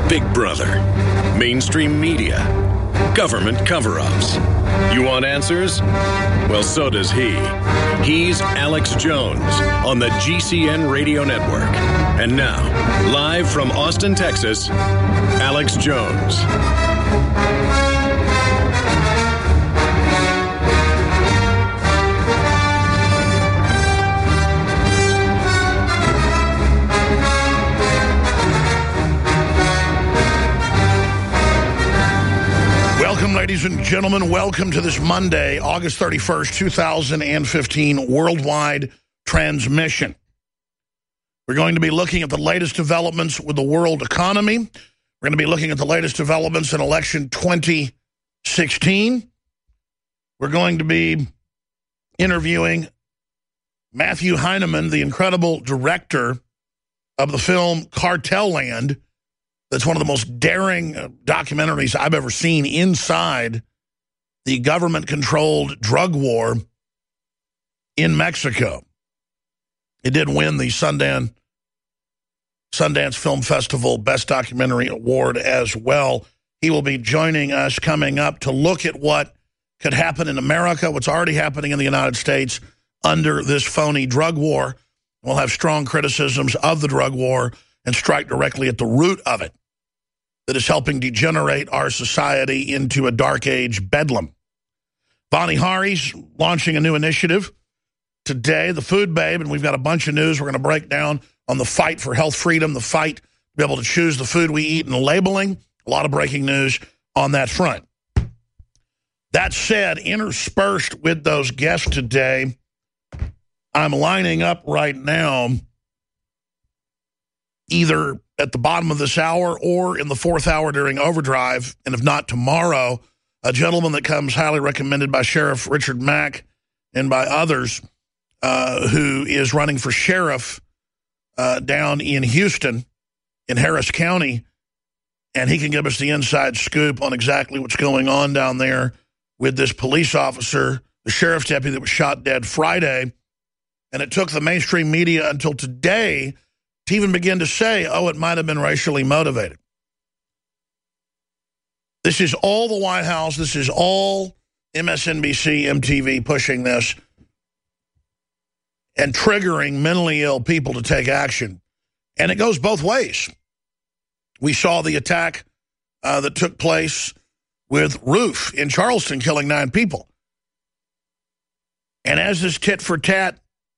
Big Brother, mainstream media, government cover-ups. You want answers? Well, so does he. He's Alex Jones on the GCN Radio Network. And now, live from Austin, Texas, Alex Jones. Welcome, ladies and gentlemen. Welcome to this Monday, August 31st, 2015, worldwide transmission. We're going to be looking at the latest developments with the world economy. We're going to be looking at the latest developments in election 2016. We're going to be interviewing Matthew Heineman, the incredible director of the film Cartel Land. That's one of the most daring documentaries I've ever seen inside the government-controlled drug war in Mexico. It did win the Sundance Film Festival Best Documentary Award as well. He will be joining us coming up to look at what could happen in America, what's already happening in the United States under this phony drug war. We'll have strong criticisms of the drug war and strike directly at the root of it that is helping degenerate our society into a dark age bedlam. Vani Hari's launching a new initiative today, the Food Babe, and we've got a bunch of news we're going to break down on the fight for health freedom, the fight to be able to choose the food we eat and the labeling. A lot of breaking news on that front. That said, interspersed with those guests today, I'm lining up right now either at the bottom of this hour or in the fourth hour during overdrive, and if not tomorrow, a gentleman that comes highly recommended by Sheriff Richard Mack and by others who is running for sheriff down in Houston in Harris County, and he can give us the inside scoop on exactly what's going on down there with this police officer, the sheriff's deputy that was shot dead Friday, and it took the mainstream media until today to even begin to say, oh, it might have been racially motivated. This is all the White House. This is all MSNBC, MTV pushing this and triggering mentally ill people to take action. And it goes both ways. We saw the attack that took place with Roof in Charleston, killing 9 people. And as this tit for tat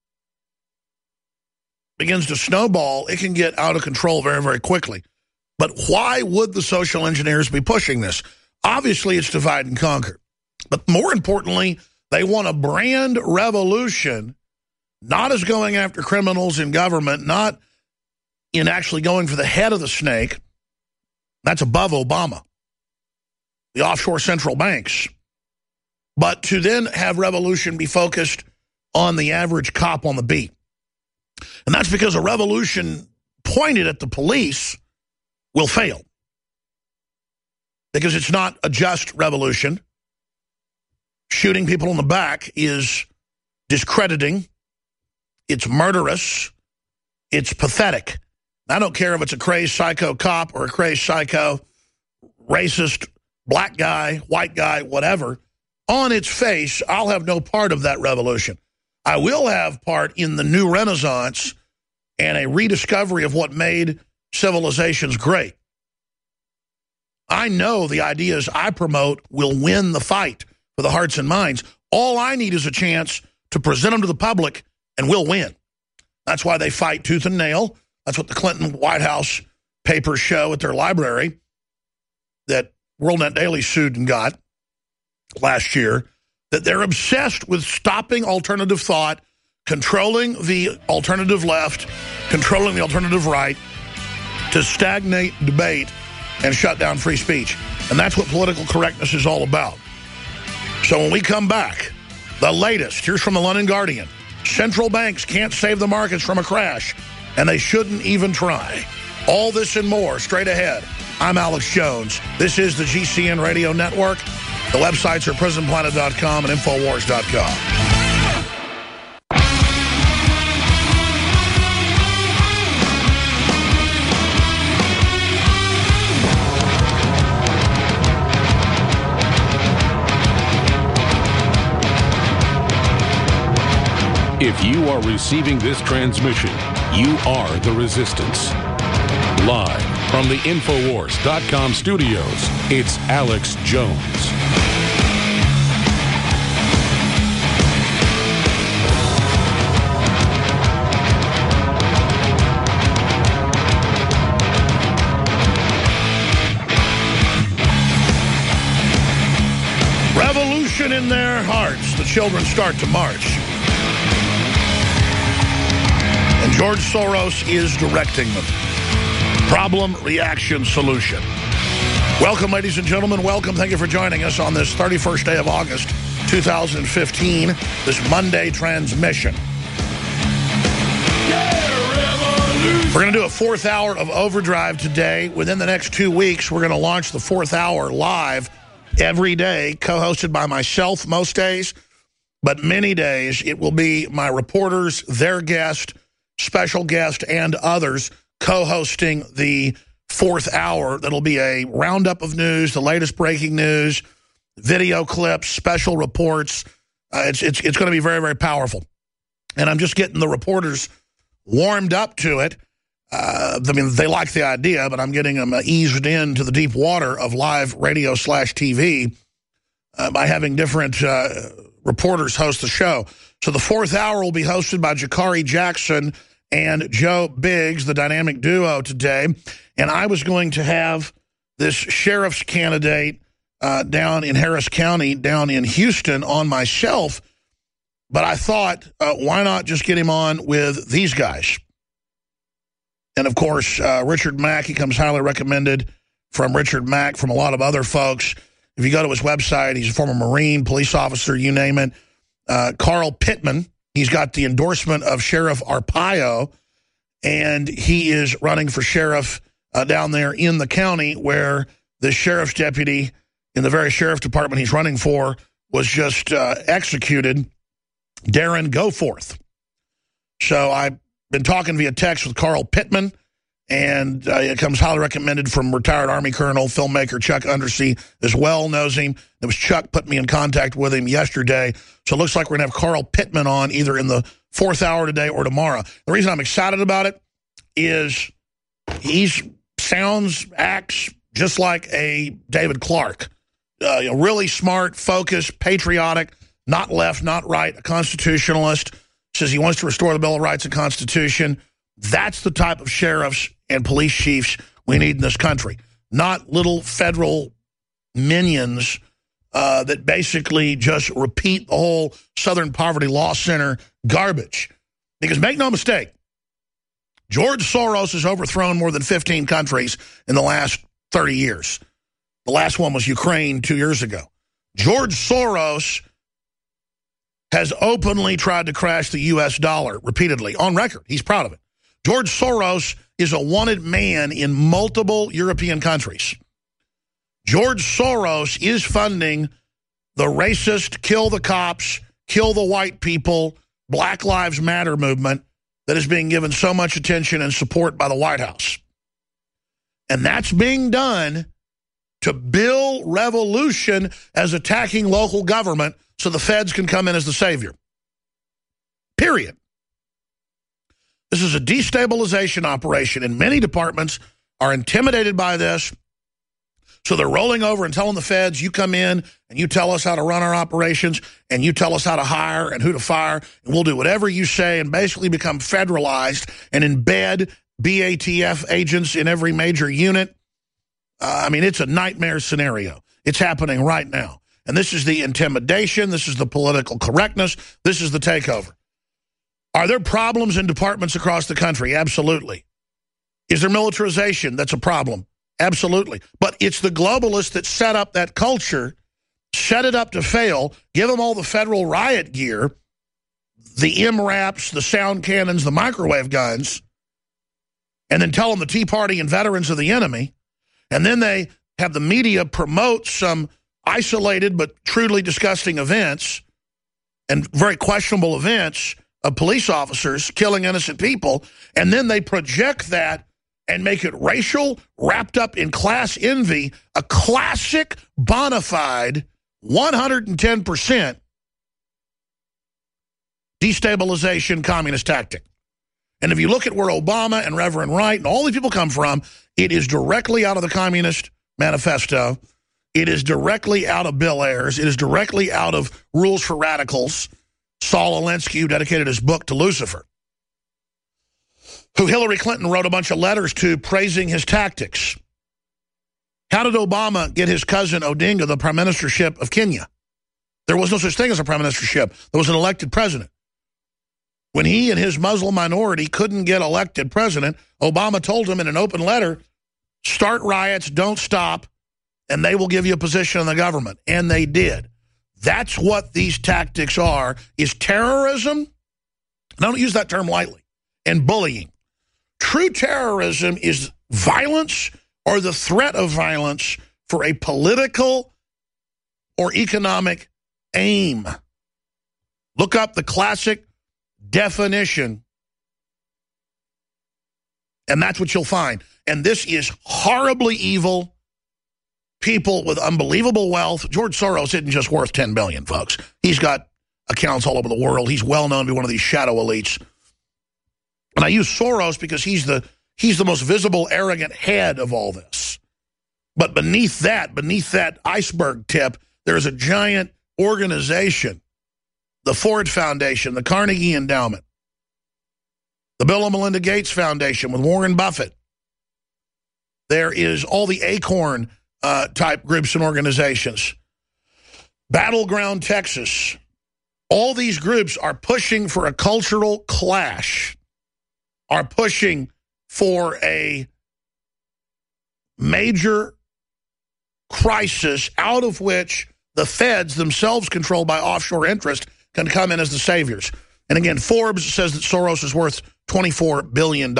begins to snowball, it can get out of control very, very quickly. But why would the social engineers be pushing this? Obviously, it's divide and conquer. But more importantly, they want a brand revolution, not as going after criminals in government, not in actually going for the head of the snake. That's above Obama, the offshore central banks. But to then have revolution be focused on the average cop on the beat. And that's because a revolution pointed at the police will fail. Because it's not a just revolution. Shooting people in the back is discrediting. It's murderous. It's pathetic. I don't care if it's a crazed psycho cop or a crazed psycho, racist, black guy, white guy, whatever. On its face, I'll have no part of that revolution. I will have part in the new renaissance and a rediscovery of what made civilizations great. I know the ideas I promote will win the fight for the hearts and minds. All I need is a chance to present them to the public, and we'll win. That's why they fight tooth and nail. That's what the Clinton White House papers show at their library that WorldNet Daily sued and got last year, that they're obsessed with stopping alternative thought, controlling the alternative left, controlling the alternative right, to stagnate debate and shut down free speech. And that's what political correctness is all about. So when we come back, the latest, here's from the London Guardian. Central banks can't save the markets from a crash, and they shouldn't even try. All this and more straight ahead. I'm Alex Jones. This is the GCN Radio Network. The websites are prisonplanet.com and Infowars.com. If you are receiving this transmission, you are the resistance. Live from the Infowars.com studios, it's Alex Jones. Revolution in their hearts. The children start to march. And George Soros is directing them. Problem, reaction, solution. Welcome, ladies and gentlemen. Welcome. Thank you for joining us on this 31st day of August, 2015, this Monday transmission. We're going to do a fourth hour of Overdrive today. Within the next 2 weeks, we're going to launch the fourth hour live every day, co-hosted by myself most days, but many days it will be my reporters, their guest, special guest, and others co-hosting the fourth hour. That'll be a roundup of news, the latest breaking news, video clips, special reports. It's going to be very, very powerful. And I'm just getting the reporters warmed up to it. I mean, they like the idea, but I'm getting them eased into the deep water of live radio/TV by having different reporters host the show. So the fourth hour will be hosted by Jakari Jackson and Joe Biggs, the dynamic duo today. And I was going to have this sheriff's candidate down in Harris County, down in Houston, on myself. But I thought, why not just get him on with these guys? And, of course, Richard Mack, he comes highly recommended from Richard Mack, from a lot of other folks. If you go to his website, he's a former Marine, police officer, you name it. Carl Pittman, he's got the endorsement of Sheriff Arpaio, and he is running for sheriff down there in the county where the sheriff's deputy in the very sheriff department he's running for was just executed, Darren Goforth. So I've been talking via text with Carl Pittman, and it comes highly recommended from retired Army Colonel, filmmaker Chuck Undersea as well, knows him. It was Chuck put me in contact with him yesterday. So it looks like we're going to have Carl Pittman on either in the fourth hour today or tomorrow. The reason I'm excited about it is he acts just like a David Clark. Really smart, focused, patriotic, not left, not right, a constitutionalist. Says he wants to restore the Bill of Rights and Constitution. That's the type of sheriffs and police chiefs we need in this country. Not little federal minions that basically just repeat the whole Southern Poverty Law Center garbage. Because make no mistake, George Soros has overthrown more than 15 countries in the last 30 years. The last one was Ukraine 2 years ago. George Soros has openly tried to crash the U.S. dollar repeatedly, on record. He's proud of it. George Soros is a wanted man in multiple European countries. George Soros is funding the racist, kill the cops, kill the white people, Black Lives Matter movement that is being given so much attention and support by the White House. And that's being done to bill revolution as attacking local government so the feds can come in as the savior. Period. This is a destabilization operation, and many departments are intimidated by this, so they're rolling over and telling the feds, you come in and you tell us how to run our operations, and you tell us how to hire and who to fire, and we'll do whatever you say, and basically become federalized and embed BATF agents in every major unit. I mean, it's a nightmare scenario. It's happening right now. And this is the intimidation. This is the political correctness. This is the takeover. Are there problems in departments across the country? Absolutely. Is there militarization? That's a problem. Absolutely. But it's the globalists that set up that culture, set it up to fail, give them all the federal riot gear, the MRAPs, the sound cannons, the microwave guns, and then tell them the Tea Party and veterans are the enemy. And then they have the media promote some isolated but truly disgusting events and very questionable events of police officers killing innocent people, and then they project that and make it racial, wrapped up in class envy, a classic, bona fide, 110% destabilization, communist tactic. And if you look at where Obama and Reverend Wright and all these people come from, it is directly out of the Communist Manifesto. It is directly out of Bill Ayers. It is directly out of Rules for Radicals. Saul Alinsky, who dedicated his book to Lucifer, who Hillary Clinton wrote a bunch of letters to praising his tactics. How did Obama get his cousin Odinga the prime ministership of Kenya? There was no such thing as a prime ministership. There was an elected president. When he and his Muslim minority couldn't get elected president, Obama told him in an open letter, start riots, don't stop, and they will give you a position in the government. And they did. That's what these tactics are, is terrorism, and I don't use that term lightly, and bullying. True terrorism is violence or the threat of violence for a political or economic aim. Look up the classic definition, and that's what you'll find. And this is horribly evil. People with unbelievable wealth. George Soros isn't just worth $10 billion, folks. He's got accounts all over the world. He's well known to be one of these shadow elites. And I use Soros because he's the most visible, arrogant head of all this. But beneath that iceberg tip, there's a giant organization, the Ford Foundation, the Carnegie Endowment, the Bill and Melinda Gates Foundation with Warren Buffett. There is all the Acorn type groups and organizations. Battleground Texas. All these groups are pushing for a cultural clash, are pushing for a major crisis out of which the feds, themselves controlled by offshore interest, can come in as the saviors. And again, Forbes says that Soros is worth $24 billion.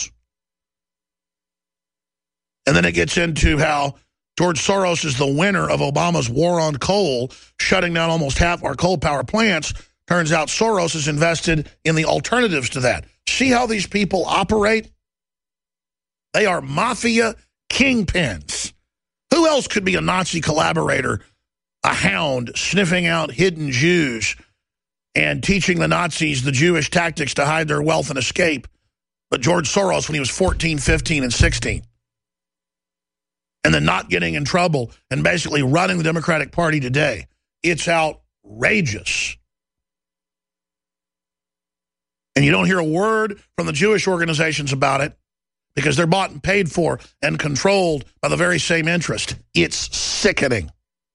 And then it gets into how George Soros is the winner of Obama's war on coal, shutting down almost half our coal power plants. Turns out Soros is invested in the alternatives to that. See how these people operate? They are mafia kingpins. Who else could be a Nazi collaborator, a hound sniffing out hidden Jews and teaching the Nazis the Jewish tactics to hide their wealth and escape, but George Soros when he was 14, 15, and 16? And then not getting in trouble and basically running the Democratic Party today. It's outrageous. And you don't hear a word from the Jewish organizations about it because they're bought and paid for and controlled by the very same interest. It's sickening.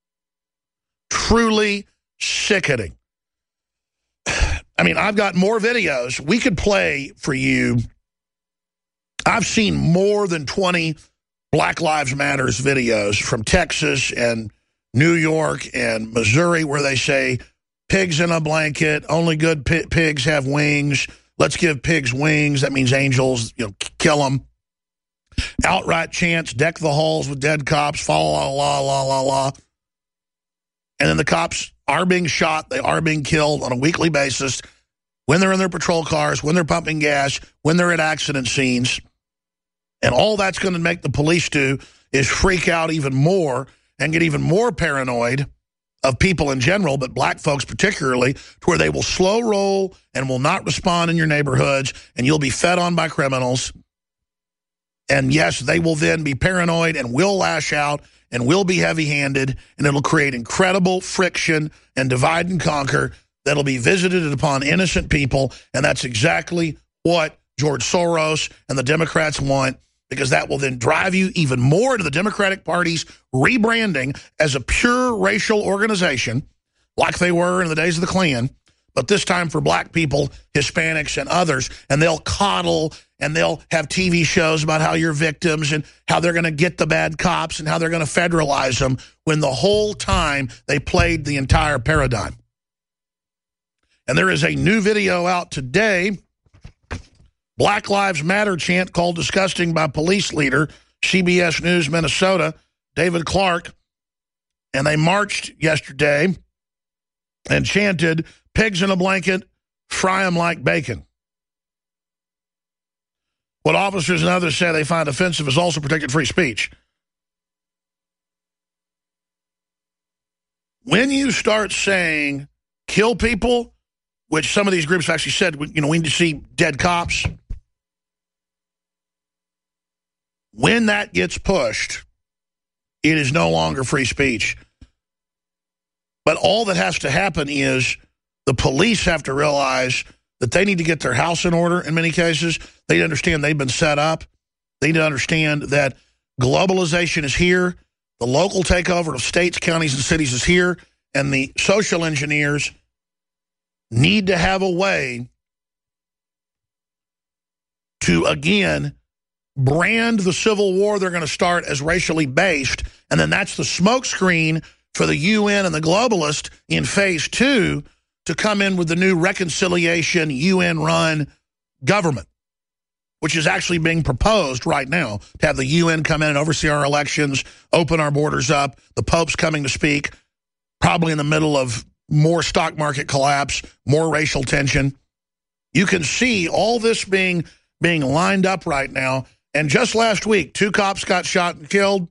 Truly sickening. I mean, I've got more videos. We could play for you. I've seen more than 20 Black Lives Matters videos from Texas and New York and Missouri where they say, pigs in a blanket, only good pigs have wings. Let's give pigs wings. That means angels, kill them. Outright chants, deck the halls with dead cops, follow la, la, la, la. And then the cops are being shot. They are being killed on a weekly basis when they're in their patrol cars, when they're pumping gas, when they're at accident scenes. And all that's going to make the police do is freak out even more and get even more paranoid of people in general, but black folks particularly, to where they will slow roll and will not respond in your neighborhoods, and you'll be fed on by criminals. And yes, they will then be paranoid and will lash out and will be heavy-handed, and it'll create incredible friction and divide and conquer that'll be visited upon innocent people, and that's exactly what George Soros and the Democrats want, because that will then drive you even more into the Democratic Party's rebranding as a pure racial organization, like they were in the days of the Klan, but this time for black people, Hispanics, and others, and they'll coddle, and they'll have TV shows about how you're victims and how they're going to get the bad cops and how they're going to federalize them, when the whole time they played the entire paradigm. And there is a new video out today, Black Lives Matter chant called disgusting by police leader, CBS News Minnesota, David Clark. And they marched yesterday and chanted, pigs in a blanket, fry them like bacon. What officers and others say they find offensive is also protected free speech. When you start saying, kill people, which some of these groups actually said, we need to see dead cops. When that gets pushed, it is no longer free speech. But all that has to happen is the police have to realize that they need to get their house in order in many cases. They understand they've been set up. They need to understand that globalization is here. The local takeover of states, counties, and cities is here. And the social engineers need to have a way to, again, brand the civil war they're going to start as racially based. And then that's the smokescreen for the UN and the globalists in phase 2 to come in with the new reconciliation UN-run government, which is actually being proposed right now, to have the UN come in and oversee our elections, open our borders up, the Pope's coming to speak, probably in the middle of more stock market collapse, more racial tension. You can see all this being lined up right now. And just last week, 2 cops got shot and killed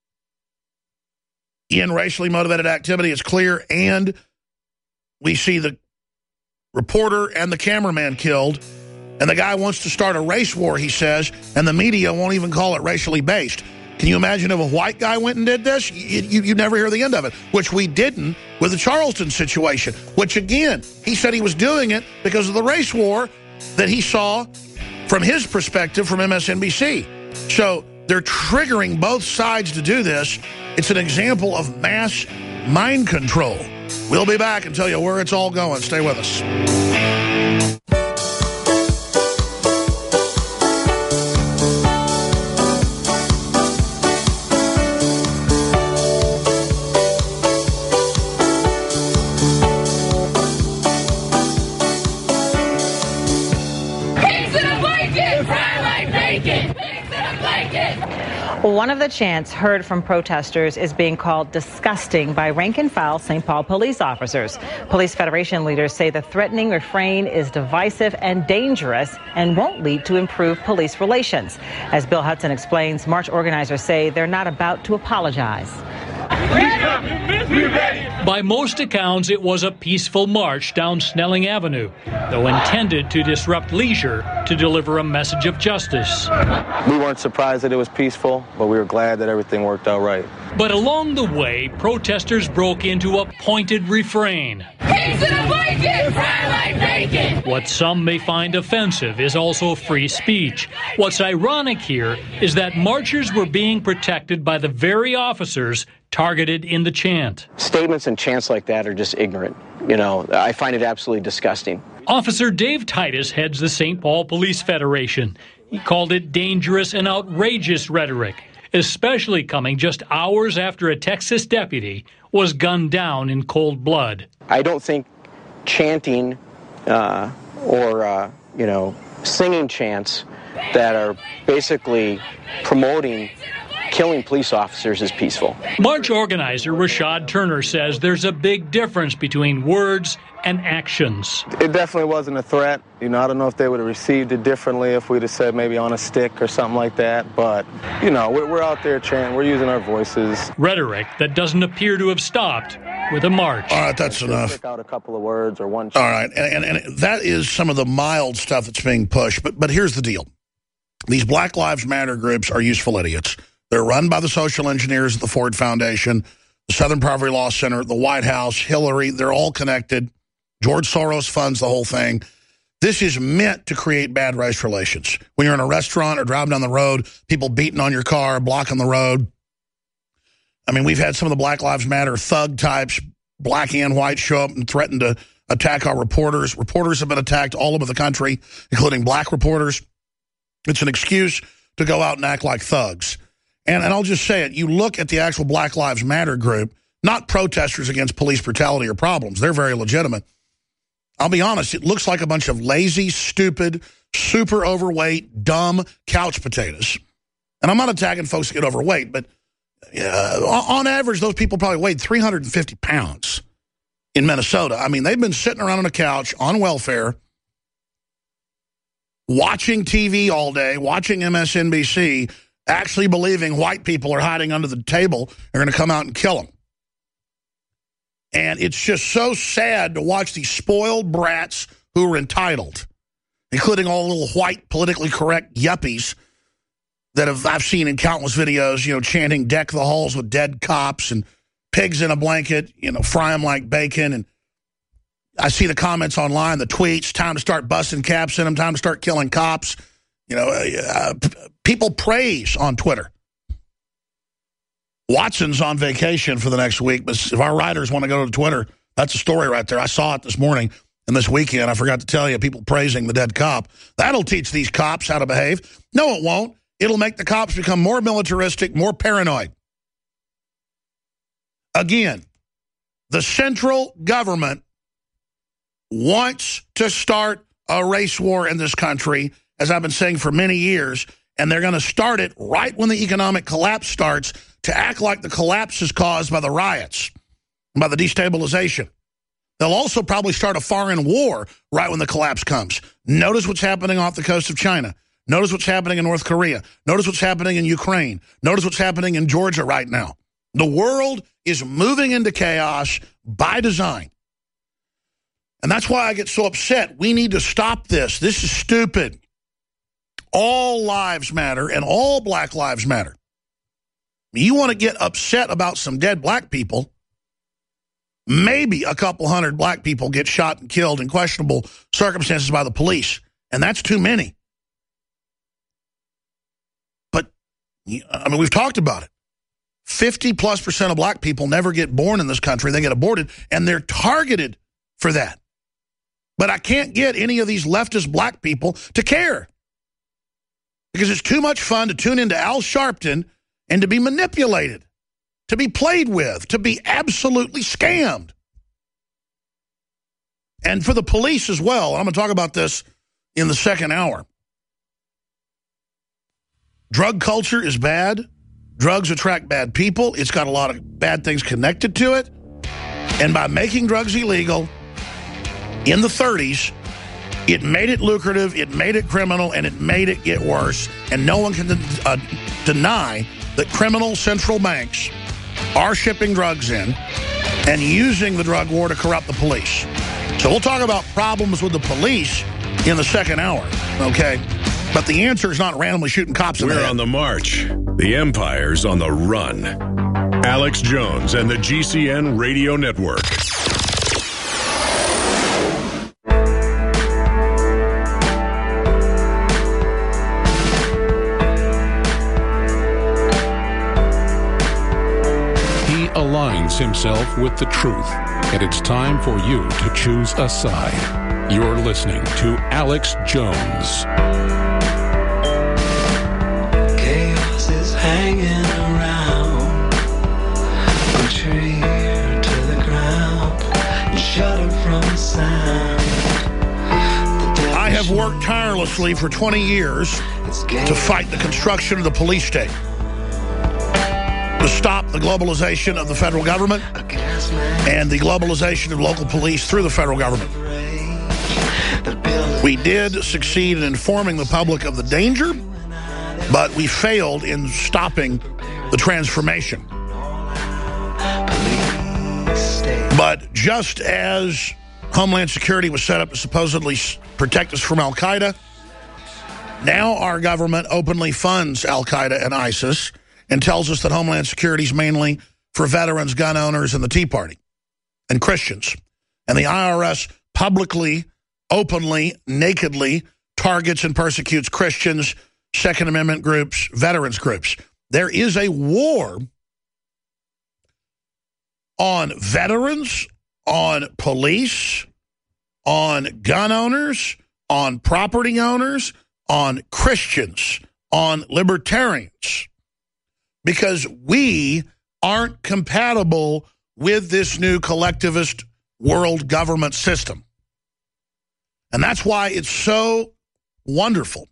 in racially motivated activity. It's clear. And we see the reporter and the cameraman killed. And the guy wants to start a race war, he says, and the media won't even call it racially based. Can you imagine if a white guy went and did this? You never hear the end of it, which we didn't with the Charleston situation, which, again, he said he was doing it because of the race war that he saw from his perspective from MSNBC. So they're triggering both sides to do this. It's an example of mass mind control. We'll be back and tell you where it's all going. Stay with us. One of the chants heard from protesters is being called disgusting by rank-and-file St. Paul police officers. Police Federation leaders say the threatening refrain is divisive and dangerous and won't lead to improved police relations. As Bill Hudson explains, march organizers say they're not about to apologize. By most accounts, it was a peaceful march down Snelling Avenue, though intended to disrupt leisure to deliver a message of justice. We weren't surprised that it was peaceful, but we were glad that everything worked out right. But along the way, protesters broke into a pointed refrain. Pigs in a blanket, fry like bacon. What some may find offensive is also free speech. What's ironic here is that marchers were being protected by the very officers targeted in the chant. Statements and chants like that are just ignorant. I find it absolutely disgusting. Officer Dave Titus heads the St. Paul Police Federation. He called it dangerous and outrageous rhetoric, especially coming just hours after a Texas deputy was gunned down in cold blood. I don't think chanting or singing chants that are basically promoting killing police officers is peaceful. March organizer Rashad Turner says there's a big difference between words and actions. It definitely wasn't a threat. I don't know if they would have received it differently if we'd have said maybe on a stick or something like that. But, we're out there chanting. We're using our voices. Rhetoric that doesn't appear to have stopped with a march. All right, that's enough. Pick out a couple of words or one. All right, and that is some of the mild stuff that's being pushed. But here's the deal. These Black Lives Matter groups are useful idiots. They're run by the social engineers at the Ford Foundation, the Southern Poverty Law Center, the White House, Hillary. They're all connected. George Soros funds the whole thing. This is meant to create bad race relations. When you're in a restaurant or driving down the road, people beating on your car, blocking the road. I mean, we've had some of the Black Lives Matter thug types, black and white, show up and threaten to attack our reporters. Reporters have been attacked all over the country, including black reporters. It's an excuse to go out and act like thugs. And I'll just say it, you look at the actual Black Lives Matter group, not protesters against police brutality or problems. They're very legitimate. I'll be honest, it looks like a bunch of lazy, stupid, super overweight, dumb couch potatoes. And I'm not attacking folks that get overweight, but on average, those people probably weighed 350 pounds in Minnesota. I mean, they've been sitting around on a couch on welfare, watching TV all day, watching MSNBC, actually believing white people are hiding under the table, are going to come out and kill them. And it's just so sad to watch these spoiled brats who are entitled, including all the little white, politically correct yuppies that I've seen in countless videos, chanting "deck the halls with dead cops" and "pigs in a blanket," fry them like bacon. And I see the comments online, the tweets, time to start busting caps in them, time to start killing cops. People praise on Twitter. Watson's on vacation for the next week, but if our writers want to go to Twitter, that's a story right there. I saw it this morning and this weekend. I forgot to tell you, people praising the dead cop. That'll teach these cops how to behave. No, it won't. It'll make the cops become more militaristic, more paranoid. Again, the central government wants to start a race war in this country, as I've been saying for many years, and they're going to start it right when the economic collapse starts to act like the collapse is caused by the riots, by the destabilization. They'll also probably start a foreign war right when the collapse comes. Notice what's happening off the coast of China. Notice what's happening in North Korea. Notice what's happening in Ukraine. Notice what's happening in Georgia right now. The world is moving into chaos by design. And that's why I get so upset. We need to stop this. This is stupid. All lives matter and all black lives matter. You want to get upset about some dead black people, maybe a couple hundred black people get shot and killed in questionable circumstances by the police, and that's too many. But, we've talked about it. 50+% of black people never get born in this country. They get aborted, and they're targeted for that. But I can't get any of these leftist black people to care, because it's too much fun to tune into Al Sharpton and to be manipulated, to be played with, to be absolutely scammed. And for the police as well. I'm going to talk about this in the second hour. Drug culture is bad. Drugs attract bad people. It's got a lot of bad things connected to it. And by making drugs illegal in the 30s, it made it lucrative, it made it criminal, and it made it get worse. And no one can deny that criminal central banks are shipping drugs in and using the drug war to corrupt the police. So we'll talk about problems with the police in the second hour, okay? But the answer is not randomly shooting cops in the head. We're on the march. The empire's on the run. Alex Jones and the GCN Radio Network. Aligns himself with the truth, and it's time for you to choose a side. You're listening to Alex Jones. Chaos is hanging around, put your ear to the ground and shudder from the sound. I have worked tirelessly for 20 years to fight the construction of the police state, to stop the globalization of the federal government and the globalization of local police through the federal government. We did succeed in informing the public of the danger, but we failed in stopping the transformation. But just as Homeland Security was set up to supposedly protect us from Al-Qaeda, now our government openly funds Al-Qaeda and ISIS and tells us that Homeland Security is mainly for veterans, gun owners, and the Tea Party, and Christians. And the IRS publicly, openly, nakedly targets and persecutes Christians, Second Amendment groups, veterans groups. There is a war on veterans, on police, on gun owners, on property owners, on Christians, on libertarians, because we aren't compatible with this new collectivist world government system. And that's why it's so wonderful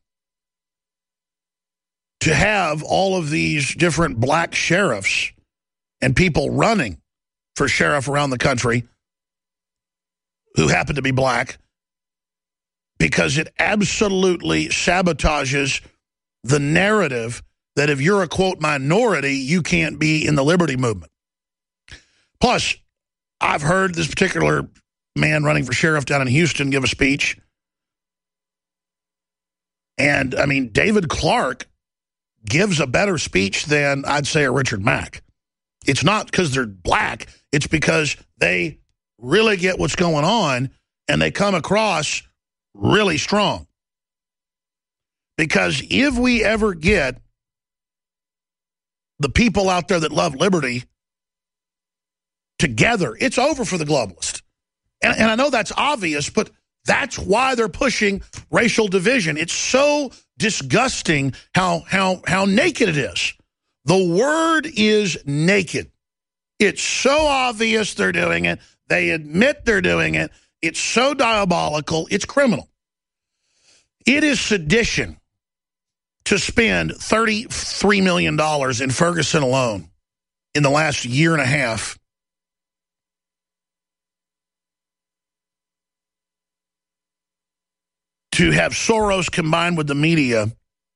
to have all of these different black sheriffs and people running for sheriff around the country who happen to be black, because it absolutely sabotages the narrative that if you're a, quote, minority, you can't be in the liberty movement. Plus, I've heard this particular man running for sheriff down in Houston give a speech. And, I mean, David Clark gives a better speech than, I'd say, a Richard Mack. It's not because they're black. It's because they really get what's going on, and they come across really strong. Because if we ever get the people out there that love liberty together, it's over for the globalists. And I know that's obvious, but that's why they're pushing racial division. It's so disgusting how naked it is. The word is naked. It's so obvious they're doing it. They admit they're doing it. It's so diabolical. It's criminal. It is sedition to spend $33 million in Ferguson alone in the last year and a half. To have Soros combined with the media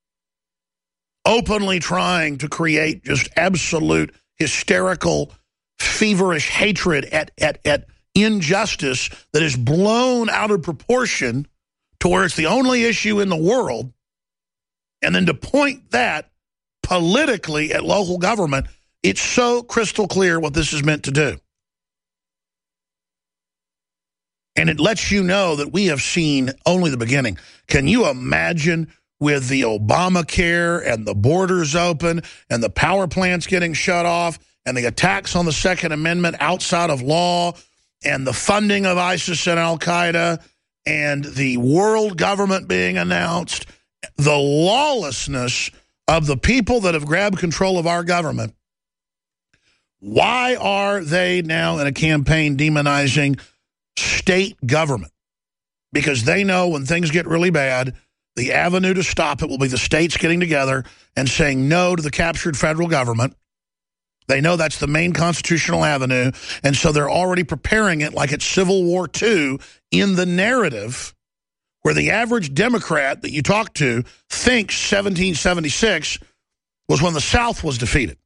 openly trying to create just absolute hysterical, feverish hatred at injustice that is blown out of proportion to where it's the only issue in the world, and then to point that politically at local government, it's so crystal clear what this is meant to do. And it lets you know that we have seen only the beginning. Can you imagine with the Obamacare and the borders open and the power plants getting shut off and the attacks on the Second Amendment outside of law and the funding of ISIS and Al-Qaeda and the world government being announced, the lawlessness of the people that have grabbed control of our government? Why are they now in a campaign demonizing state government? Because they know when things get really bad, the avenue to stop it will be the states getting together and saying no to the captured federal government. They know that's the main constitutional avenue, and so they're already preparing it like it's Civil War II in the narrative, where the average Democrat that you talk to thinks 1776 was when the South was defeated,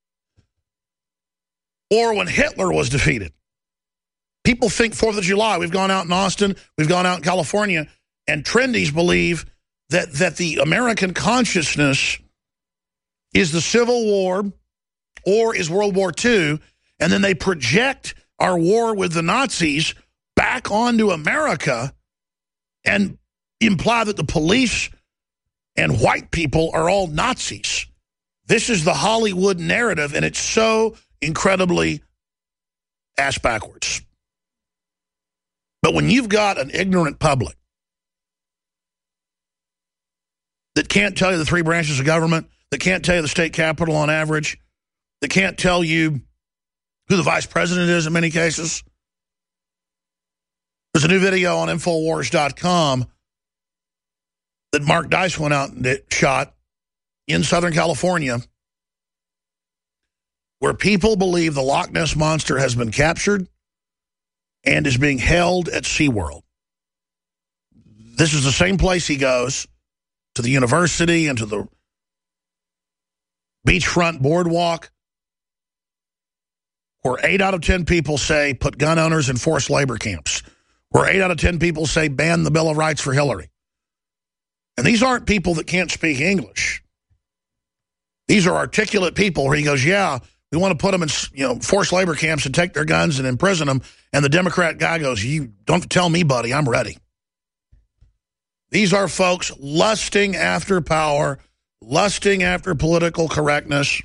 or when Hitler was defeated. People think 4th of July. We've gone out in Austin. We've gone out in California. And trendies believe that the American consciousness is the Civil War or is World War II. And then they project our war with the Nazis back onto America and imply that the police and white people are all Nazis. This is the Hollywood narrative, and it's so incredibly ass backwards. But when you've got an ignorant public that can't tell you the 3 branches of government, that can't tell you the state capital on average, that can't tell you who the vice president is in many cases. There's a new video on Infowars.com that Mark Dice went out and shot in Southern California, where people believe the Loch Ness Monster has been captured and is being held at SeaWorld. This is the same place he goes, to the university and to the beachfront boardwalk, where 8 out of 10 people say put gun owners in forced labor camps, where 8 out of 10 people say ban the Bill of Rights for Hillary. And these aren't people that can't speak English. These are articulate people where he goes, yeah, we want to put them in forced labor camps and take their guns and imprison them. And the Democrat guy goes, you don't tell me, buddy, I'm ready. These are folks lusting after power, lusting after political correctness.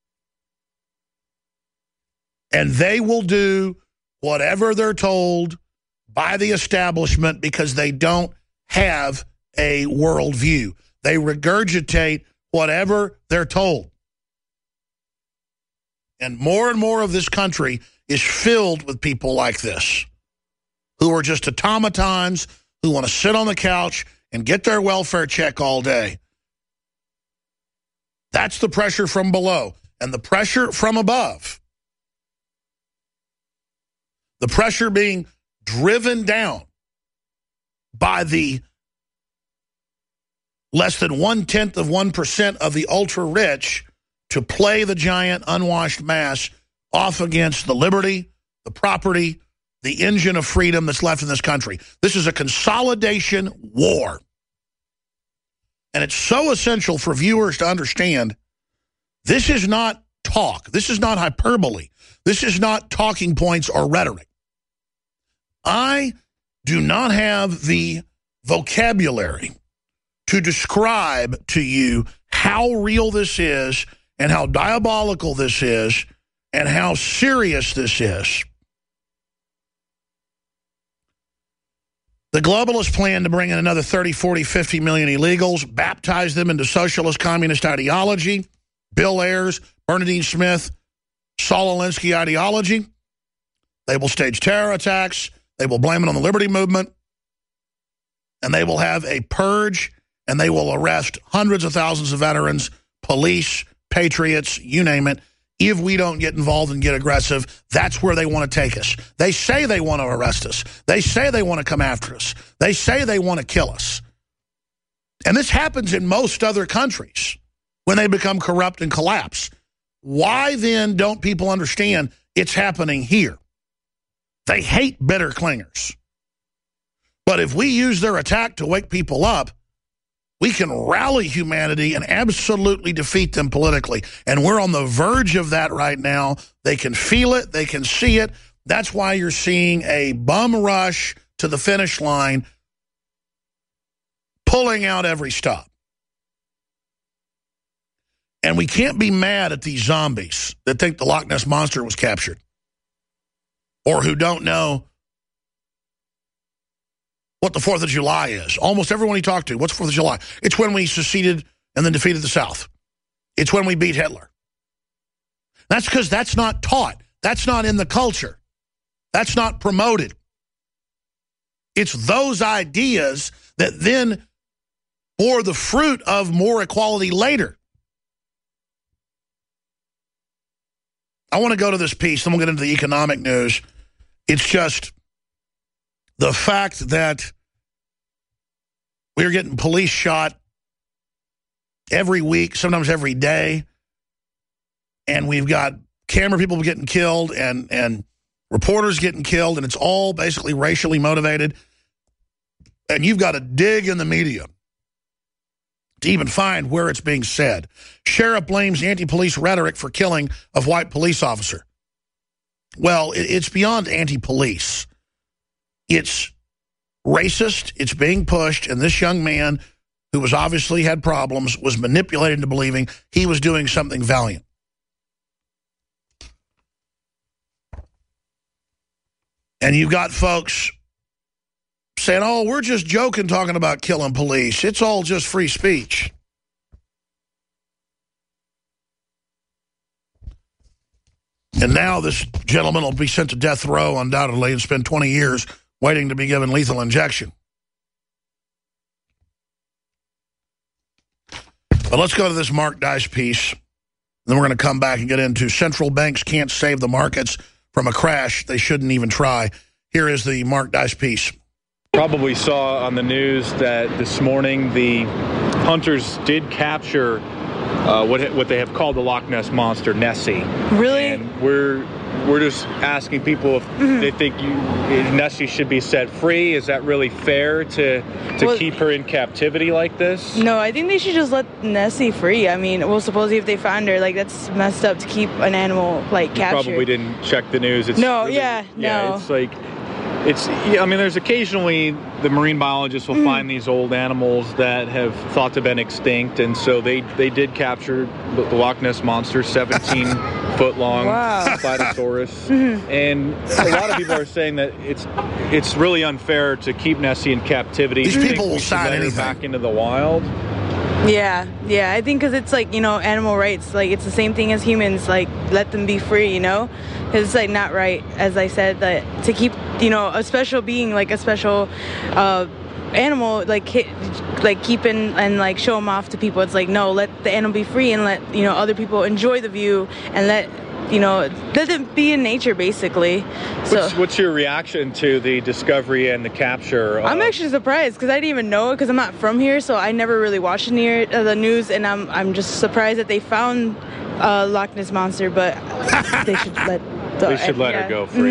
And they will do whatever they're told by the establishment because they don't have a worldview. They regurgitate whatever they're told. And more of this country is filled with people like this, who are just automatons, who want to sit on the couch and get their welfare check all day. That's the pressure from below. And the pressure from above, the pressure being driven down by the less than 0.1% of the ultra-rich to play the giant unwashed mass off against the liberty, the property, the engine of freedom that's left in this country. This is a consolidation war. And it's so essential for viewers to understand this is not talk. This is not hyperbole. This is not talking points or rhetoric. I do not have the vocabulary to describe to you how real this is and how diabolical this is and how serious this is. The globalists plan to bring in another 30, 40, 50 million illegals, baptize them into socialist communist ideology, Bill Ayers, Bernadine Smith, Saul Alinsky ideology. They will stage terror attacks. They will blame it on the Liberty Movement. And they will have a purge, and they will arrest hundreds of thousands of veterans, police, patriots, you name it. If we don't get involved and get aggressive, that's where they want to take us. They say they want to arrest us. They say they want to come after us. They say they want to kill us. And this happens in most other countries when they become corrupt and collapse. Why then don't people understand it's happening here? They hate bitter clingers. But if we use their attack to wake people up, we can rally humanity and absolutely defeat them politically. And we're on the verge of that right now. They can feel it. They can see it. That's why you're seeing a bum rush to the finish line, pulling out every stop. And we can't be mad at these zombies that think the Loch Ness Monster was captured or who don't know what the 4th of July is. Almost everyone you talk to, what's 4th of July? It's when we seceded and then defeated the South. It's when we beat Hitler. That's because that's not taught. That's not in the culture. That's not promoted. It's those ideas that then bore the fruit of more equality later. I want to go to this piece, then we'll get into the economic news. It's just the fact that we're getting police shot every week, sometimes every day, and we've got camera people getting killed and reporters getting killed, and it's all basically racially motivated. And you've got to dig in the media to even find where it's being said. Sheriff blames anti-police rhetoric for killing of white police officer. Well, it's beyond anti-police. It's racist, it's being pushed, and this young man, who was obviously had problems, was manipulated into believing he was doing something valiant. And you've got folks saying, oh, we're just joking talking about killing police. It's all just free speech. And now this gentleman will be sent to death row, undoubtedly, and spend 20 years waiting to be given lethal injection. But let's go to this Mark Dice piece. Then we're going to come back and get into central banks can't save the markets from a crash. They shouldn't even try. Here is the Mark Dice piece. Probably saw on the news that this morning the hunters did capture what they have called the Loch Ness Monster, Nessie. Really? And we're just asking people if they think Nessie should be set free. Is that really fair to keep her in captivity like this? No, I think they should just let Nessie free. I mean, well, supposedly if they found her, like, that's messed up to keep an animal, like, captured. You probably didn't check the news. It's no, really, no. It's like... I mean, there's occasionally the marine biologists will find these old animals that have thought to have been extinct, and so they did capture the Loch Ness Monster, 17-foot-long Spinosaurus. And a lot of people are saying that it's really unfair to keep Nessie in captivity. These people will sign anything back into the wild. Yeah, I think because it's like, animal rights, like it's the same thing as humans, like let them be free, because it's like not right, as I said, that to keep, a special being, like a special animal, like keep and like show them off to people. It's like, no, let the animal be free and let, other people enjoy the view and let them be in nature, basically. So, what's your reaction to the discovery and the capture? I'm actually surprised because I didn't even know it because I'm not from here, so I never really watched the news, and I'm just surprised that they found Loch Ness Monster, but they should let her go free.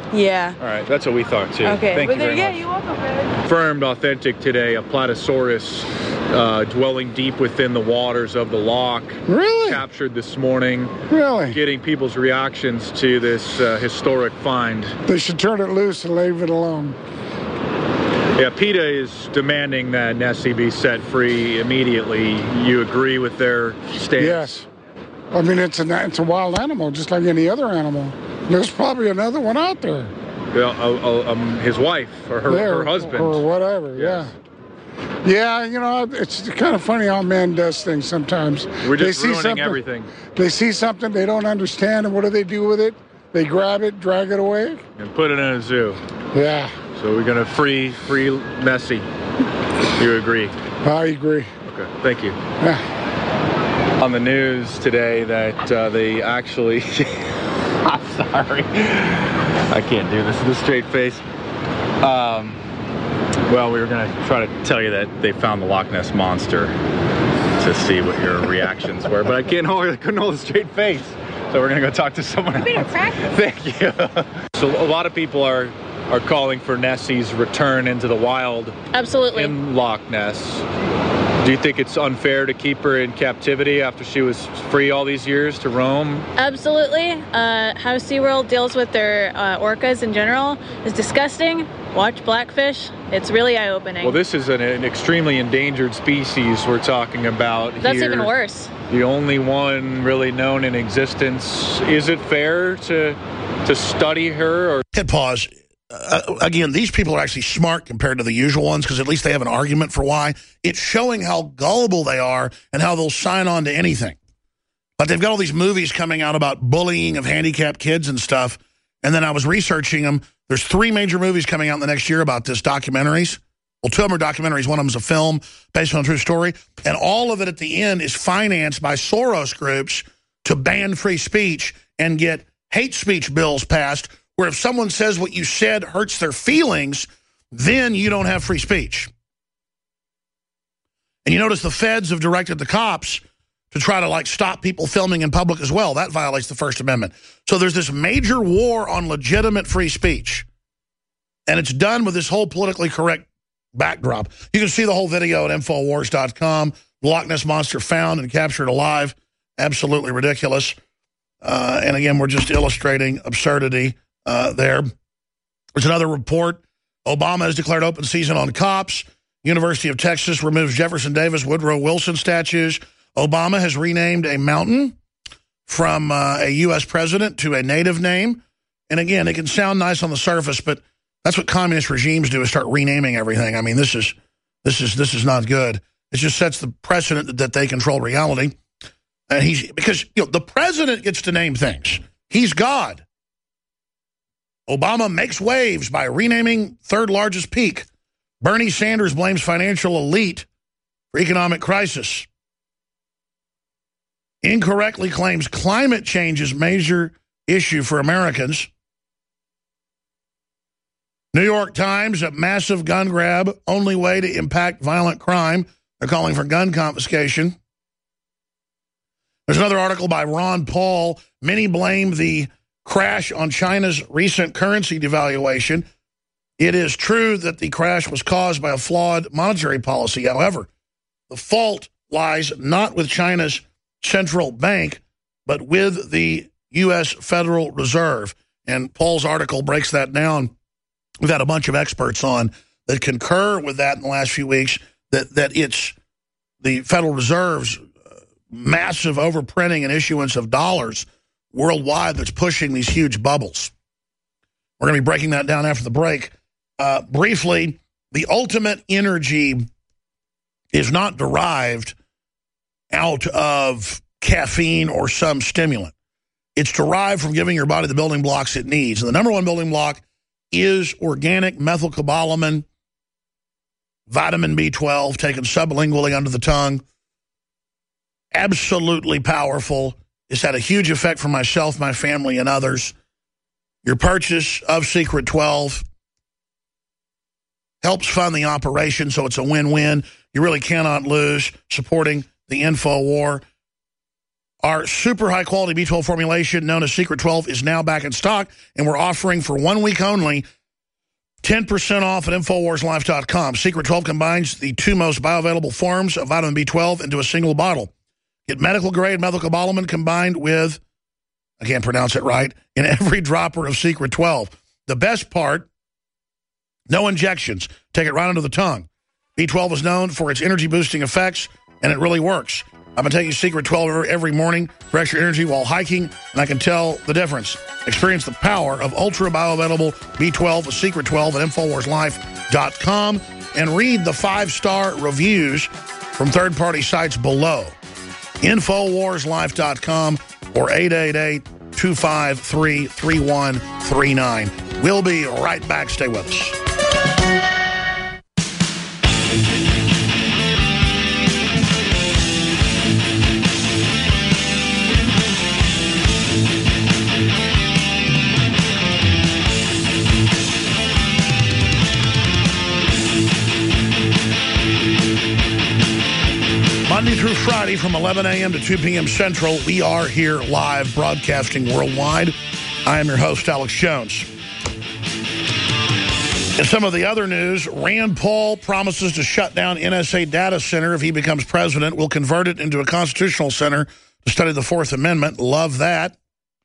Yeah. All right, that's what we thought too. Okay. Thank you very yeah, much. you're welcome, Fred. Confirmed authentic today, a Platysaurus dwelling deep within the waters of the loch. Really? Captured this morning. Really? Getting people's reactions to this historic find. They should turn it loose and leave it alone. Yeah, PETA is demanding that Nessie be set free immediately. You agree with their stance? Yes. I mean, it's a wild animal, just like any other animal. There's probably another one out there. His wife or her husband. Or whatever, yes. Yeah, you know, it's kind of funny how man does things sometimes. We're just ruining everything. They see something they don't understand, and what do they do with it? They grab it, drag it away. And put it in a zoo. Yeah. So we're going to free Nessie. You agree? I agree. Okay, thank you. Yeah. On the news today that they actually... I'm sorry. I can't do this with a straight face. Well, we were going to try to tell you that they found the Loch Ness Monster to see what your reactions were, but I couldn't hold a straight face. So we're going to go talk to someone else. Thank you. So a lot of people are calling for Nessie's return into the wild. Absolutely. In Loch Ness. Do you think it's unfair to keep her in captivity after she was free all these years to roam? Absolutely. How SeaWorld deals with their orcas in general is disgusting. Watch Blackfish. It's really eye-opening. Well, this is an extremely endangered species we're talking about. That's here. even worse. The only one really known in existence. Is it fair to study her? Or hit pause. Again, these people are actually smart compared to the usual ones because at least they have an argument for why. It's showing how gullible they are and how they'll sign on to anything. But they've got all these movies coming out about bullying of handicapped kids and stuff. And then I was researching them. There's 3 major movies coming out in the next year about this, documentaries. Well, 2 of them are documentaries. One of them is a film based on a true story. And all of it at the end is financed by Soros groups to ban free speech and get hate speech bills passed, where if someone says what you said hurts their feelings, then you don't have free speech. And you notice the feds have directed the cops to try to stop people filming in public as well. That violates the First Amendment. So there's this major war on legitimate free speech. And it's done with this whole politically correct backdrop. You can see the whole video at Infowars.com. The Loch Ness Monster found and captured alive. Absolutely ridiculous. And again, we're just illustrating absurdity there. There's another report. Obama has declared open season on cops. University of Texas removes Jefferson Davis, Woodrow Wilson statues. Obama has renamed a mountain from a U.S. president to a native name. And again, it can sound nice on the surface, but that's what communist regimes do, is start renaming everything. I mean, this is not good. It just sets the precedent that they control reality. And because the president gets to name things. He's God. Obama makes waves by renaming third largest peak. Bernie Sanders blames financial elite for economic crisis. Incorrectly claims climate change is major issue for Americans. New York Times, a massive gun grab, only way to impact violent crime. They're calling for gun confiscation. There's another article by Ron Paul. Many blame the crash on China's recent currency devaluation. It is true that the crash was caused by a flawed monetary policy. However, the fault lies not with China's central bank, but with the U.S. Federal Reserve. And Paul's article breaks that down. We've had a bunch of experts on that concur with that in the last few weeks, that it's the Federal Reserve's massive overprinting and issuance of dollars worldwide that's pushing these huge bubbles. We're going to be breaking that down after the break. Briefly, the ultimate energy is not derived out of caffeine or some stimulant. It's derived from giving your body the building blocks it needs. And the number one building block is organic methylcobalamin, vitamin B12, taken sublingually under the tongue. Absolutely powerful. It's had a huge effect for myself, my family, and others. Your purchase of Secret 12 helps fund the operation, so it's a win-win. You really cannot lose supporting the InfoWar. Our super high-quality B12 formulation known as Secret 12 is now back in stock, and we're offering for 1 week only 10% off at InfoWarsLife.com. Secret 12 combines the two most bioavailable forms of vitamin B12 into a single bottle. Get medical-grade methylcobalamin combined with, I can't pronounce it right, in every dropper of Secret 12. The best part, no injections. Take it right under the tongue. B12 is known for its energy-boosting effects, and it really works. I've been taking Secret 12 every morning for extra energy while hiking, and I can tell the difference. Experience the power of ultra bioavailable B12 with Secret 12 at InfoWarsLife.com and read the 5-star reviews from third-party sites below. InfoWarsLife.com or 888-253-3139. We'll be right back. Stay with us. Monday through Friday from 11 a.m. to 2 p.m. Central, we are here live broadcasting worldwide. I am your host, Alex Jones. In some of the other news, Rand Paul promises to shut down NSA data center if he becomes president. We'll convert it into a constitutional center to study the Fourth Amendment. Love that.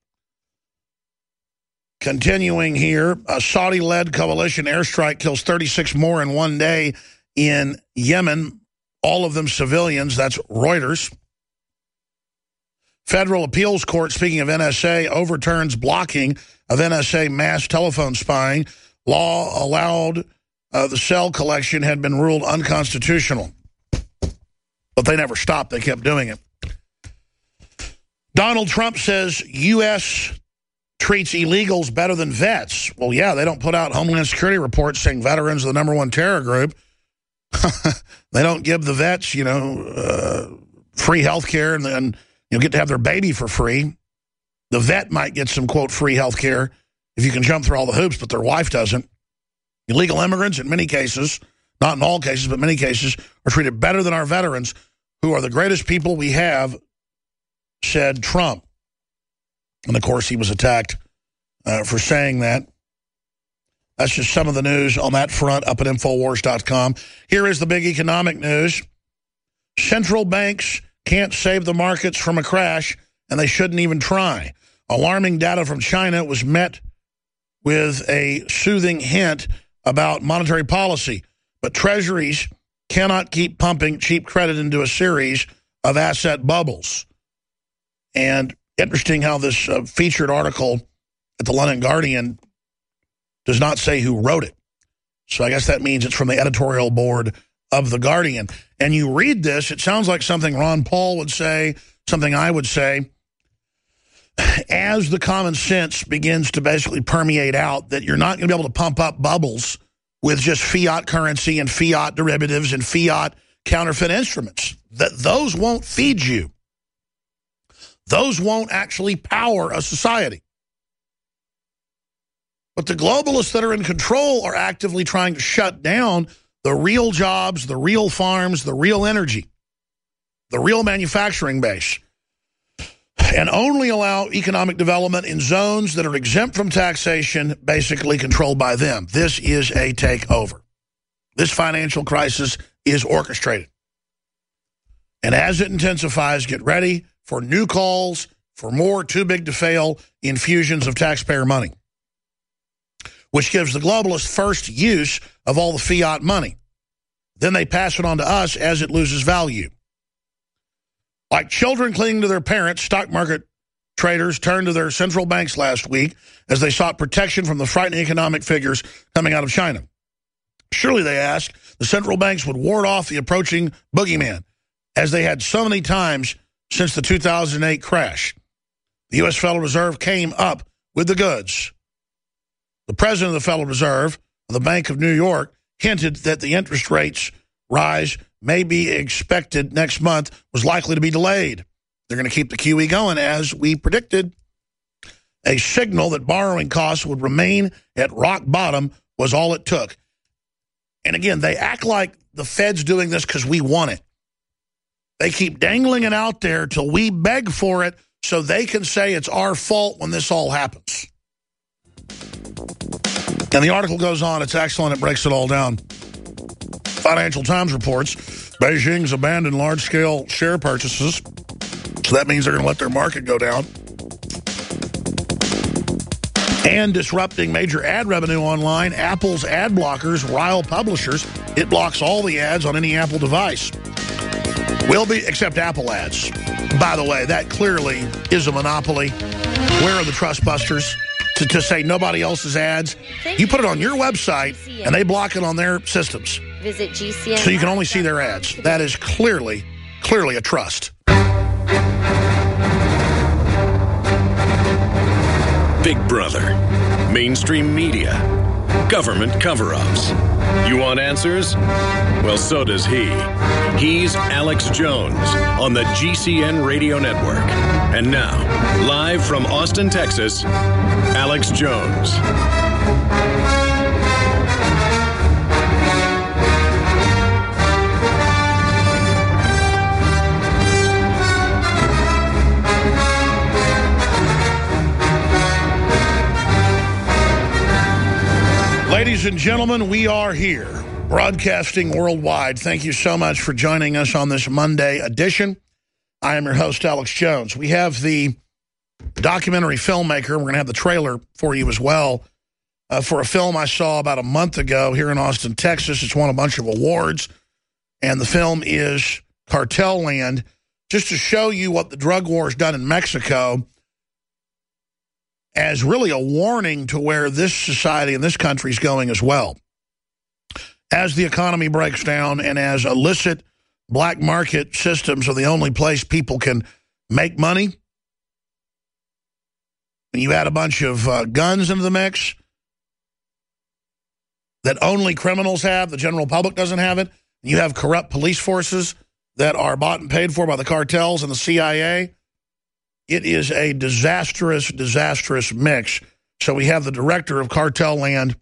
Continuing here, a Saudi-led coalition airstrike kills 36 more in one day in Yemen. All of them civilians. That's Reuters. Federal Appeals Court, speaking of NSA, overturns blocking of NSA mass telephone spying. Law allowed the cell collection had been ruled unconstitutional. But they never stopped. They kept doing it. Donald Trump says U.S. treats illegals better than vets. Well, yeah, they don't put out Homeland Security reports saying veterans are the #1 terror group. They don't give the vets, free health care and get to have their baby for free. The vet might get some, quote, free health care if you can jump through all the hoops, but their wife doesn't. Illegal immigrants, in many cases, not in all cases, but many cases, are treated better than our veterans, who are the greatest people we have, said Trump. And, of course, he was attacked for saying that. That's just some of the news on that front up at Infowars.com. Here is the big economic news. Central banks can't save the markets from a crash, and they shouldn't even try. Alarming data from China was met with a soothing hint about monetary policy, but treasuries cannot keep pumping cheap credit into a series of asset bubbles. And interesting how this featured article at the London Guardian does not say who wrote it. So I guess that means it's from the editorial board of The Guardian. And you read this, it sounds like something Ron Paul would say, something I would say, as the common sense begins to basically permeate out that you're not going to be able to pump up bubbles with just fiat currency and fiat derivatives and fiat counterfeit instruments. Those won't feed you. Those won't actually power a society. But the globalists that are in control are actively trying to shut down the real jobs, the real farms, the real energy, the real manufacturing base, and only allow economic development in zones that are exempt from taxation, basically controlled by them. This is a takeover. This financial crisis is orchestrated. And as it intensifies, get ready for new calls for more too-big-to-fail infusions of taxpayer money, which gives the globalists first use of all the fiat money. Then they pass it on to us as it loses value. Like children clinging to their parents, stock market traders turned to their central banks last week as they sought protection from the frightening economic figures coming out of China. Surely, they asked, the central banks would ward off the approaching boogeyman, as they had so many times since the 2008 crash. The U.S. Federal Reserve came up with the goods. The president of the Federal Reserve, of the Bank of New York, hinted that the interest rates rise may be expected next month was likely to be delayed. They're going to keep the QE going, as we predicted. A signal that borrowing costs would remain at rock bottom was all it took. And again, they act like the Fed's doing this because we want it. They keep dangling it out there till we beg for it so they can say it's our fault when this all happens. And the article goes on. It's excellent. It breaks it all down. Financial Times reports Beijing's abandoned large-scale share purchases. So that means they're going to let their market go down. And disrupting major ad revenue online, Apple's ad blockers rile publishers. It blocks all the ads on any Apple device. Will be, except Apple ads. By the way, that clearly is a monopoly. Where are the trust busters to say nobody else's ads? You put it on your website, and they block it on their systems. Visit GCN. So you can only see their ads. That is clearly a trust. Big Brother, mainstream media, government cover-ups. You want answers? Well, so does he. He's Alex Jones on the GCN Radio Network. And now, live from Austin, Texas, Alex Jones. Ladies and gentlemen, we are here, broadcasting worldwide. Thank you so much for joining us on this Monday edition. I am your host, Alex Jones. We have the documentary filmmaker. We're going to have the trailer for you as well for a film I saw about a month ago here in Austin, Texas. It's won a bunch of awards, and the film is Cartel Land, just to show you what the drug war has done in Mexico as really a warning to where this society and this country is going as well. As the economy breaks down and as illicit black market systems are the only place people can make money, and you add a bunch of guns into the mix that only criminals have, the general public doesn't have it, you have corrupt police forces that are bought and paid for by the cartels and the CIA. It is a disastrous mix. So we have the director of Cartel Land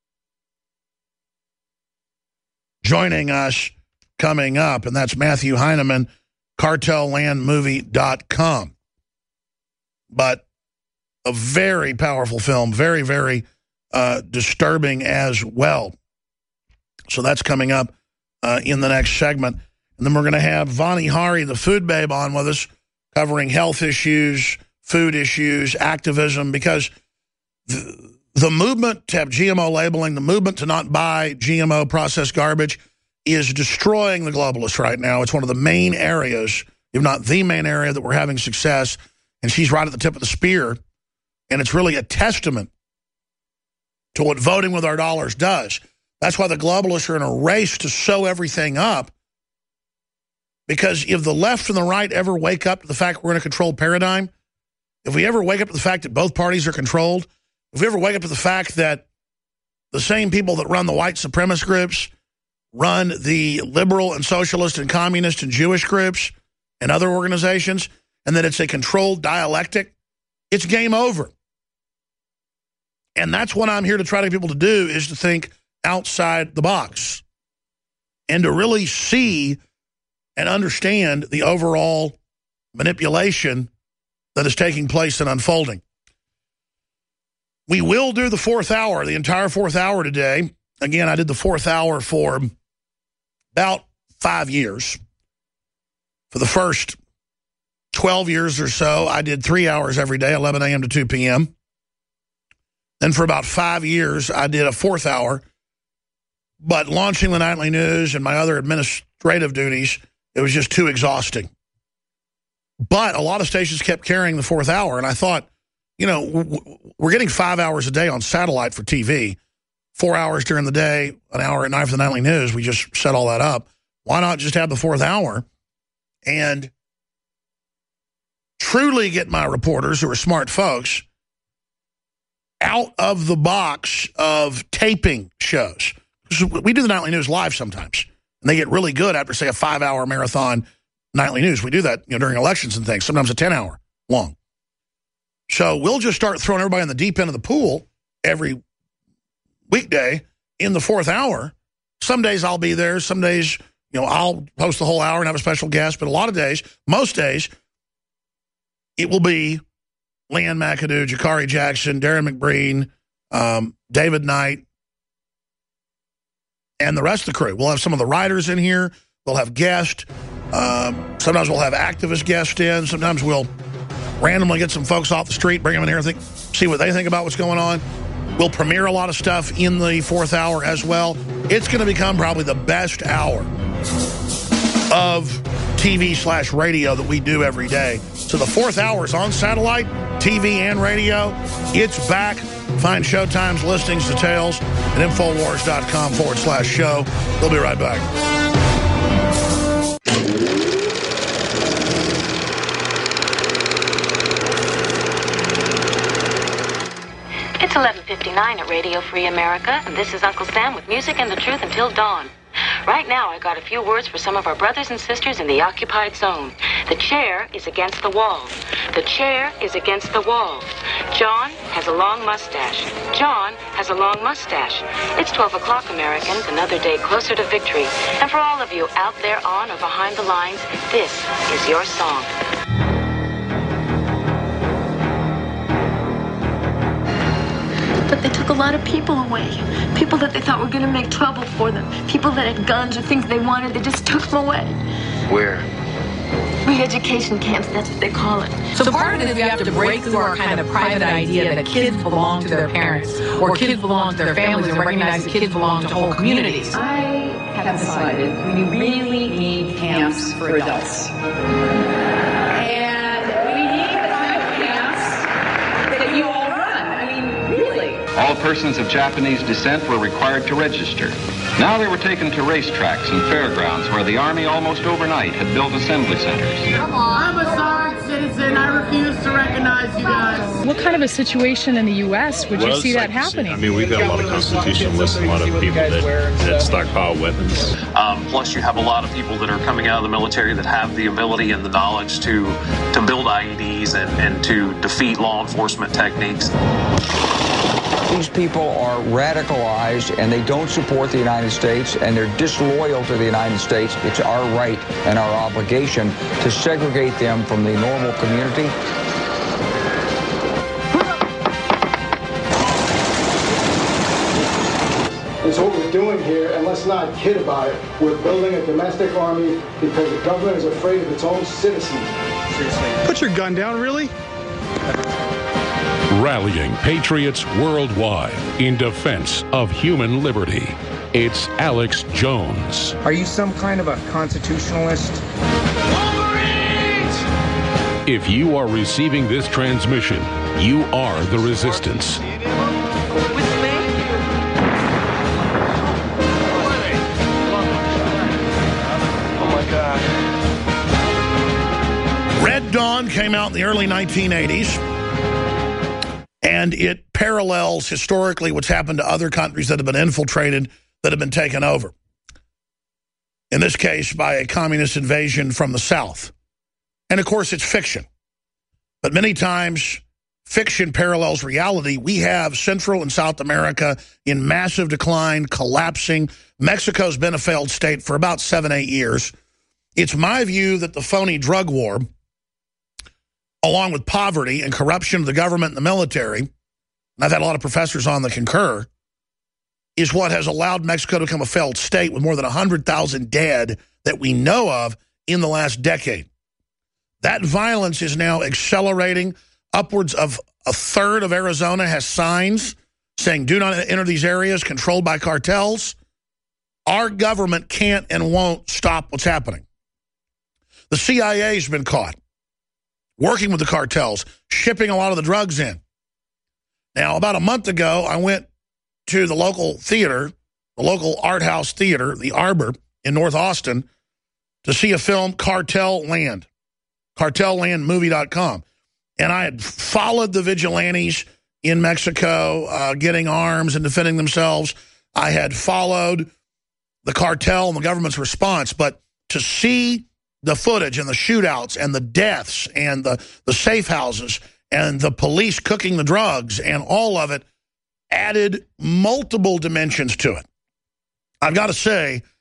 joining us coming up, and that's Matthew Heineman, cartellandmovie.com. But a very powerful film, very, very disturbing as well. So that's coming up in the next segment. And then we're going to have Vani Hari, the food babe, on with us, covering health issues, food issues, activism, because the movement to have GMO labeling, the movement to not buy GMO processed garbage is destroying the globalists right now. It's one of the main areas, if not the main area, that we're having success, and she's right at the tip of the spear, and it's really a testament to what voting with our dollars does. That's why the globalists are in a race to sew everything up. Because if the left and the right ever wake up to the fact we're in a controlled paradigm, if we ever wake up to the fact that both parties are controlled, if we ever wake up to the fact that the same people that run the white supremacist groups run the liberal and socialist and communist and Jewish groups and other organizations, and that it's a controlled dialectic, it's game over. And that's what I'm here to try to get people to do, is to think outside the box and to really see and understand the overall manipulation that is taking place and unfolding. We will do the fourth hour, the entire fourth hour today. Again, I did the fourth hour for about 5 years. For the first 12 years or so, I did 3 hours every day, 11 a.m. to 2 p.m. Then for about 5 years, I did a fourth hour. But launching the nightly news and my other administrative duties, it was just too exhausting. But a lot of stations kept carrying the fourth hour, and I thought, you know, we're getting 5 hours a day on satellite for TV, 4 hours during the day, an hour at night for the nightly news. We just set all that up. Why not just have the fourth hour and truly get my reporters, who are smart folks, out of the box of taping shows? We do the nightly news live sometimes. And they get really good after, say, a 5-hour marathon nightly news. We do that, you know, during elections and things, sometimes a 10-hour long. So we'll just start throwing everybody in the deep end of the pool every weekday in the fourth hour. Some days I'll be there. Some days I'll post the whole hour and have a special guest, but a lot of days, most days, it will be Leanne McAdoo, Jakari Jackson, Darren McBreen, David Knight, and the rest of the crew. We'll have some of the writers in here. We'll have guests. Sometimes we'll have activist guests in. Sometimes we'll randomly get some folks off the street, bring them in here, and see what they think about what's going on. We'll premiere a lot of stuff in the fourth hour as well. It's going to become probably the best hour of TV/radio that we do every day. So the fourth hour is on satellite, TV, and radio. It's back. Find showtimes, listings, details at Infowars.com/show. We'll be right back. It's 11:59 at Radio Free America, and this is Uncle Sam with music and the truth until dawn. Right now, I got a few words for some of our brothers and sisters in the occupied zone. The chair is against the wall. The chair is against the wall. John has a long mustache. John has a long mustache. It's 12 o'clock, Americans, another day closer to victory. And for all of you out there on or behind the lines, this is your song. But they took a lot of people away. People that they thought were going to make trouble for them. People that had guns or things they wanted, they just took them away. Where? Re-education camps, that's what they call it. So part of it is we have to break through our kind of private idea that kids belong to their parents or kids belong to their families and recognize that kids belong to whole communities. I have decided we really need camps for adults. And we need the kind of camps that you all run. I mean, really. All persons of Japanese descent were required to register. Now they were taken to racetracks and fairgrounds where the Army almost overnight had built assembly centers. Come on. I'm a sorry citizen. I refuse to recognize you guys. What kind of a situation in the U.S. would you see that happening? I mean, we've got a lot of constitutionalists and a lot of people that stockpile weapons. Plus, you have a lot of people that are coming out of the military that have the ability and the knowledge to build IEDs and to defeat law enforcement techniques. These people are radicalized and they don't support the United States and they're disloyal to the United States. It's our right and our obligation to segregate them from the normal community. It's what we're doing here, and let's not kid about it. We're building a domestic army because the government is afraid of its own citizens. Seriously. Put your gun down, really? Rallying patriots worldwide in defense of human liberty. It's Alex Jones. Are you some kind of a constitutionalist? Wolverines! If you are receiving this transmission, you are the resistance. Red Dawn came out in the early 1980s, and it parallels historically what's happened to other countries that have been infiltrated, that have been taken over. In this case, by a communist invasion from the South. And, of course, it's fiction. But many times, fiction parallels reality. We have Central and South America in massive decline, collapsing. Mexico's been a failed state for about 7-8 years. It's my view that the phony drug war, along with poverty and corruption of the government and the military, and I've had a lot of professors on that concur, is what has allowed Mexico to become a failed state with more than 100,000 dead that we know of in the last decade. That violence is now accelerating. Upwards of a third of Arizona has signs saying, do not enter these areas controlled by cartels. Our government can't and won't stop what's happening. The CIA has been caught working with the cartels, shipping a lot of the drugs in. Now, about a month ago, I went to the local theater, the local art house theater, the Arbor in North Austin, to see a film, Cartel Land, cartellandmovie.com. And I had followed the vigilantes in Mexico getting arms and defending themselves. I had followed the cartel and the government's response. But to see the footage and the shootouts and the deaths and the safe houses and the police cooking the drugs and all of it added multiple dimensions to it. I've got to say,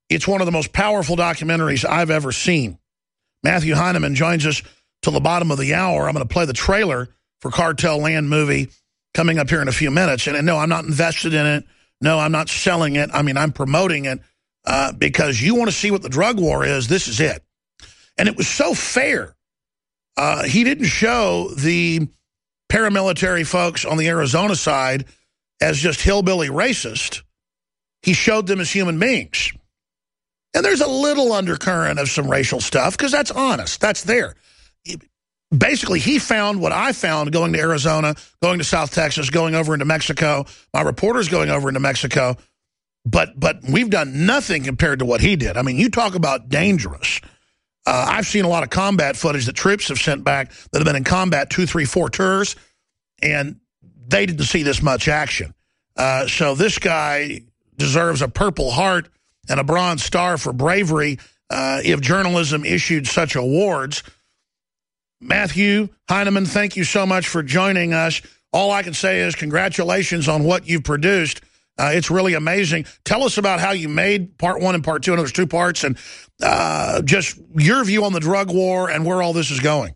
It's one of the most powerful documentaries I've ever seen. Matthew Heinemann joins us till the bottom of the hour. I'm going to play the trailer for Cartel Land movie coming up here in a few minutes. And no, I'm not invested in it. No, I'm not selling it. I mean, I'm promoting it because you want to see what the drug war is. This is it. And it was so fair. He didn't show the paramilitary folks on the Arizona side as just hillbilly racist. He showed them as human beings. And there's a little undercurrent of some racial stuff because that's honest. That's there. Basically, he found what I found going to Arizona, going to South Texas, going over into Mexico. My reporter's going over into Mexico. But we've done nothing compared to what he did. I mean, you talk about dangerous. I've seen a lot of combat footage that troops have sent back that have been in combat 2, 3, 4 tours, and they didn't see this much action. So this guy deserves a Purple Heart and a Bronze Star for bravery if journalism issued such awards. Matthew Heinemann, thank you so much for joining us. All I can say is congratulations on what you've produced. It's really amazing. Tell us about how you made part 1 and part 2. I know there's 2 parts, and just your view on the drug war and where all this is going.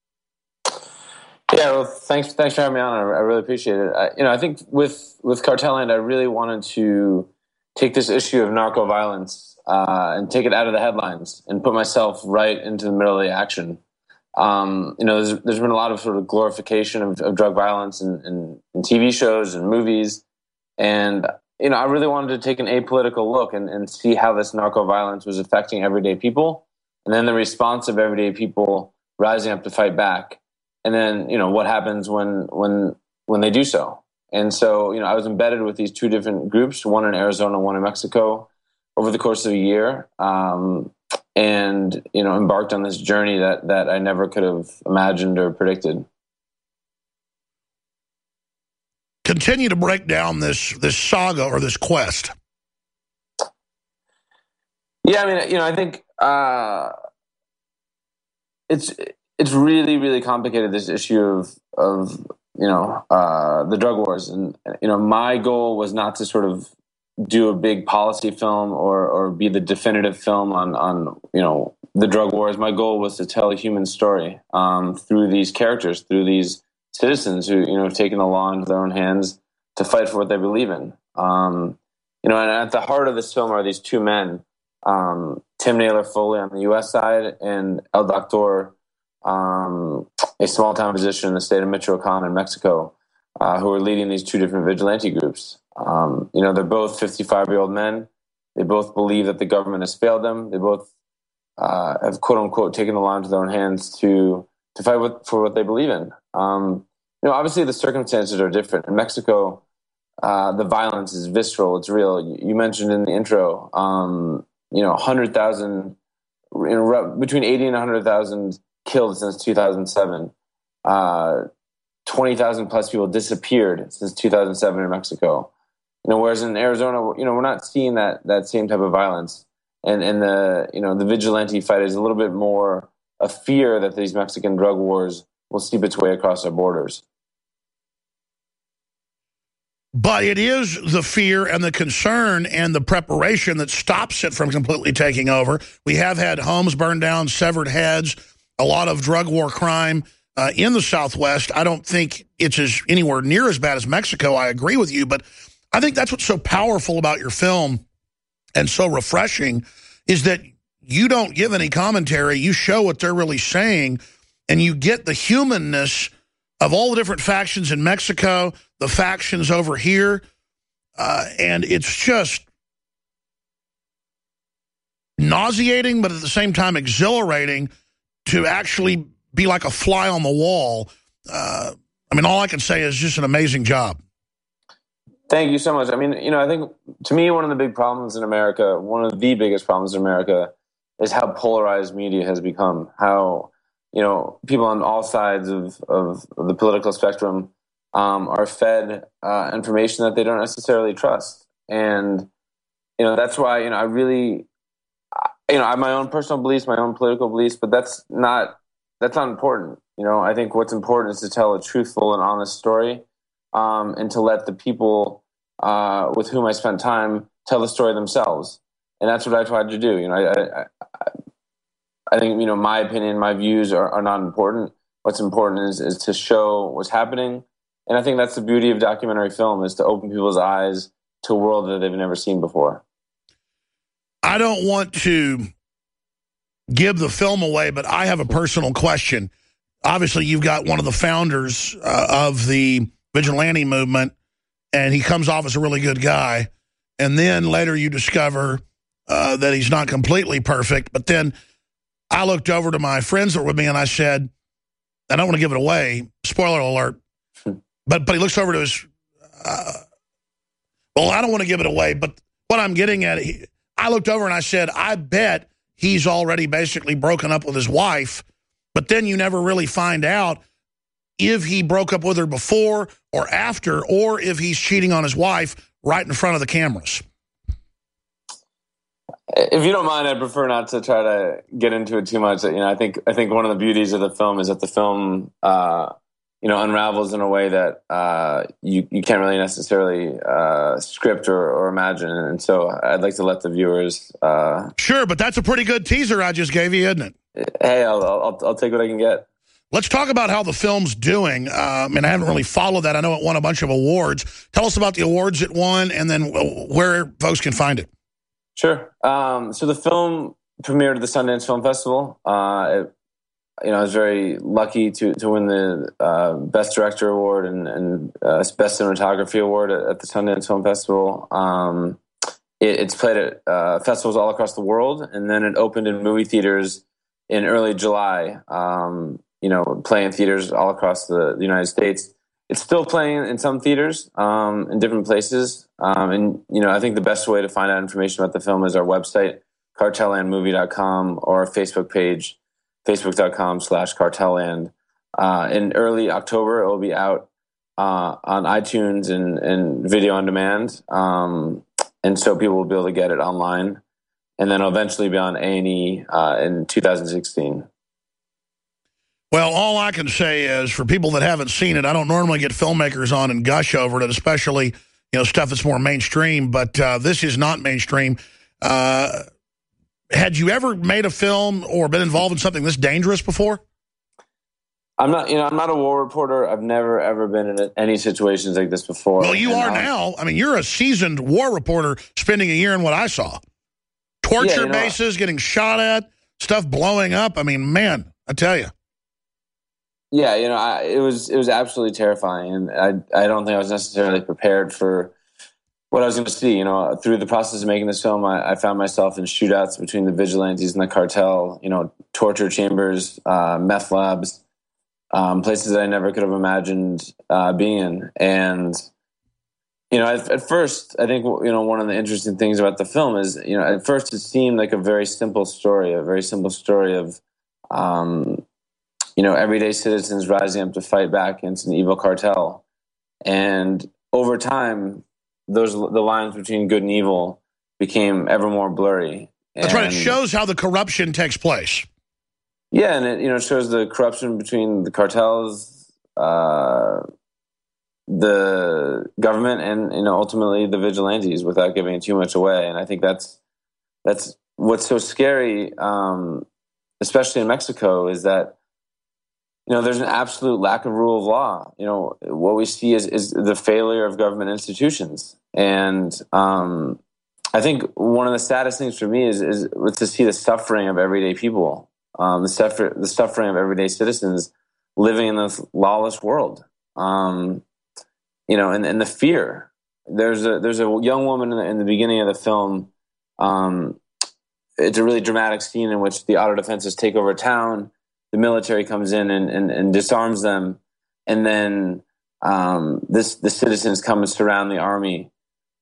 Yeah, well, thanks for having me on. I really appreciate it. I think with Cartel Land, I really wanted to take this issue of narco violence and take it out of the headlines and put myself right into the middle of the action. There's been a lot of sort of glorification of drug violence in TV shows and movies. And, I really wanted to take an apolitical look and see how this narco violence was affecting everyday people. And then the response of everyday people rising up to fight back. And then, what happens when they do so. And so, I was embedded with these 2 different groups, one in Arizona, one in Mexico, over the course of a year. And embarked on this journey that I never could have imagined or predicted. Continue to break down this saga or this quest. Yeah, I think it's really, really complicated, this issue of the drug wars. And my goal was not to sort of do a big policy film or be the definitive film on the drug wars. My goal was to tell a human story through these characters, through these citizens who have taken the law into their own hands to fight for what they believe in. And at the heart of this film are these 2 men, Tim Naylor Foley on the U.S. side and El Doctor, a small town physician in the state of Michoacan in Mexico, who are leading these 2 different vigilante groups. They're both 55-year-old men. They both believe that the government has failed them. They both have, quote unquote, taken the law into their own hands to fight for what they believe in. Obviously the circumstances are different. In Mexico, the violence is visceral. It's real. You mentioned in the intro, 100,000, between 80 and 100,000 killed since 2007. 20,000 plus people disappeared since 2007 in Mexico. Whereas in Arizona, we're not seeing that same type of violence. And the vigilante fight is a little bit more a fear that these Mexican drug wars will seep its way across our borders. But it is the fear and the concern and the preparation that stops it from completely taking over. We have had homes burned down, severed heads, a lot of drug war crime in the Southwest. I don't think it's anywhere near as bad as Mexico. I agree with you, but I think that's what's so powerful about your film and so refreshing is that you don't give any commentary. You show what they're really saying, and you get the humanness of all the different factions in Mexico, the factions over here, and it's just nauseating, but at the same time exhilarating to actually be like a fly on the wall. All I can say is just an amazing job. Thank you so much. I think to me, one of the big problems in America, one of the biggest problems in America is how polarized media has become, how, people on all sides of the political spectrum are fed information that they don't necessarily trust. And, that's why, I really, I have my own personal beliefs, my own political beliefs, but that's not important. I think what's important is to tell a truthful and honest story, and to let the people with whom I spent time tell the story themselves. and that's what I tried to do. You know, I think, you know, my opinion, my views are not important. What's important is to show what's happening. And I think that's the beauty of documentary film, is to open people's eyes to a world that they've never seen before. I don't want to give the film away, but I have a personal question. Obviously, you've got one of the founders of the vigilante movement, and he comes off as a really good guy. And then later you discover that he's not completely perfect. But then I looked over to my friends that were with me, and I said, I don't want to give it away, spoiler alert, but he looks over to his, well, I don't want to give it away, but what I'm getting at, I looked over and I said, I bet he's already basically broken up with his wife, but then you never really find out if he broke up with her before or after, or if he's cheating on his wife right in front of the cameras. If you don't mind, I'd prefer not to try to get into it too much. You know, I think one of the beauties of the film is that the film, you know, unravels in a way that you can't really necessarily script or imagine. And so I'd like to let the viewers... Sure, but that's a pretty good teaser I just gave you, isn't it? Hey, I'll take what I can get. Let's talk about how the film's doing. And I haven't really followed that. I know it won a bunch of awards. Tell us about the awards it won and then where folks can find it. Sure. So the film premiered at the Sundance Film Festival. You know, I was very lucky to win the Best Director Award and Best Cinematography Award at the Sundance Film Festival. It's played at festivals all across the world, and then it opened in movie theaters in early July. You know, playing theaters all across the United States. It's still playing in some theaters in different places. And, you know, I think the best way to find out information about the film is our website, cartellandmovie.com, or our Facebook page, facebook.com/cartelland. In early October, it will be out on iTunes and video on demand. And so people will be able to get it online. And then it'll eventually be on A&E in 2016. Well, all I can say is, for people that haven't seen it, I don't normally get filmmakers on and gush over it, especially, you know, stuff that's more mainstream, but this is not mainstream. Had you ever made a film or been involved in something this dangerous before? I'm not a war reporter. I've never, ever been in any situations like this before. Well, you are now. I mean, you're a seasoned war reporter spending a year in what I saw. Torture bases, getting shot at, stuff blowing up. I mean, man, I tell you. Yeah, you know, it was absolutely terrifying, and I don't think I was necessarily prepared for what I was going to see. You know, through the process of making this film, I found myself in shootouts between the vigilantes and the cartel. You know, torture chambers, meth labs, places that I never could have imagined being in. And you know, at first, I think, you know, one of the interesting things about the film is, you know, at first it seemed like a very simple story of you know, everyday citizens rising up to fight back against an evil cartel. And over time, the lines between good and evil became ever more blurry. That's right. It shows how the corruption takes place. Yeah, and it, you know, shows the corruption between the cartels, the government, and, you know, ultimately the vigilantes, without giving too much away. And I think that's what's so scary, especially in Mexico, is that, you know, there's an absolute lack of rule of law. You know, what we see is the failure of government institutions. And I think one of the saddest things for me is to see the suffering of everyday people, the suffering of everyday citizens living in this lawless world. You know, and the fear. There's a young woman in the beginning of the film. It's a really dramatic scene in which the auto defenses take over a town. The military comes in and disarms them, and then the citizens come and surround the army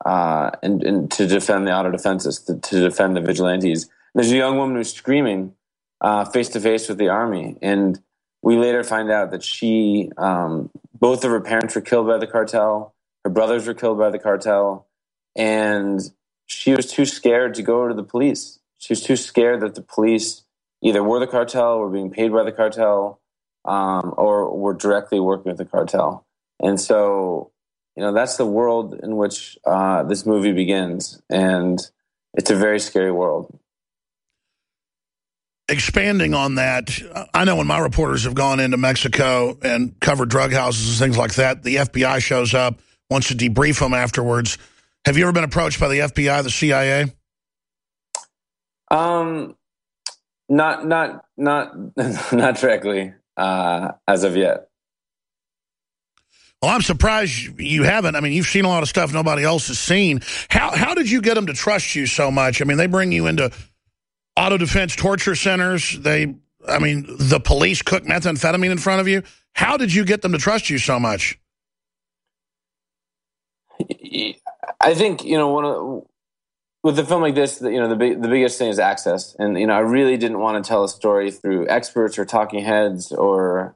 and to defend the auto defenses, to defend the vigilantes. And there's a young woman who's screaming face to face with the army, and we later find out that she, both of her parents were killed by the cartel, her brothers were killed by the cartel, and she was too scared to go to the police. She was too scared that the police either were the cartel, were being paid by the cartel, or were directly working with the cartel. And so, you know, that's the world in which this movie begins. And it's a very scary world. Expanding on that, I know when my reporters have gone into Mexico and covered drug houses and things like that, the FBI shows up, wants to debrief them afterwards. Have you ever been approached by the FBI, the CIA? Not directly as of yet. Well, I'm surprised you haven't. I mean, you've seen a lot of stuff nobody else has seen. How did you get them to trust you so much? I mean, they bring you into auto defense torture centers. The police cook methamphetamine in front of you. How did you get them to trust you so much? I think, with a film like this, the biggest thing is access. And, I really didn't want to tell a story through experts or talking heads or,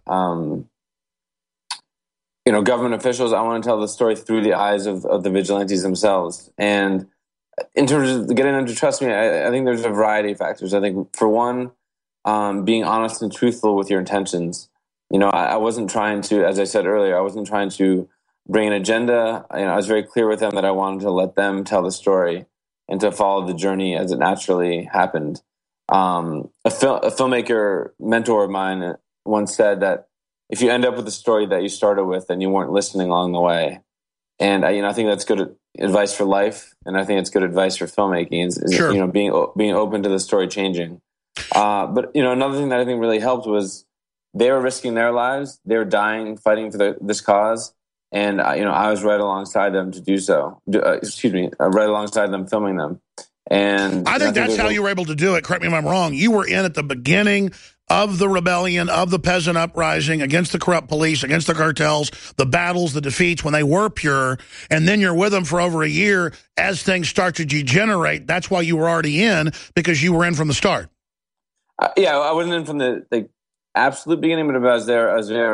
government officials. I want to tell the story through the eyes of the vigilantes themselves. And in terms of getting them to trust me, I think there's a variety of factors. I think, for one, being honest and truthful with your intentions. I wasn't trying to, as I said earlier, I wasn't trying to bring an agenda. I was very clear with them that I wanted to let them tell the story and to follow the journey as it naturally happened. A filmmaker mentor of mine once said that if you end up with a story that you started with, then you weren't listening along the way. And I think that's good advice for life, and I think it's good advice for filmmaking. Is sure. Being open to the story changing. But another thing that I think really helped was they were risking their lives, they were dying fighting for this cause, and I was right alongside them to do so. Right alongside them, filming them. And I think that's how you were able to do it. Correct me if I'm wrong. You were in at the beginning of the rebellion, of the peasant uprising against the corrupt police, against the cartels, the battles, the defeats when they were pure, and then you're with them for over a year as things start to degenerate. That's why you were already in, because you were in from the start. I wasn't in from the absolute beginning, but I was there,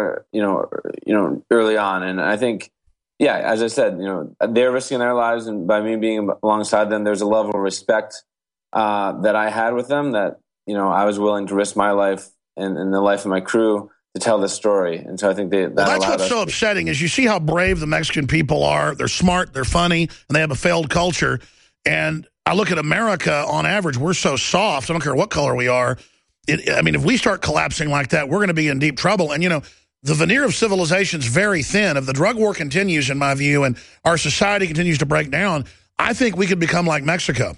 early on. And I think, as I said, they're risking their lives, and by me being alongside them, there's a level of respect that I had with them that, I was willing to risk my life and the life of my crew to tell this story. And so I think that's what's so upsetting is you see how brave the Mexican people are. They're smart, they're funny, and they have a failed culture. And I look at America, on average, we're so soft. I don't care what color we are. If we start collapsing like that, we're going to be in deep trouble. And, the veneer of civilization is very thin. If the drug war continues, in my view, and our society continues to break down, I think we could become like Mexico.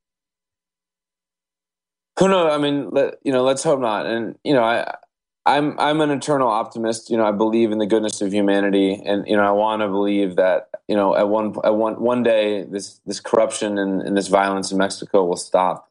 Who knows? Let's hope not. And I'm an eternal optimist. I believe in the goodness of humanity, and I want to believe that at one day this corruption and this violence in Mexico will stop.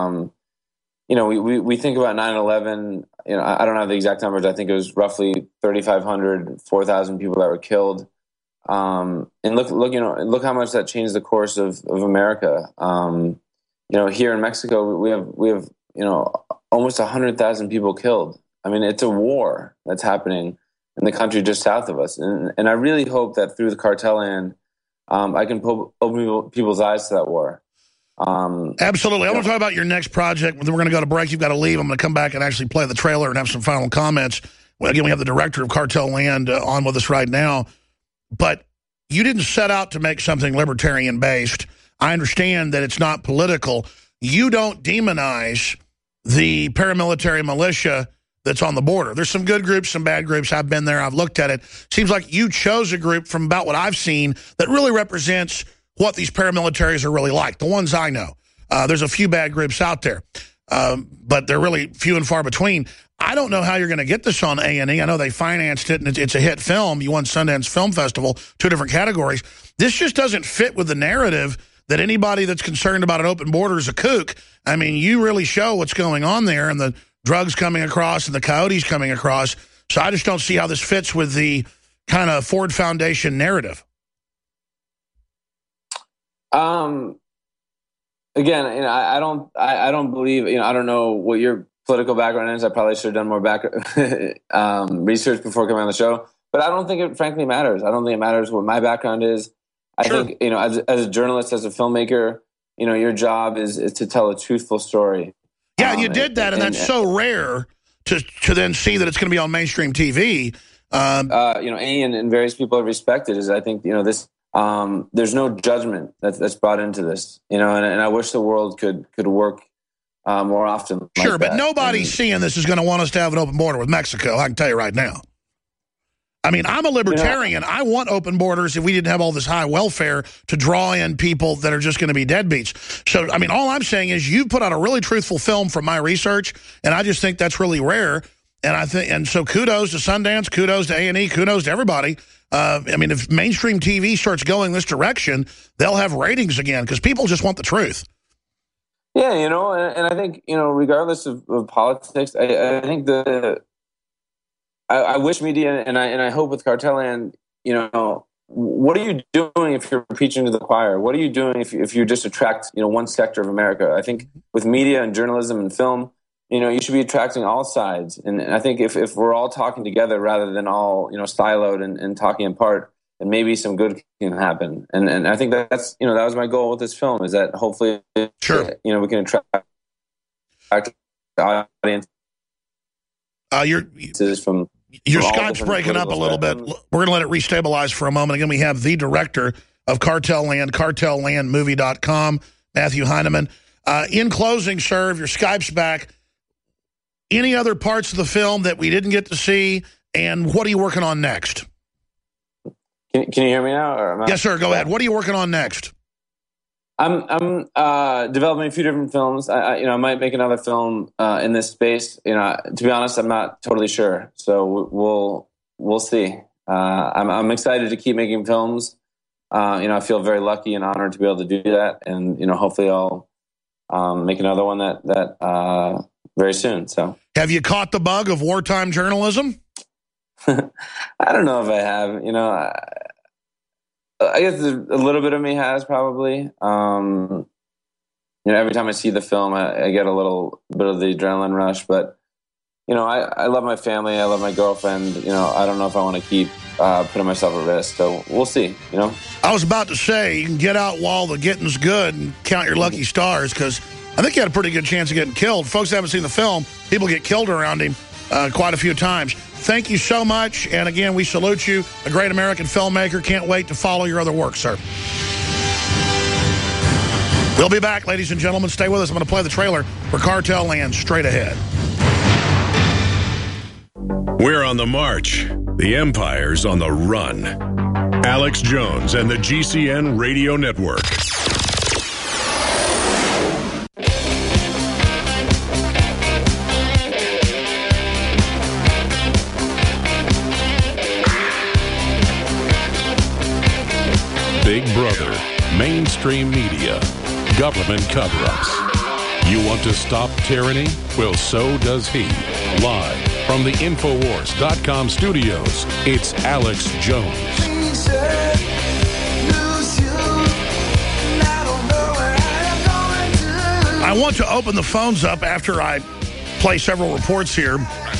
We think about 9/11. I don't have the exact numbers. I think it was roughly 3,500, 4,000 people that were killed. And look how much that changed the course of America. Here in Mexico, we have almost 100,000 people killed. It's a war that's happening in the country just south of us. And I really hope that through the Cartelland, I can open people's eyes to that war. Absolutely. I want to talk about your next project. Then we're going to go to break. You've got to leave. I'm going to come back and actually play the trailer and have some final comments. Well, again, we have the director of Cartelland on with us right now. But you didn't set out to make something libertarian-based. I understand that it's not political. You don't demonize the paramilitary militia that's on the border. There's some good groups, some bad groups. I've been there. I've looked at it. Seems like you chose a group from about what I've seen that really represents what these paramilitaries are really like, the ones I know. There's a few bad groups out there, but they're really few and far between. I don't know how you're going to get this on A&E. I know they financed it, and it's a hit film. You won Sundance Film Festival, 2 different categories. This just doesn't fit with the narrative that anybody that's concerned about an open border is a kook. You really show what's going on there, and the drugs coming across and the coyotes coming across. So I just don't see how this fits with the kind of Ford Foundation narrative. Again, I don't believe, I don't know what your political background is. I probably should have done more research before coming on the show, but I don't think it frankly matters. I don't think it matters what my background is. I think, as a journalist, as a filmmaker, your job is to tell a truthful story. Yeah, you did that, and that's so rare to then see that it's going to be on mainstream TV. A and various people have respected is, I think, there's no judgment that's brought into this, and I wish the world could work more often. Sure, but nobody seeing this is going to want us to have an open border with Mexico. I can tell you right now. I mean, I'm a libertarian. I want open borders if we didn't have all this high welfare to draw in people that are just going to be deadbeats. So, I mean, all I'm saying is you put out a really truthful film from my research, and I just think that's really rare. And so kudos to Sundance, kudos to A&E, kudos to everybody. I mean, if mainstream TV starts going this direction, they'll have ratings again because people just want the truth. Yeah, and I think, regardless of politics, I think I wish media, and I hope with Cartelland, what are you doing if you're preaching to the choir? What are you doing if you just attract, one sector of America? I think with media and journalism and film, you should be attracting all sides. And I think if we're all talking together rather than all, siloed and talking apart, then maybe some good can happen. And I think that's, that was my goal with this film, is that hopefully, sure, we can attract the audience. Your Skype's breaking up a little bit. We're going to let it restabilize for a moment. Again, we have the director of Cartelland, cartellandmovie.com, Matthew Heineman. In closing, sir, if your Skype's back, any other parts of the film that we didn't get to see, and what are you working on next? Can you hear me now? Yes, sir. Go ahead. What are you working on next? I'm developing a few different films. I might make another film in this space. To be honest, I'm not totally sure. So we'll see. I'm excited to keep making films. I feel very lucky and honored to be able to do that, and hopefully I'll make another one that very soon. So, have you caught the bug of wartime journalism? I don't know if I have. I guess a little bit of me has probably. Every time I see the film, I get a little bit of the adrenaline rush. But I love my family. I love my girlfriend. I don't know if I want to keep putting myself at risk. So we'll see. I was about to say you can get out while the getting's good and count your lucky stars, because I think you had a pretty good chance of getting killed. Folks that haven't seen the film, people get killed around him quite a few times. Thank you so much. And again, we salute you. A great American filmmaker. Can't wait to follow your other work, sir. We'll be back, ladies and gentlemen. Stay with us. I'm going to play the trailer for Cartelland straight ahead. We're on the march. The Empire's on the run. Alex Jones and the GCN Radio Network. Big Brother, mainstream media, government cover-ups. You want to stop tyranny? Well, so does he. Live from the Infowars.com studios, it's Alex Jones. I want to open the phones up after I play several reports here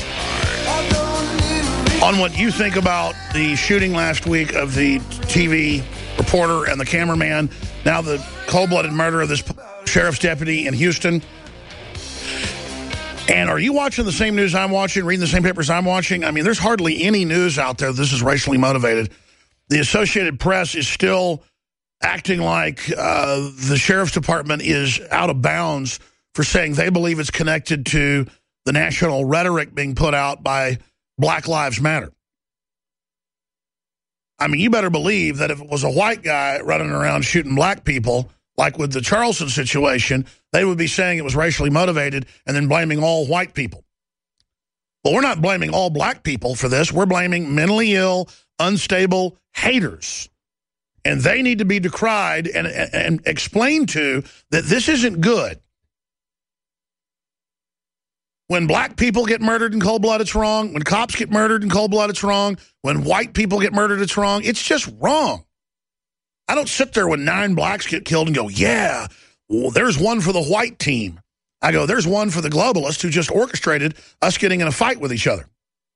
on what you think about the shooting last week of the TV reporter and the cameraman, now the cold-blooded murder of this sheriff's deputy in Houston. And are you watching the same news I'm watching, reading the same papers I'm watching? I mean, there's hardly any news out there this is racially motivated. The Associated Press is still acting like the sheriff's department is out of bounds for saying they believe it's connected to the national rhetoric being put out by Black Lives Matter. I mean, you better believe that if it was a white guy running around shooting black people, like with the Charleston situation, they would be saying it was racially motivated and then blaming all white people. Well, we're not blaming all black people for this. We're blaming mentally ill, unstable haters. And they need to be decried and explained to that this isn't good. When black people get murdered in cold blood, it's wrong. When cops get murdered in cold blood, it's wrong. When white people get murdered, it's wrong. It's just wrong. I don't sit there when 9 blacks get killed and go, yeah, well, there's one for the white team. I go, there's one for the globalist who just orchestrated us getting in a fight with each other.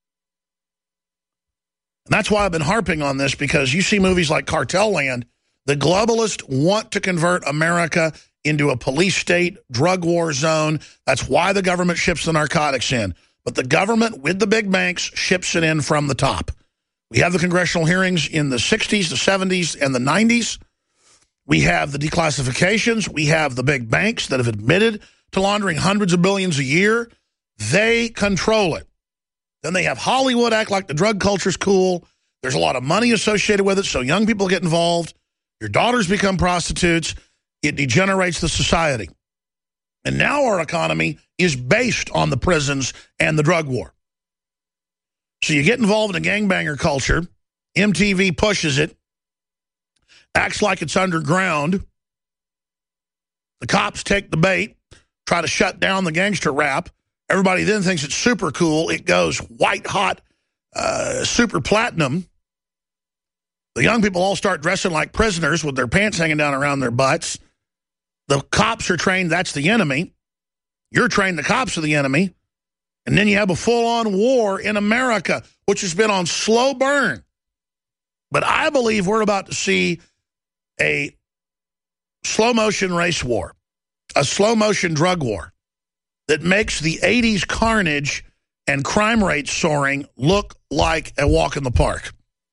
And that's why I've been harping on this, because you see movies like Cartelland, the globalists want to convert America into a police state, drug war zone. That's why the government ships the narcotics in. But the government, with the big banks, ships it in from the top. We have the congressional hearings in the 60s, the 70s, and the 90s. We have the declassifications. We have the big banks that have admitted to laundering hundreds of billions a year. They control it. Then they have Hollywood act like the drug culture's cool. There's a lot of money associated with it, so young people get involved. Your daughters become prostitutes. It degenerates the society. And now our economy is based on the prisons and the drug war. So you get involved in a gangbanger culture. MTV pushes it. Acts like it's underground. The cops take the bait, try to shut down the gangster rap. Everybody then thinks it's super cool. It goes white hot, super platinum. The young people all start dressing like prisoners with their pants hanging down around their butts. The cops are trained that's the enemy. You're trained the cops are the enemy. And then you have a full-on war in America, which has been on slow burn. But I believe we're about to see a slow-motion race war, a slow-motion drug war that makes the 80s carnage and crime rates soaring look like a walk in the park.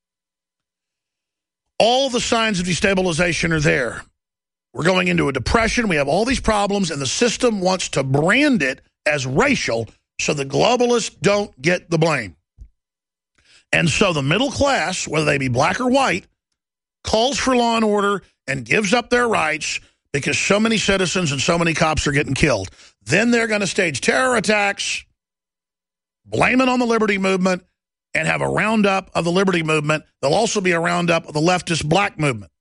All the signs of destabilization are there. We're going into a depression. We have all these problems, and the system wants to brand it as racial so the globalists don't get the blame. And so the middle class, whether they be black or white, calls for law and order and gives up their rights because so many citizens and so many cops are getting killed. Then they're going to stage terror attacks, blame it on the liberty movement, and have a roundup of the liberty movement. There'll also be a roundup of the leftist black movement.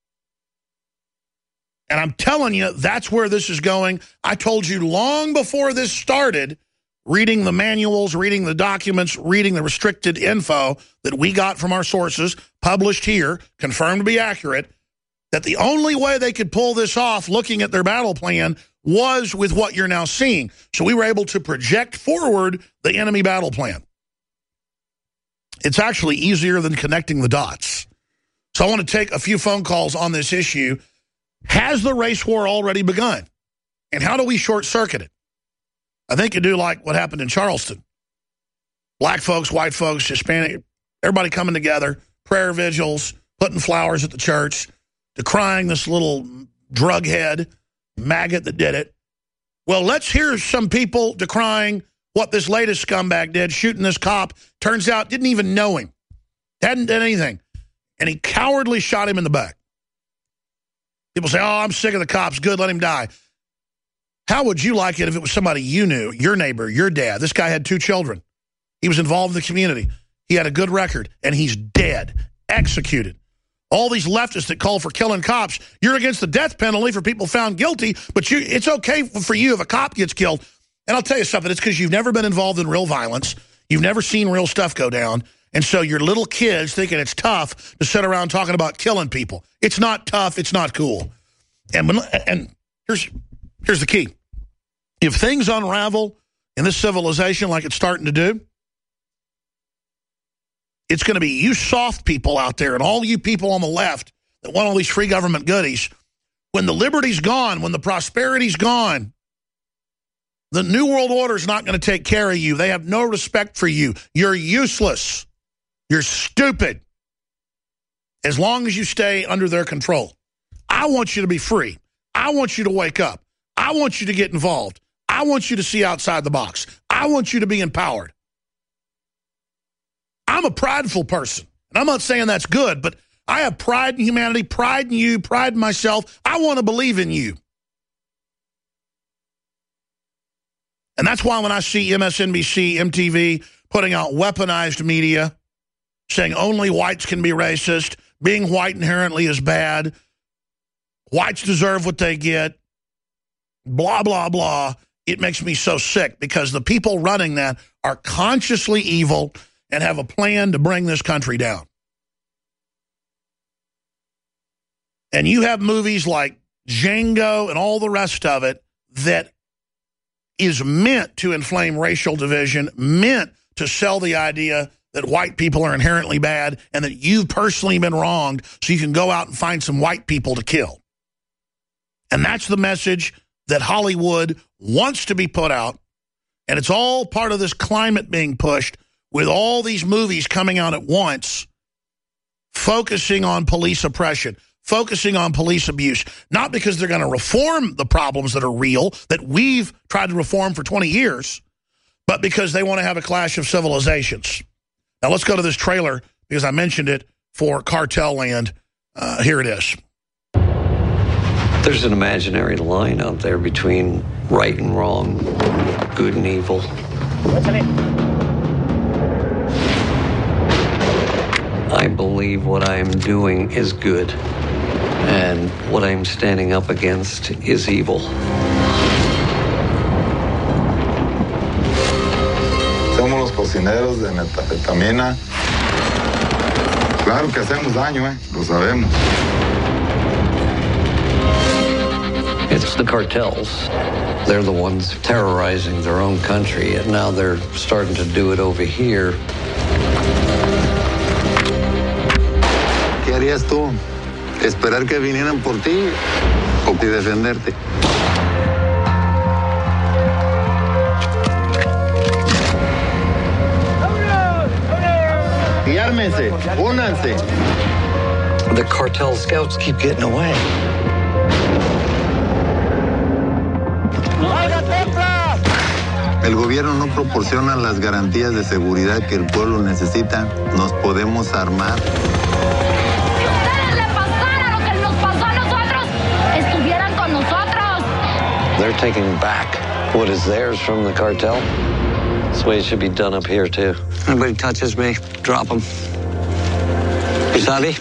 And I'm telling you, that's where this is going. I told you long before this started, reading the manuals, reading the documents, reading the restricted info that we got from our sources, published here, confirmed to be accurate, that the only way they could pull this off, looking at their battle plan, was with what you're now seeing. So we were able to project forward the enemy battle plan. It's actually easier than connecting the dots. So I want to take a few phone calls on this issue. Has the race war already begun? And how do we short-circuit it? I think you do like what happened in Charleston. Black folks, white folks, Hispanic, everybody coming together, prayer vigils, putting flowers at the church, decrying this little drug head, maggot that did it. Well, let's hear some people decrying what this latest scumbag did, shooting this cop. Turns out didn't even know him. Hadn't done anything. And he cowardly shot him in the back. People say, oh, I'm sick of the cops. Good, let him die. How would you like it if it was somebody you knew, your neighbor, your dad? This guy had 2 children. He was involved in the community. He had a good record, and he's dead, executed. All these leftists that call for killing cops, you're against the death penalty for people found guilty, but it's okay for you if a cop gets killed. And I'll tell you something, it's because you've never been involved in real violence. You've never seen real stuff go down. And so your little kids thinking it's tough to sit around talking about killing people. It's not tough. It's not cool. And here's the key. If things unravel in this civilization like it's starting to do, it's going to be you soft people out there and all you people on the left that want all these free government goodies. When the liberty's gone, when the prosperity's gone, the New World Order is not going to take care of you. They have no respect for you. You're useless. You're stupid. As long as you stay under their control. I want you to be free. I want you to wake up. I want you to get involved. I want you to see outside the box. I want you to be empowered. I'm a prideful person. And I'm not saying that's good, but I have pride in humanity, pride in you, pride in myself. I want to believe in you. And that's why when I see MSNBC, MTV putting out weaponized media, saying only whites can be racist, being white inherently is bad, whites deserve what they get, blah, blah, blah, it makes me so sick because the people running that are consciously evil and have a plan to bring this country down. And you have movies like Django and all the rest of it that is meant to inflame racial division, meant to sell the idea that white people are inherently bad and that you've personally been wronged so you can go out and find some white people to kill. And that's the message that Hollywood wants to be put out. And it's all part of this climate being pushed with all these movies coming out at once focusing on police oppression, focusing on police abuse, not because they're going to reform the problems that are real, that we've tried to reform for 20 years, but because they want to have a clash of civilizations. Now let's go to this trailer, because I mentioned it for Cartel Land. Here it is. There's an imaginary line out there between right and wrong, good and evil. I believe what I am doing is good, and what I'm standing up against is evil. Somos los cocineros de metanfetamina. Claro que hacemos daño, lo sabemos. It's the cartels. They're the ones terrorizing their own country, and now they're starting to do it over here. ¿Qué harías tú? ¿Esperar que vinieran por ti o defenderte? Y ármense, únanse. The cartel scouts keep getting away. El gobierno no proporciona las garantías de seguridad que el pueblo necesita. Nos podemos armar. Si a ustedes les pasara lo que nos pasó a nosotros, estuvieran con nosotros. They're taking back what is theirs from the cartel. This way it should be done up here, too. Anybody touches me, drop them. You sabi?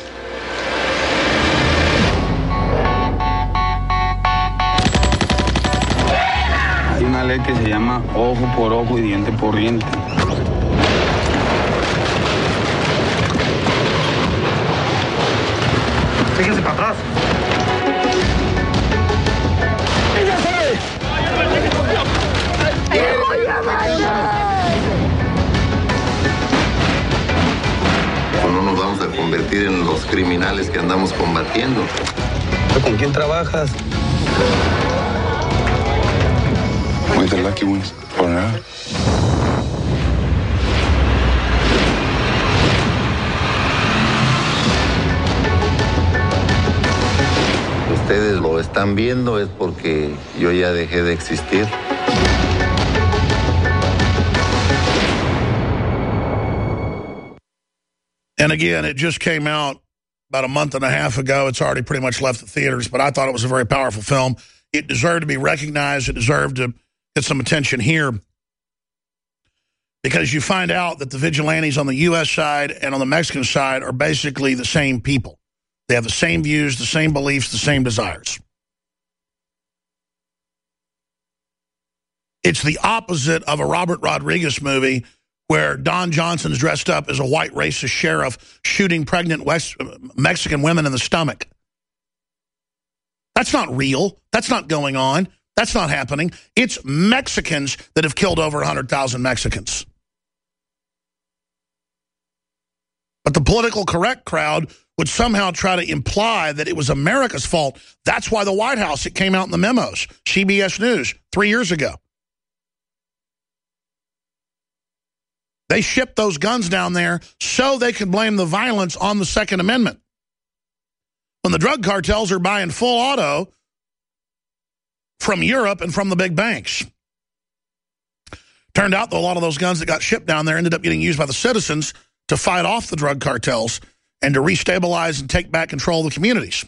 Hay una ley que se llama ojo por ojo y diente por diente. Fíjense para atrás. No nos vamos a convertir en los criminales que andamos combatiendo. ¿Con quién trabajas? With the lucky ones, for now. Ustedes lo están viendo es porque yo ya dejé de existir. And again, it just came out about a month and a half ago. It's already pretty much left the theaters, but I thought it was a very powerful film. It deserved to be recognized. It deserved to get some attention here, because you find out that the vigilantes on the U.S. side and on the Mexican side are basically the same people. They have the same views, the same beliefs, the same desires. It's the opposite of a Robert Rodriguez movie where Don Johnson's dressed up as a white racist sheriff shooting pregnant Mexican women in the stomach. That's not real. That's not going on. That's not happening. It's Mexicans that have killed over 100,000 Mexicans. But the political correct crowd would somehow try to imply that it was America's fault. That's why the White House, it came out in the memos, CBS News, 3 years ago. They shipped those guns down there so they could blame the violence on the Second Amendment. When the drug cartels are buying full auto from Europe and from the big banks. Turned out that a lot of those guns that got shipped down there ended up getting used by the citizens to fight off the drug cartels and to restabilize and take back control of the communities.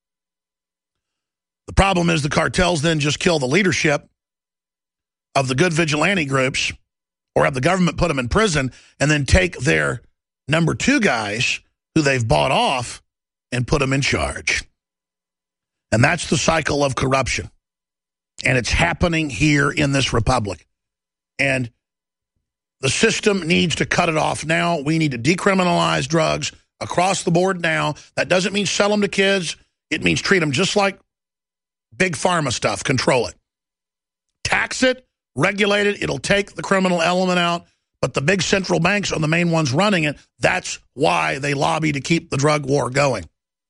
The problem is the cartels then just kill the leadership of the good vigilante groups, or have the government put them in prison and then take their number two guys who they've bought off and put them in charge. And that's the cycle of corruption. And it's happening here in this republic. And the system needs to cut it off now. We need to decriminalize drugs across the board now. That doesn't mean sell them to kids. It means treat them just like big pharma stuff. Control it. Tax it. Regulate it. It'll take the criminal element out. But the big central banks are the main ones running it. That's why they lobby to keep the drug war going.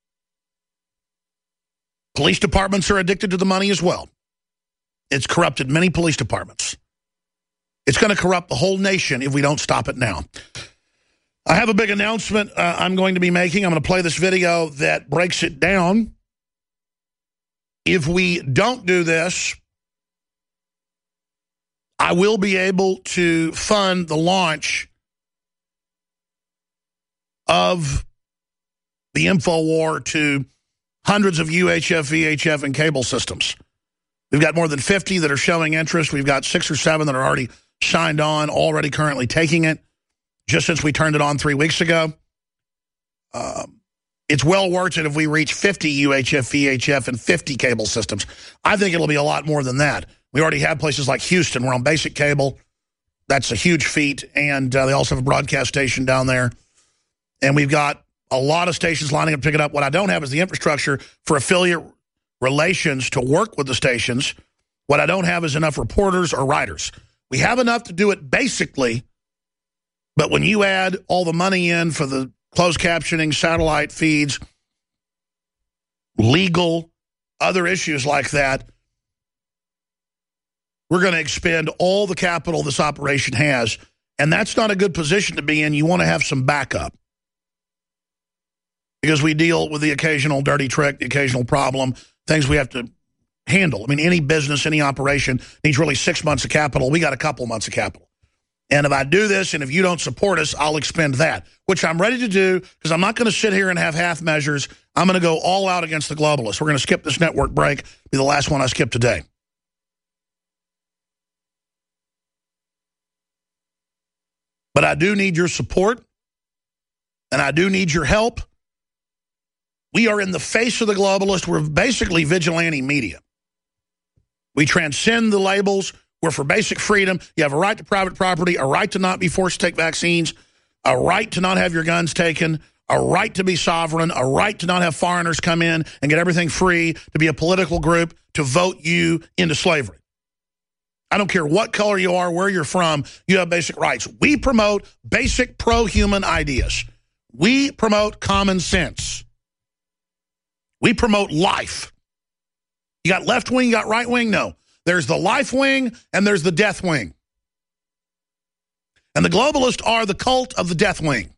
Police departments are addicted to the money as well. It's corrupted many police departments. It's going to corrupt the whole nation if we don't stop it now. I have a big announcement I'm going to be making. I'm going to play this video that breaks it down. If we don't do this, I will be able to fund the launch of the InfoWar to hundreds of UHF, VHF, and cable systems. We've got more than 50 that are showing interest. We've got 6 or 7 that are already signed on, already currently taking it, just since we turned it on 3 weeks ago. It's well worth it if we reach 50 UHF, VHF, and 50 cable systems. I think it'll be a lot more than that. We already have places like Houston. We're on basic cable. That's a huge feat. And they also have a broadcast station down there. And we've got a lot of stations lining up to pick it up. What I don't have is the infrastructure for affiliate relations to work with the stations. What I don't have is enough reporters or writers. We have enough to do it basically, but when you add all the money in for the closed captioning, satellite feeds, legal, other issues like that, we're going to expend all the capital this operation has, and that's not a good position to be in. You want to have some backup because we deal with the occasional dirty trick, the occasional problem, things we have to handle. I mean, any business, any operation needs really 6 months of capital. We got a couple months of capital. And if I do this, and if you don't support us, I'll expend that, which I'm ready to do because I'm not going to sit here and have half measures. I'm going to go all out against the globalists. We're going to skip this network break, be the last one I skip today. But I do need your support, and I do need your help. We are in the face of the globalists. We're basically vigilante media. We transcend the labels. We're for basic freedom. You have a right to private property, a right to not be forced to take vaccines, a right to not have your guns taken, a right to be sovereign, a right to not have foreigners come in and get everything free, to be a political group, to vote you into slavery. I don't care what color you are, where you're from, you have basic rights. We promote basic pro-human ideas. We promote common sense. We promote life. You got left wing, you got right wing? No. There's the life wing and there's the death wing. And the globalists are the cult of the death wing.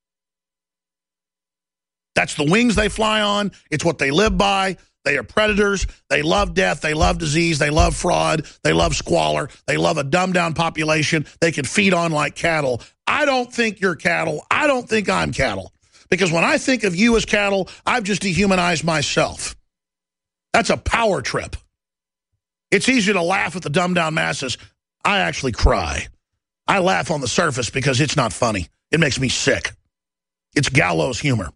That's the wings they fly on. It's what they live by. They are predators. They love death. They love disease. They love fraud. They love squalor. They love a dumbed-down population they can feed on like cattle. I don't think you're cattle. I don't think I'm cattle. Because when I think of you as cattle, I've just dehumanized myself. That's a power trip. It's easy to laugh at the dumbed-down masses. I actually cry. I laugh on the surface because it's not funny. It makes me sick. It's gallows humor.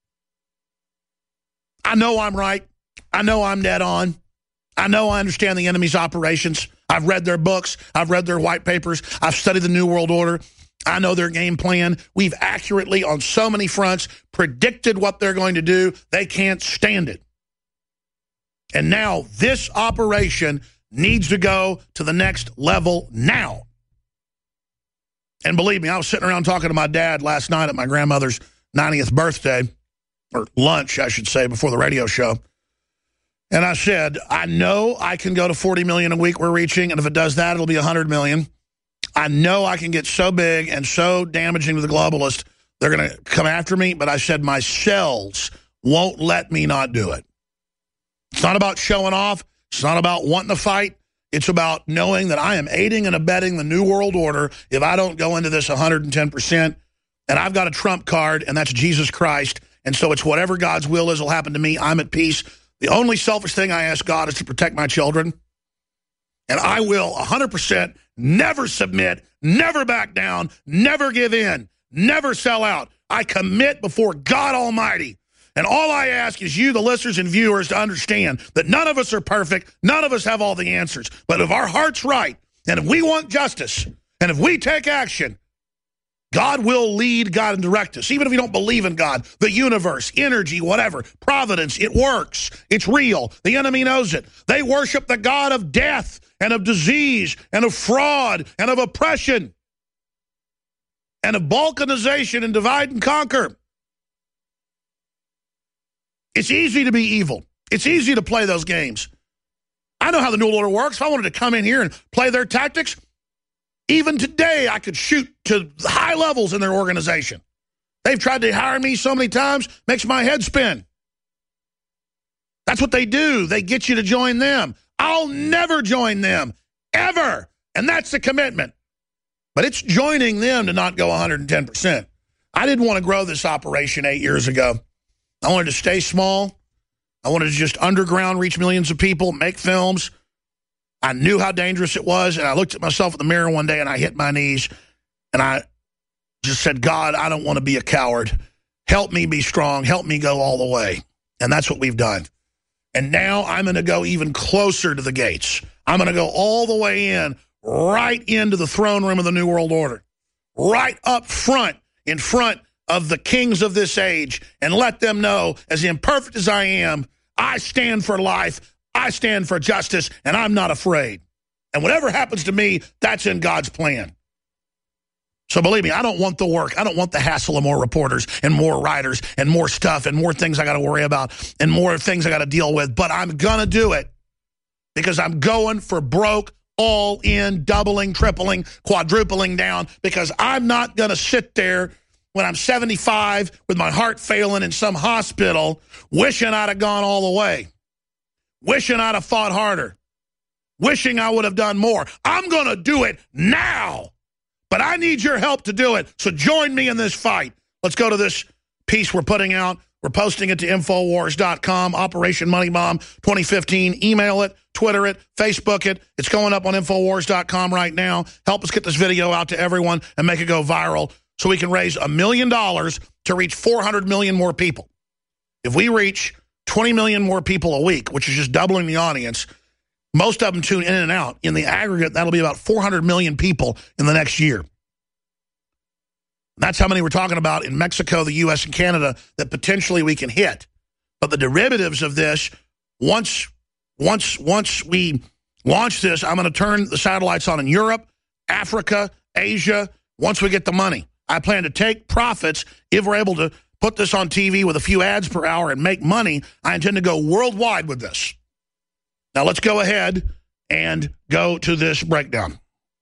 I know I'm right. I know I'm dead on. I know I understand the enemy's operations. I've read their books. I've read their white papers. I've studied the New World Order. I know their game plan. We've accurately, on so many fronts, predicted what they're going to do. They can't stand it. And now this operation needs to go to the next level now. And believe me, I was sitting around talking to my dad last night at my grandmother's 90th birthday, or lunch, I should say, before the radio show. And I said, I know I can go to 40 million a week we're reaching, and if it does that, it'll be 100 million. I know I can get so big and so damaging to the globalists, they're going to come after me, but I said my cells won't let me not do it. It's not about showing off. It's not about wanting to fight. It's about knowing that I am aiding and abetting the New World Order if I don't go into this 110%. And I've got a trump card, and that's Jesus Christ. And so it's whatever God's will is will happen to me. I'm at peace. The only selfish thing I ask God is to protect my children. And I will 100% never submit, never back down, never give in, never sell out. I commit before God Almighty. And all I ask is you, the listeners and viewers, to understand that none of us are perfect. None of us have all the answers. But if our heart's right, and if we want justice, and if we take action, God will lead, God, and direct us. Even if we don't believe in God, the universe, energy, whatever, providence, it works. It's real. The enemy knows it. They worship the God of death and of disease and of fraud and of oppression and of balkanization and divide and conquer. It's easy to be evil. It's easy to play those games. I know how the New World Order works. If I wanted to come in here and play their tactics, even today I could shoot to high levels in their organization. They've tried to hire me so many times, makes my head spin. That's what they do. They get you to join them. I'll never join them, ever. And that's the commitment. But it's joining them to not go 110%. I didn't want to grow this operation 8 years ago. I wanted to stay small. I wanted to just underground reach millions of people, make films. I knew how dangerous it was, and I looked at myself in the mirror one day, and I hit my knees, and I just said, God, I don't want to be a coward. Help me be strong. Help me go all the way. And that's what we've done. And now I'm going to go even closer to the gates. I'm going to go all the way in, right into the throne room of the New World Order, right up front, in front of the kings of this age, and let them know, as imperfect as I am, I stand for life, I stand for justice, and I'm not afraid. And whatever happens to me, that's in God's plan. So believe me, I don't want the work. I don't want the hassle of more reporters and more writers and more stuff and more things I got to worry about and more things I got to deal with. But I'm going to do it because I'm going for broke, all in, doubling, tripling, quadrupling down, because I'm not going to sit there when I'm 75 with my heart failing in some hospital wishing I'd have gone all the way, wishing I'd have fought harder, wishing I would have done more. I'm going to do it now. But I need your help to do it, so join me in this fight. Let's go to this piece we're putting out. We're posting it to Infowars.com, Operation Money Bomb 2015. Email it, Twitter it, Facebook it. It's going up on Infowars.com right now. Help us get this video out to everyone and make it go viral so we can raise $1 million to reach 400 million more people. If we reach 20 million more people a week, which is just doubling the audience, most of them tune in and out. In the aggregate, that'll be about 400 million people in the next year. That's how many we're talking about in Mexico, the U.S., and Canada that potentially we can hit. But the derivatives of this, once we launch this, I'm going to turn the satellites on in Europe, Africa, Asia, once we get the money. I plan to take profits. If we're able to put this on TV with a few ads per hour and make money, I intend to go worldwide with this. Now let's go ahead and go to this breakdown.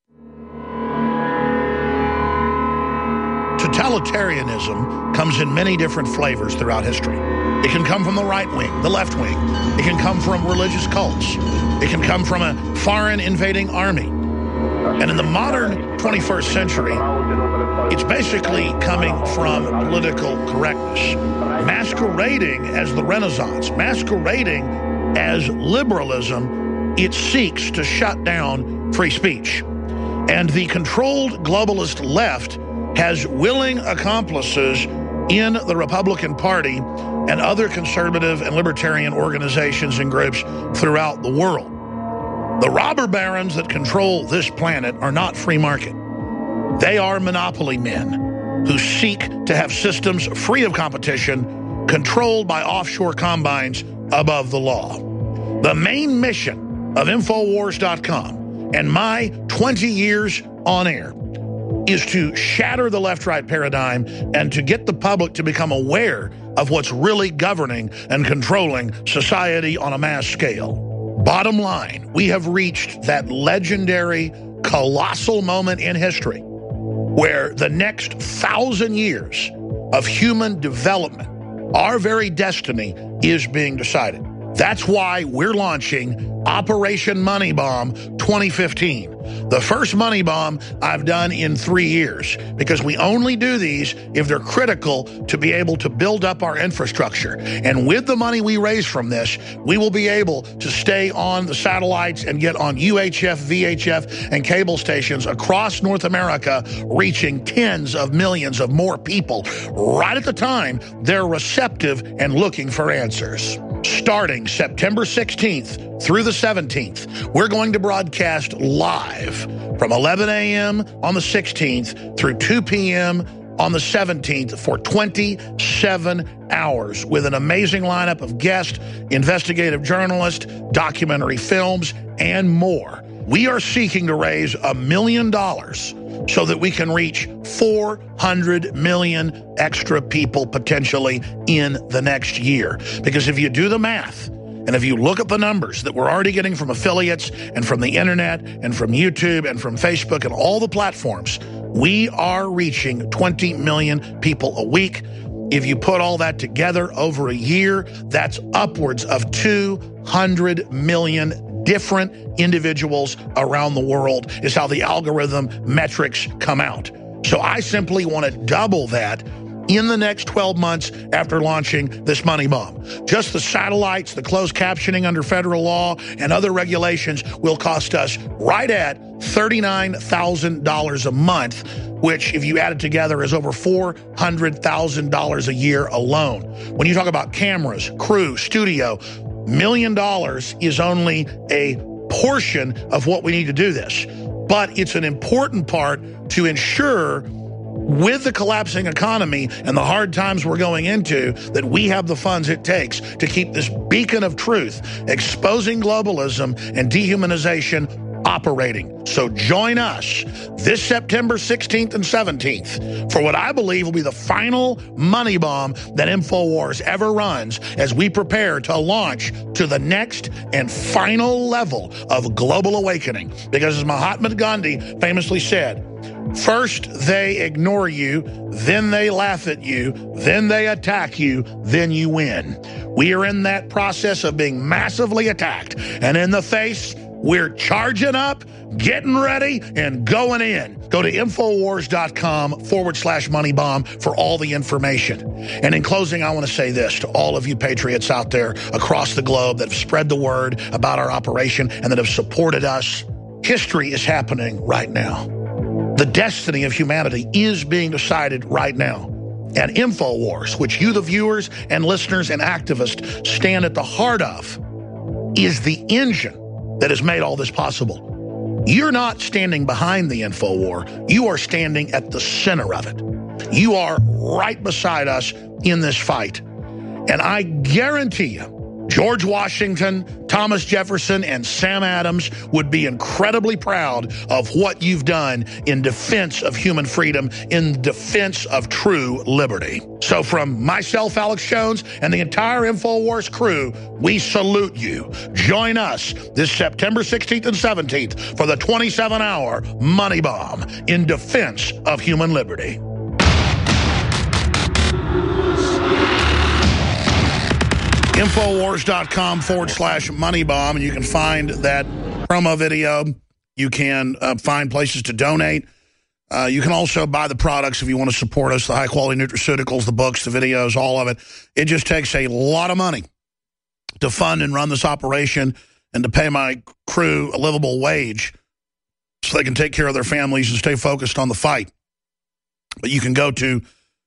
Totalitarianism comes in many different flavors throughout history. It can come from the right wing, the left wing. It can come from religious cults. It can come from a foreign invading army. And in the modern 21st century, it's basically coming from political correctness, masquerading as the Renaissance, masquerading as liberalism. It seeks to shut down free speech. And the controlled globalist left has willing accomplices in the Republican Party and other conservative and libertarian organizations and groups throughout the world. The robber barons that control this planet are not free market. They are monopoly men who seek to have systems free of competition, controlled by offshore combines above the law. The main mission of Infowars.com and my 20 years on air is to shatter the left-right paradigm and to get the public to become aware of what's really governing and controlling society on a mass scale. Bottom line, we have reached that legendary, colossal moment in history where the next 1,000 years of human development, our very destiny, is being decided. That's why we're launching Operation Money Bomb 2015. The first money bomb I've done in 3 years, because we only do these if they're critical to be able to build up our infrastructure. And with the money we raise from this, we will be able to stay on the satellites and get on UHF, VHF, and cable stations across North America, reaching tens of millions of more people right at the time they're receptive and looking for answers. Starting September 16th through the 17th, we're going to broadcast live from 11 a.m. on the 16th through 2 p.m. on the 17th for 27 hours with an amazing lineup of guests, investigative journalists, documentary films, and more. We are seeking to raise $1 million so that we can reach 400 million extra people potentially in the next year. Because if you do the math, and if you look at the numbers that we're already getting from affiliates and from the internet and from YouTube and from Facebook and all the platforms, We are reaching 20 million people a week. If you put all that together over a year, that's upwards of 200 million different individuals around the world is how the algorithm metrics come out. So I simply want to double that in the next 12 months after launching this money bomb. Just the satellites, the closed captioning under federal law, and other regulations will cost us right at $39,000 a month, which, if you add it together, is over $400,000 a year alone. When you talk about cameras, crew, studio, $1 million is only a portion of what we need to do this. But it's an important part to ensure, with the collapsing economy and the hard times we're going into, that we have the funds it takes to keep this beacon of truth, exposing globalism and dehumanization, operating. So join us this September 16th and 17th for what I believe will be the final money bomb that InfoWars ever runs as we prepare to launch to the next and final level of global awakening. Because as Mahatma Gandhi famously said, first they ignore you, then they laugh at you, then they attack you, then you win. We are in that process of being massively attacked, and in the face, we're charging up, getting ready, and going in. Go to Infowars.com/moneybomb for all the information. And in closing, I want to say this to all of you patriots out there across the globe that have spread the word about our operation and that have supported us. History is happening right now. The destiny of humanity is being decided right now. And InfoWars, which you, the viewers and listeners and activists, stand at the heart of, is the engine that has made all this possible. You're not standing behind the info war. You are standing at the center of it. You are right beside us in this fight. And I guarantee you, George Washington, Thomas Jefferson, and Sam Adams would be incredibly proud of what you've done in defense of human freedom, in defense of true liberty. So from myself, Alex Jones, and the entire InfoWars crew, we salute you. Join us this September 16th and 17th for the 27-hour money bomb in defense of human liberty. Infowars.com/moneybomb, and you can find that promo video. You can find places to donate. You can also buy the products if you want to support us, the high-quality nutraceuticals, the books, the videos, all of it. It just takes a lot of money to fund and run this operation and to pay my crew a livable wage so they can take care of their families and stay focused on the fight. But you can go to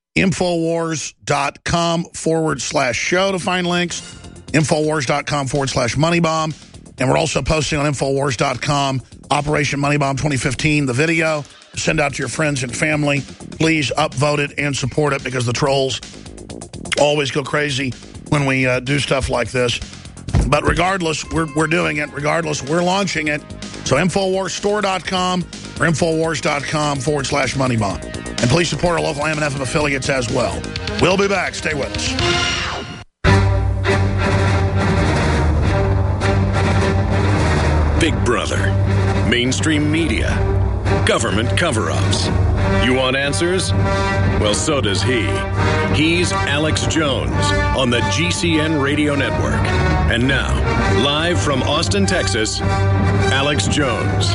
Infowars.com/show to find links, Infowars.com/moneybomb, and we're also posting on Infowars.com Operation Moneybomb 2015, the video, to send out to your friends and family. Please upvote it and support it because the trolls always go crazy when we do stuff like this. But regardless, we're doing it. Regardless, we're launching it. So InfoWarsStore.com or Infowars.com/moneybomb. And please support our local AM and FM affiliates as well. We'll be back. Stay with us. Big Brother, mainstream media, government cover-ups. You want answers? Well, so does he. He's Alex Jones on the GCN Radio Network. And now, live from Austin, Texas, Alex Jones.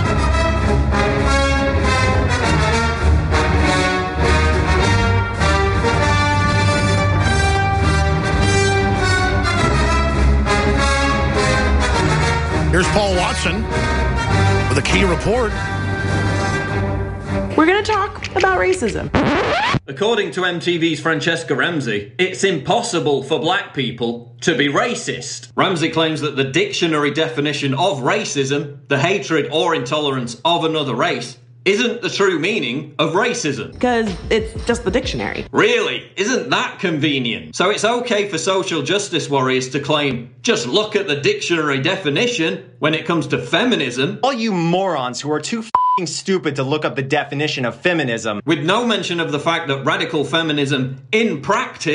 Here's Paul Watson with a key report. We're going to talk about racism. According to MTV's Francesca Ramsey, it's impossible for black people to be racist. Ramsey claims that the dictionary definition of racism, the hatred or intolerance of another race, isn't the true meaning of racism. Because it's just the dictionary. Really? Isn't that convenient? So it's okay for social justice warriors to claim, just look at the dictionary definition when it comes to feminism. All you morons who are too f***ing stupid to look up the definition of feminism. With no mention of the fact that radical feminism, in practice,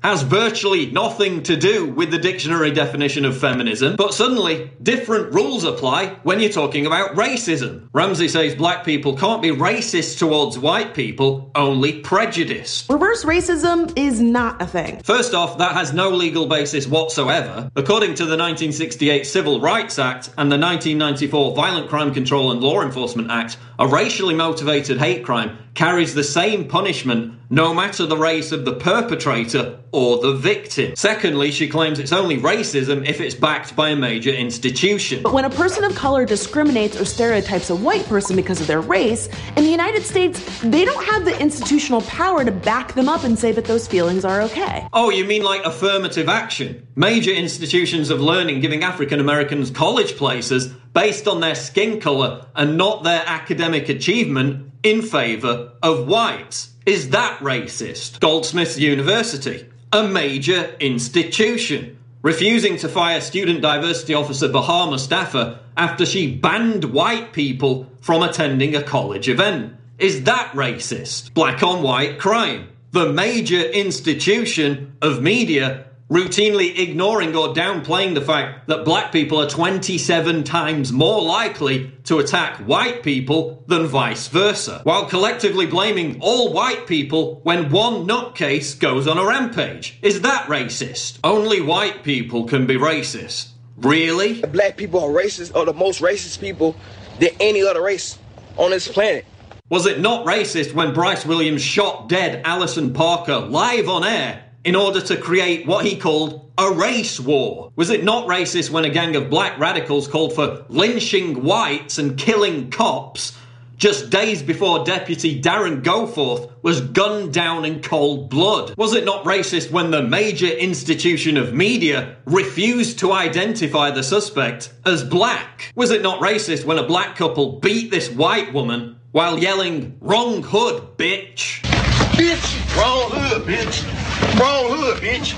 has virtually nothing to do with the dictionary definition of feminism, but suddenly different rules apply when you're talking about racism. Ramsey says black people can't be racist towards white people, only prejudiced. Reverse racism is not a thing. First off, that has no legal basis whatsoever. According to the 1968 Civil Rights Act and the 1994 Violent Crime Control and Law Enforcement Act, a racially motivated hate crime carries the same punishment no matter the race of the perpetrator or the victim. Secondly, she claims it's only racism if it's backed by a major institution. But when a person of color discriminates or stereotypes a white person because of their race, in the United States, they don't have the institutional power to back them up and say that those feelings are okay. Oh, you mean like affirmative action? Major institutions of learning giving African Americans college places based on their skin color and not their academic achievement in favor of whites. Is that racist? Goldsmiths University, a major institution, refusing to fire student diversity officer Bahar Mustafa after she banned white people from attending a college event. Is that racist? Black on white crime, the major institution of media routinely ignoring or downplaying the fact that black people are 27 times more likely to attack white people than vice versa, while collectively blaming all white people when one nutcase goes on a rampage. Is that racist? Only white people can be racist. Really? Black people are racist, or the most racist people than any other race on this planet. Was it not racist when Bryce Williams shot dead Alison Parker live on air in order to create what he called a race war? Was it not racist when a gang of black radicals called for lynching whites and killing cops just days before Deputy Darren Goforth was gunned down in cold blood? Was it not racist when the major institution of media refused to identify the suspect as black? Was it not racist when a black couple beat this white woman while yelling, "Wrong hood, bitch"? Bitch! Wrong hood, bitch! Wrong hood, bitch!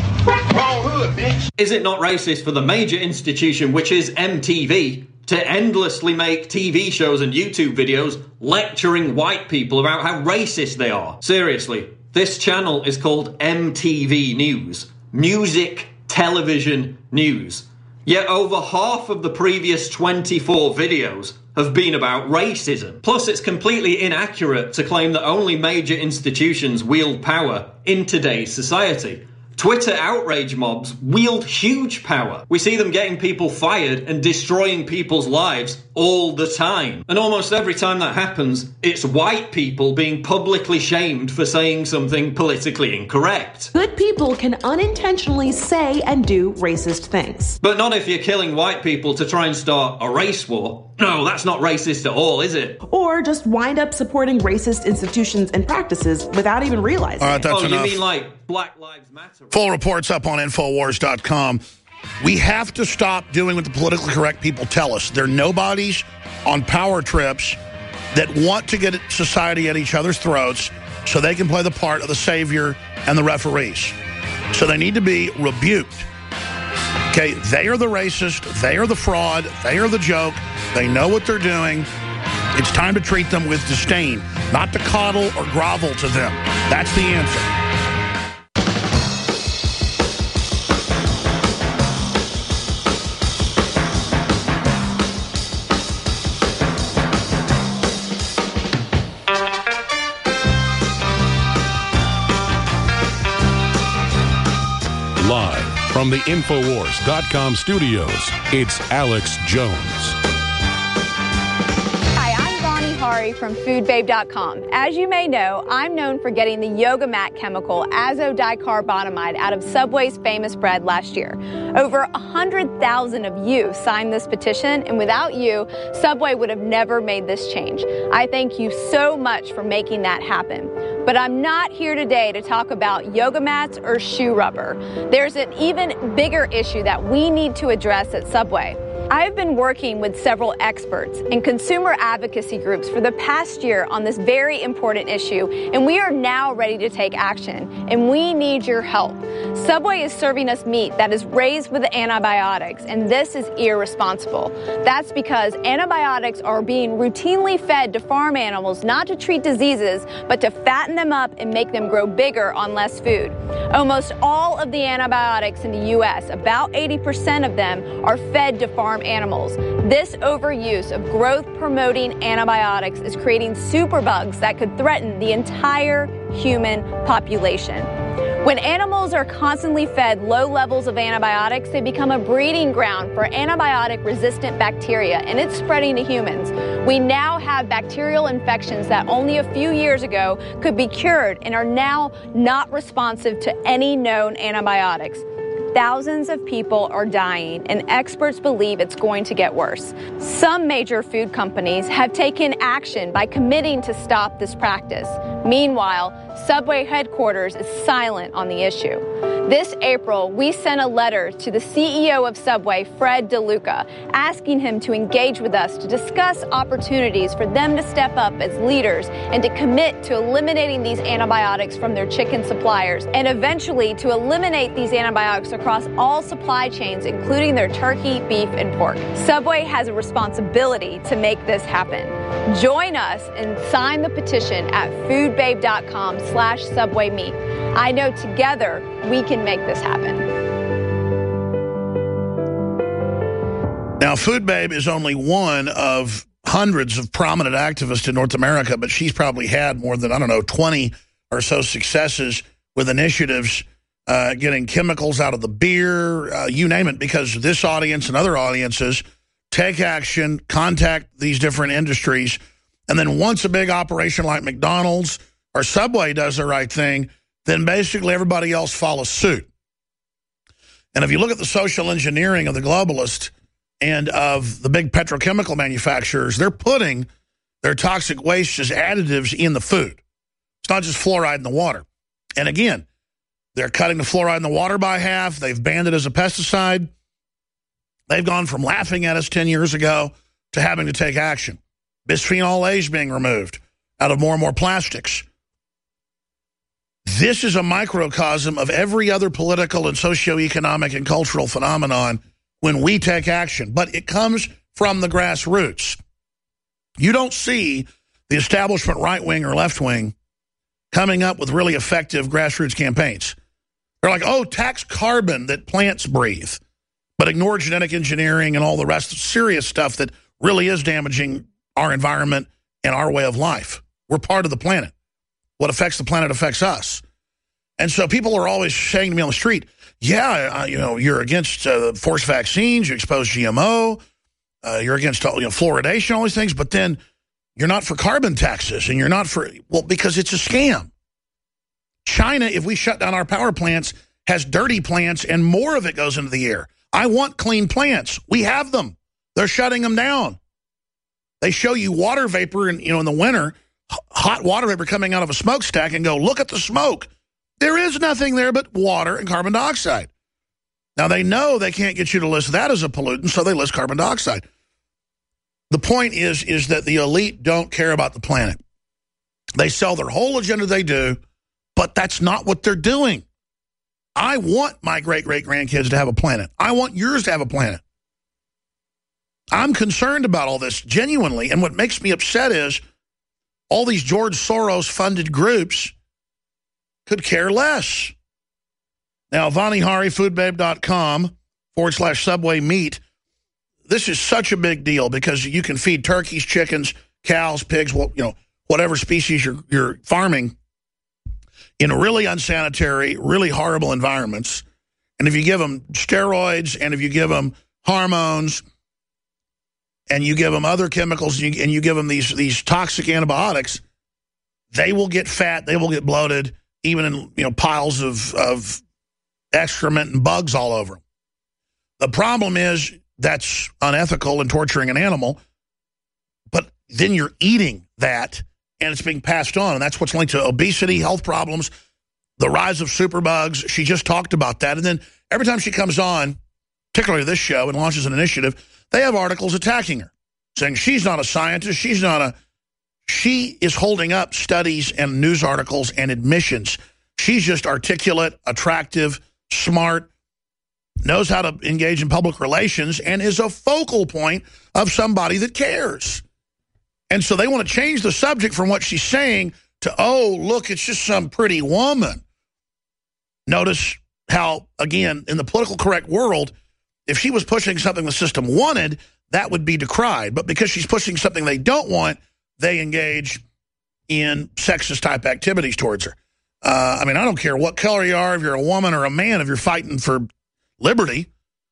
Wrong hood, bitch! Is it not racist for the major institution, which is MTV, to endlessly make TV shows and YouTube videos lecturing white people about how racist they are? Seriously, this channel is called MTV News. Music, television, news. Yet over half of the previous 24 videos have been about racism. Plus, it's completely inaccurate to claim that only major institutions wield power in today's society. Twitter outrage mobs wield huge power. We see them getting people fired and destroying people's lives all the time. And almost every time that happens, it's white people being publicly shamed for saying something politically incorrect. Good people can unintentionally say and do racist things. But not if you're killing white people to try and start a race war. No, that's not racist at all, is it? Or just wind up supporting racist institutions and practices without even realizing it. That's enough. You mean like Black Lives Matter? Full reports up on Infowars.com. We have to stop doing what the politically correct people tell us. They're nobodies on power trips that want to get society at each other's throats so they can play the part of the savior and the referees. So they need to be rebuked. Okay, they are the racist, they are the fraud, they are the joke, they know what they're doing. It's time to treat them with disdain, not to coddle or grovel to them. That's the answer. Live from the Infowars.com studios, it's Alex Jones. Hi, I'm Bonnie Hari from FoodBabe.com. As you may know, I'm known for getting the yoga mat chemical azodicarbonamide out of Subway's famous bread last year. Over 100,000 of you signed this petition, and without you, Subway would have never made this change. I thank you so much for making that happen. But I'm not here today to talk about yoga mats or shoe rubber. There's an even bigger issue that we need to address at Subway. I've been working with several experts and consumer advocacy groups for the past year on this very important issue, and we are now ready to take action, and we need your help. Subway is serving us meat that is raised with antibiotics, and this is irresponsible. That's because antibiotics are being routinely fed to farm animals not to treat diseases, but to fatten them up and make them grow bigger on less food. Almost all of the antibiotics in the U.S., about 80% of them, are fed to farm animals. This overuse of growth-promoting antibiotics is creating superbugs that could threaten the entire human population. When animals are constantly fed low levels of antibiotics, they become a breeding ground for antibiotic-resistant bacteria, and it's spreading to humans. We now have bacterial infections that only a few years ago could be cured and are now not responsive to any known antibiotics. Thousands of people are dying, and experts believe it's going to get worse. Some major food companies have taken action by committing to stop this practice. Meanwhile, Subway headquarters is silent on the issue. This April, we sent a letter to the CEO of Subway, Fred DeLuca, asking him to engage with us to discuss opportunities for them to step up as leaders and to commit to eliminating these antibiotics from their chicken suppliers, and eventually to eliminate these antibiotics across all supply chains, including their turkey, beef, and pork. Subway has a responsibility to make this happen. Join us and sign the petition at foodbabe.com/SubwayMeat. I know together we can make this happen. Now, Food Babe is only one of hundreds of prominent activists in North America, but she's probably had more than, 20 or so successes with initiatives getting chemicals out of the beer, you name it, because this audience and other audiences take action, contact these different industries, and then once a big operation like McDonald's or Subway does the right thing, then basically everybody else follows suit. And if you look at the social engineering of the globalists and of the big petrochemical manufacturers, they're putting their toxic waste as additives in the food. It's not just fluoride in the water. And again, they're cutting the fluoride in the water by half. They've banned it as a pesticide. They've gone from laughing at us 10 years ago to having to take action. Bisphenol A is being removed out of more and more plastics. This is a microcosm of every other political and socioeconomic and cultural phenomenon when we take action. But it comes from the grassroots. You don't see the establishment right wing or left wing coming up with really effective grassroots campaigns. They're like, oh, tax carbon that plants breathe, but ignore genetic engineering and all the rest of serious stuff that really is damaging our environment and our way of life. We're part of the planet. What affects the planet affects us. And so people are always saying to me on the street, yeah, you're against forced vaccines, you expose GMO, you're against fluoridation, all these things, but then you're not for carbon taxes, and you're not for, well, because it's a scam. China, if we shut down our power plants, has dirty plants, and more of it goes into the air. I want clean plants. We have them. They're shutting them down. They show you water vapor in the winter, hot water vapor coming out of a smokestack, and go, look at the smoke. There is nothing there but water and carbon dioxide. Now, they know they can't get you to list that as a pollutant, so they list carbon dioxide. The point is that the elite don't care about the planet. They sell their whole agenda, they do, but that's not what they're doing. I want my great-great-grandkids to have a planet. I want yours to have a planet. I'm concerned about all this, genuinely, and what makes me upset is all these George Soros-funded groups could care less. Now, Vani Hari, foodbabe.com/Subway Meat. This is such a big deal because you can feed turkeys, chickens, cows, pigs, whatever species you're farming in really unsanitary, really horrible environments. And if you give them steroids and if you give them hormones and you give them other chemicals and you give them these toxic antibiotics, they will get fat, they will get bloated, even in piles of excrement and bugs all over them. The problem is that's unethical and torturing an animal, but then you're eating that and it's being passed on, and that's what's linked to obesity, health problems, the rise of superbugs. She just talked about that, and then every time she comes on, particularly this show, and launches an initiative, they have articles attacking her, saying she's not a scientist, she is holding up studies and news articles and admissions. She's just articulate, attractive, smart, knows how to engage in public relations, and is a focal point of somebody that cares. And so they want to change the subject from what she's saying to, oh, look, it's just some pretty woman. Notice how, again, in the political correct world, if she was pushing something the system wanted, that would be decried. But because she's pushing something they don't want, they engage in sexist-type activities towards her. I mean, I don't care what color you are, if you're a woman or a man, if you're fighting for liberty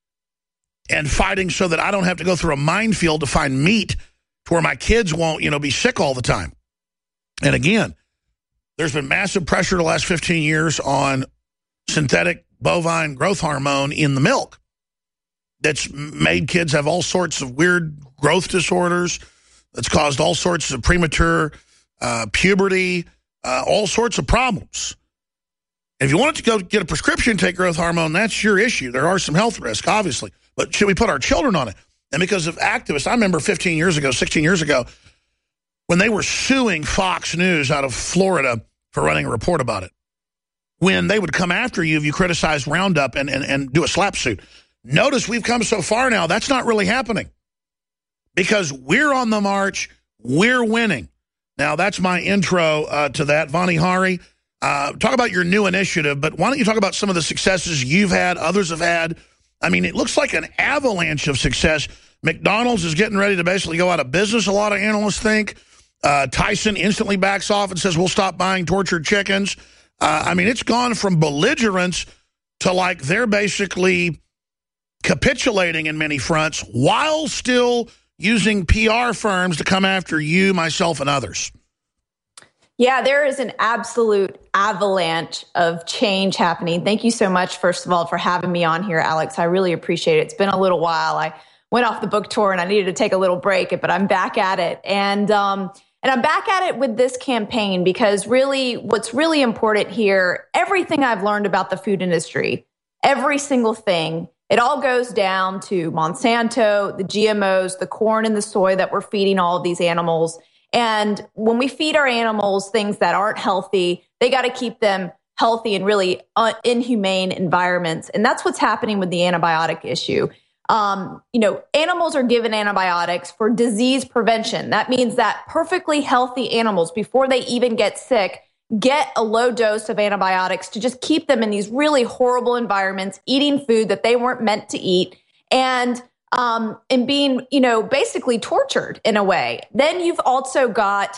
and fighting so that I don't have to go through a minefield to find meat to where my kids won't, be sick all the time. And again, there's been massive pressure the last 15 years on synthetic bovine growth hormone in the milk that's made kids have all sorts of weird growth disorders, that's caused all sorts of premature puberty, all sorts of problems. If you wanted to go get a prescription, take growth hormone, that's your issue. There are some health risks, obviously. But should we put our children on it? And because of activists, I remember 16 years ago, when they were suing Fox News out of Florida for running a report about it, when they would come after you if you criticized Roundup and do a slap suit. Notice we've come so far now, that's not really happening. Because we're on the march, we're winning. Now, that's my intro to that. Vani Hari, talk about your new initiative, but why don't you talk about some of the successes you've had, others have had. I mean, it looks like an avalanche of success. McDonald's is getting ready to basically go out of business, a lot of analysts think. Tyson instantly backs off and says, we'll stop buying tortured chickens. I mean, it's gone from belligerence to like they're basically capitulating in many fronts while still using PR firms to come after you, myself, and others. Yeah, there is an absolute avalanche of change happening. Thank you so much, first of all, for having me on here, Alex. I really appreciate it. It's been a little while. I went off the book tour and I needed to take a little break, but I'm back at it. And I'm back at it with this campaign because really what's really important here, everything I've learned about the food industry, every single thing, it all goes down to Monsanto, the GMOs, the corn and the soy that we're feeding all of these animals. And when we feed our animals things that aren't healthy, they got to keep them healthy in really inhumane environments. And that's what's happening with the antibiotic issue. Animals are given antibiotics for disease prevention. That means that perfectly healthy animals, before they even get sick, get a low dose of antibiotics to just keep them in these really horrible environments, eating food that they weren't meant to eat, and being, basically tortured in a way. Then you've also got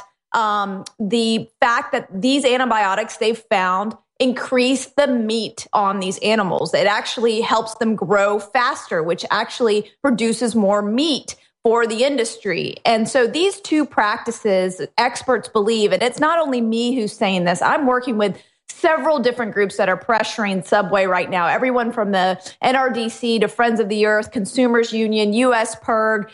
the fact that these antibiotics they've found increase the meat on these animals. It actually helps them grow faster, which actually produces more meat for the industry. And so these two practices, experts believe, and it's not only me who's saying this, I'm working with several different groups that are pressuring Subway right now, everyone from the NRDC to Friends of the Earth, Consumers Union, U.S. PIRG,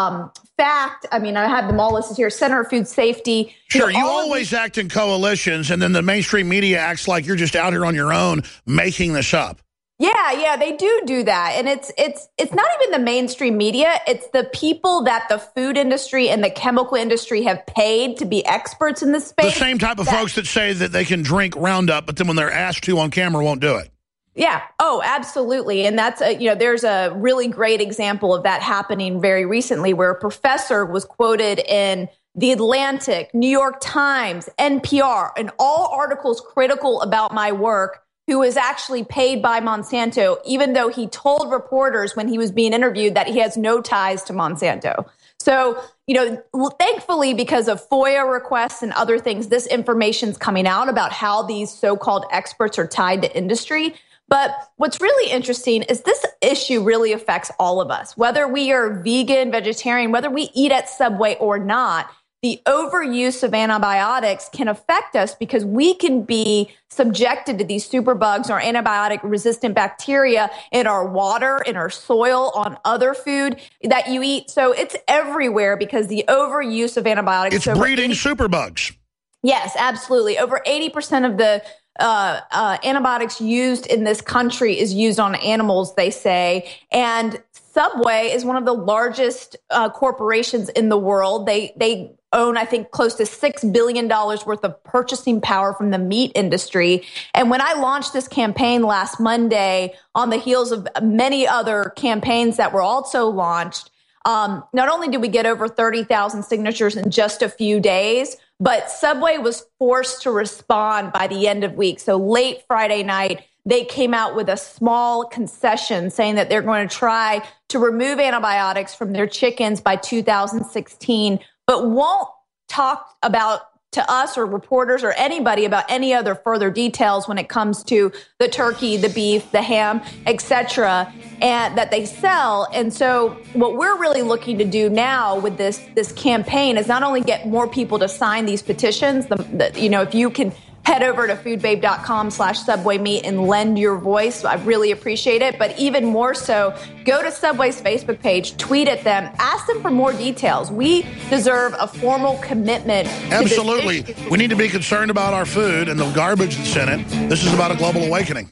FACT. I mean, I have them all listed here, Center for Food Safety. Sure, you always act in coalitions, and then the mainstream media acts like you're just out here on your own making this up. Yeah, they do that. And it's not even the mainstream media. It's the people that the food industry and the chemical industry have paid to be experts in this space. The same type of folks that say that they can drink Roundup, but then when they're asked to on camera, won't do it. Yeah. Oh, absolutely. And that's, there's a really great example of that happening very recently where a professor was quoted in The Atlantic, New York Times, NPR, and all articles critical about my work, who was actually paid by Monsanto, even though he told reporters when he was being interviewed that he has no ties to Monsanto. So, thankfully, because of FOIA requests and other things, this information's coming out about how these so-called experts are tied to industry. But what's really interesting is this issue really affects all of us, whether we are vegan, vegetarian, whether we eat at Subway or not. The overuse of antibiotics can affect us because we can be subjected to these superbugs or antibiotic-resistant bacteria in our water, in our soil, on other food that you eat. So it's everywhere because the overuse of antibiotics. It's breeding superbugs. Yes, absolutely. Over 80% of the antibiotics used in this country is used on animals, they say. And Subway is one of the largest corporations in the world. They own, I think, close to $6 billion worth of purchasing power from the meat industry. And when I launched this campaign last Monday on the heels of many other campaigns that were also launched, not only did we get over 30,000 signatures in just a few days, but Subway was forced to respond by the end of week. So late Friday night, they came out with a small concession saying that they're going to try to remove antibiotics from their chickens by 2016, but won't talk about to us or reporters or anybody about any other further details when it comes to the turkey, the beef, the ham, etc., and that they sell. And so what we're really looking to do now with this campaign is not only get more people to sign these petitions, if you can head over to foodbabe.com/subwaymeat and lend your voice, I really appreciate it. But even more so, go to Subway's Facebook page, tweet at them, ask them for more details. We deserve a formal commitment. Absolutely. We need to be concerned about our food and the garbage that's in it. This is about a global awakening.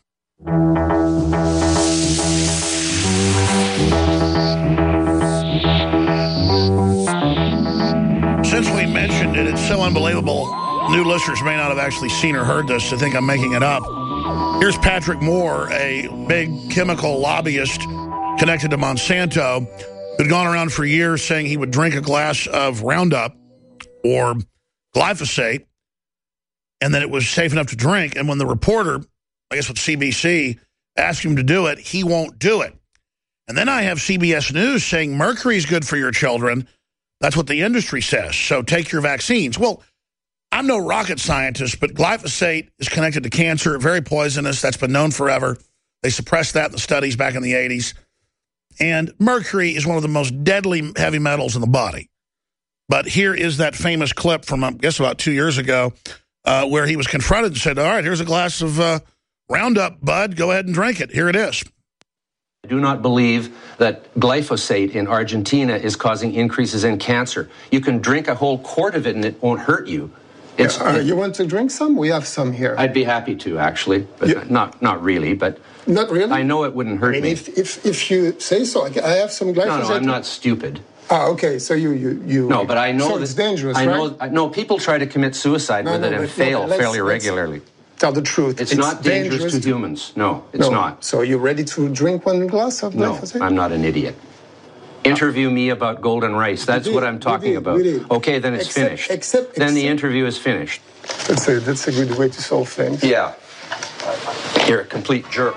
Since we mentioned it, it's so unbelievable. New listeners may not have actually seen or heard this. I think I'm making it up. Here's Patrick Moore, a big chemical lobbyist connected to Monsanto, who'd gone around for years saying he would drink a glass of Roundup or glyphosate and that it was safe enough to drink. And when the reporter, I guess with CBC, asked him to do it, he won't do it. And then I have CBS News saying mercury is good for your children. That's what the industry says. So take your vaccines. Well, I'm no rocket scientist, but glyphosate is connected to cancer, very poisonous. That's been known forever. They suppressed that in the studies back in the 80s. And mercury is one of the most deadly heavy metals in the body. But here is that famous clip from, I guess, about 2 years ago, where he was confronted and said, all right, here's a glass of Roundup, bud. Go ahead and drink it. Here it is. I do not believe that glyphosate in Argentina is causing increases in cancer. You can drink a whole quart of it and it won't hurt you. You want to drink some? We have some here. I'd be happy to, actually, but not really. But not really. I know it wouldn't hurt me. If you say so, I have some glyphosate. No, I'm not stupid. Okay, so you. No, but I know so it's dangerous. Right? No, people try to commit suicide with it and fail fairly regularly. Tell the truth. It's not dangerous to humans. No, it's not. So you're ready to drink one glass of glyphosate? No, I'm not an idiot. Interview me about golden rice. That's what I'm talking about. Okay, then it's finished. Then the interview is finished. That's a good way to solve things. Yeah. You're a complete jerk.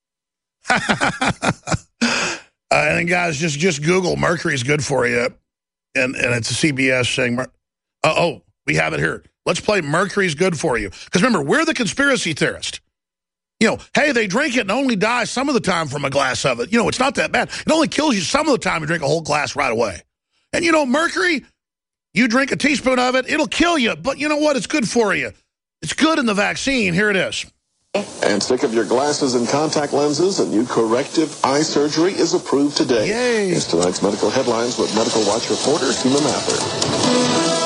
And then, guys, just Google mercury is good for you. And it's a CBS saying, we have it here. Let's play mercury is good for you. Because remember, we're the conspiracy theorist. Hey, they drink it and only die some of the time from a glass of it. It's not that bad. It only kills you some of the time you drink a whole glass right away. And mercury, you drink a teaspoon of it, it'll kill you. But you know what? It's good for you. It's good in the vaccine. Here it is. And sick of your glasses and contact lenses, a new corrective eye surgery is approved today. Yay. Here's tonight's medical headlines with Medical Watch reporter Seema Mather.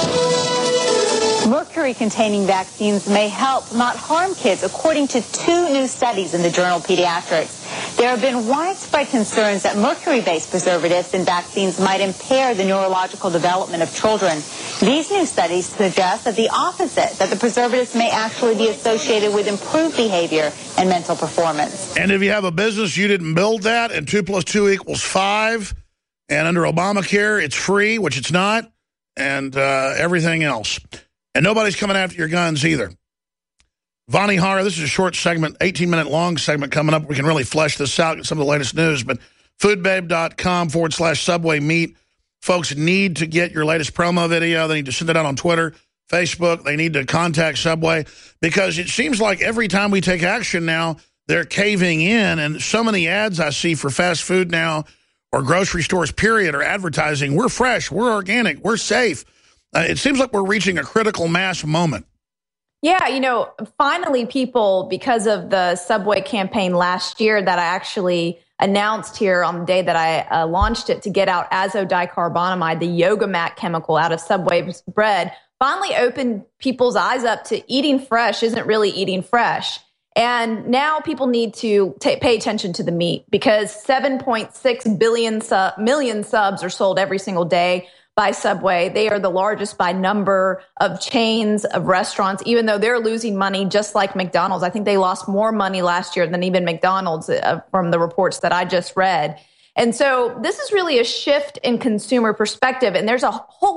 Mercury-containing vaccines may help, not harm kids, according to 2 new studies in the journal Pediatrics. There have been widespread concerns that mercury-based preservatives in vaccines might impair the neurological development of children. These new studies suggest that the opposite, that the preservatives may actually be associated with improved behavior and mental performance. And if you have a business, you didn't build that, and 2 + 2 = 5, and under Obamacare, it's free, which it's not, and everything else. And nobody's coming after your guns either. Vani Hari, this is a short segment, 18-minute long segment coming up. We can really flesh this out, get some of the latest news. But foodbabe.com/Subway Meat. Folks need to get your latest promo video. They need to send it out on Twitter, Facebook. They need to contact Subway because it seems like every time we take action now, they're caving in. And so many ads I see for fast food now or grocery stores, period, are advertising, we're fresh, we're organic, we're safe. It seems like we're reaching a critical mass moment. Yeah, finally people, because of the Subway campaign last year that I actually announced here on the day that I launched it to get out azodicarbonamide, the yoga mat chemical out of Subway's bread, finally opened people's eyes up to eating fresh isn't really eating fresh. And now people need to pay attention to the meat because 7.6 million subs are sold every single day by Subway. They are the largest by number of chains of restaurants, even though they're losing money just like McDonald's. I think they lost more money last year than even McDonald's from the reports that I just read. And so this is really a shift in consumer perspective. And there's a whole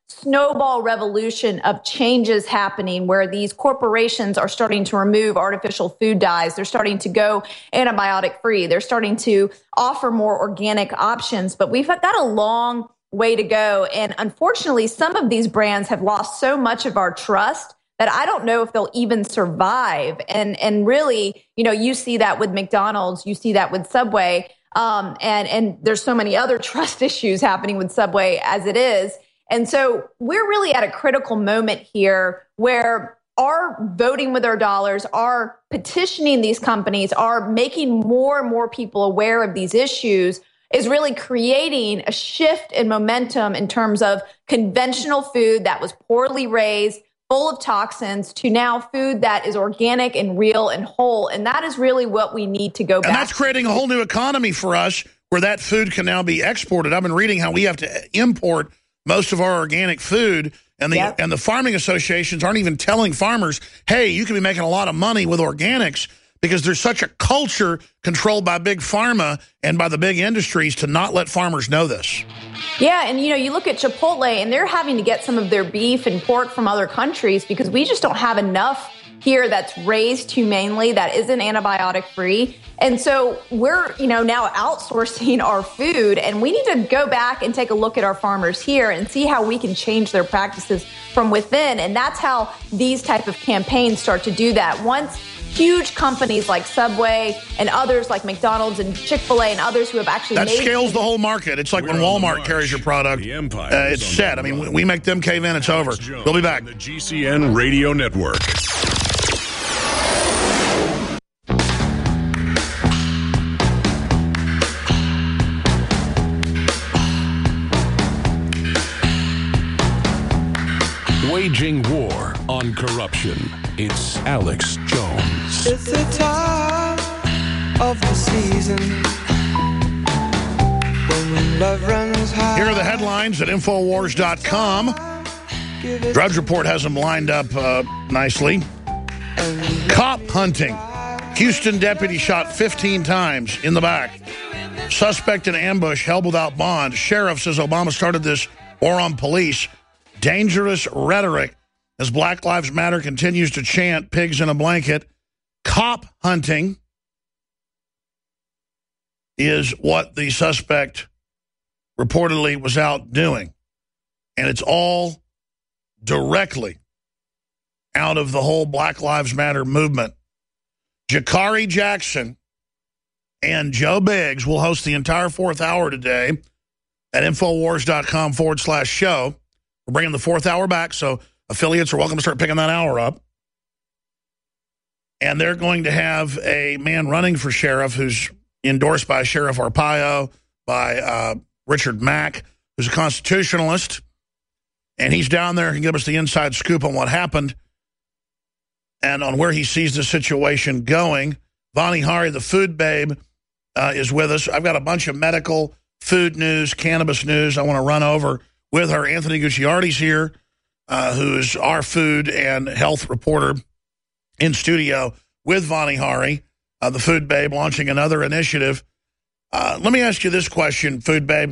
snowball revolution of changes happening where these corporations are starting to remove artificial food dyes. They're starting to go antibiotic free. They're starting to offer more organic options, but we've got a long way to go. And unfortunately, some of these brands have lost so much of our trust that I don't know if they'll even survive. And really, you see that with McDonald's, you see that with Subway, and there's so many other trust issues happening with Subway as it is. And so we're really at a critical moment here where our voting with our dollars, our petitioning these companies, are making more and more people aware of these issues, is really creating a shift in momentum in terms of conventional food that was poorly raised, full of toxins, to now food that is organic and real and whole. And that is really what we need to go back. And that's creating a whole new economy for us where that food can now be exported. I've been reading how we have to import most of our organic food, and the farming associations aren't even telling farmers, hey, you can be making a lot of money with organics, because there's such a culture controlled by big pharma and by the big industries to not let farmers know this. Yeah, and you look at Chipotle, and they're having to get some of their beef and pork from other countries because we just don't have enough here that's raised humanely, that isn't antibiotic free. And so we're, now outsourcing our food, and we need to go back and take a look at our farmers here and see how we can change their practices from within. And that's how these type of campaigns start to do that. Once huge companies like Subway and others like McDonald's and Chick-fil-A and others who have actually that scales the whole market. It's like when Walmart carries your product, it's set. I mean, we make them cave in, it's over. We'll be back. The GCN Radio Network. Waging war on corruption. It's Alex Jones. It's the time of the season when love runs high. Here are the headlines at Infowars.com. Drudge Report has them lined up nicely. Cop hunting. Houston deputy shot 15 times in the back. Suspect in ambush held without bond. Sheriff says Obama started this war on police. Dangerous rhetoric as Black Lives Matter continues to chant pigs in a blanket. Cop hunting is what the suspect reportedly was out doing. And it's all directly out of the whole Black Lives Matter movement. Jakari Jackson and Joe Biggs will host the entire fourth hour today at Infowars.com/show. We're bringing the fourth hour back, so affiliates are welcome to start picking that hour up. And they're going to have a man running for sheriff who's endorsed by Sheriff Arpaio, by Richard Mack, who's a constitutionalist. And he's down there and can give us the inside scoop on what happened and on where he sees the situation going. Vani Hari, the food babe, is with us. I've got a bunch of medical, food news, cannabis news I want to run over with her. Anthony Gucciardi's here, who's our food and health reporter in studio with Vani Hari, the food babe, launching another initiative. Let me ask you this question, food babe.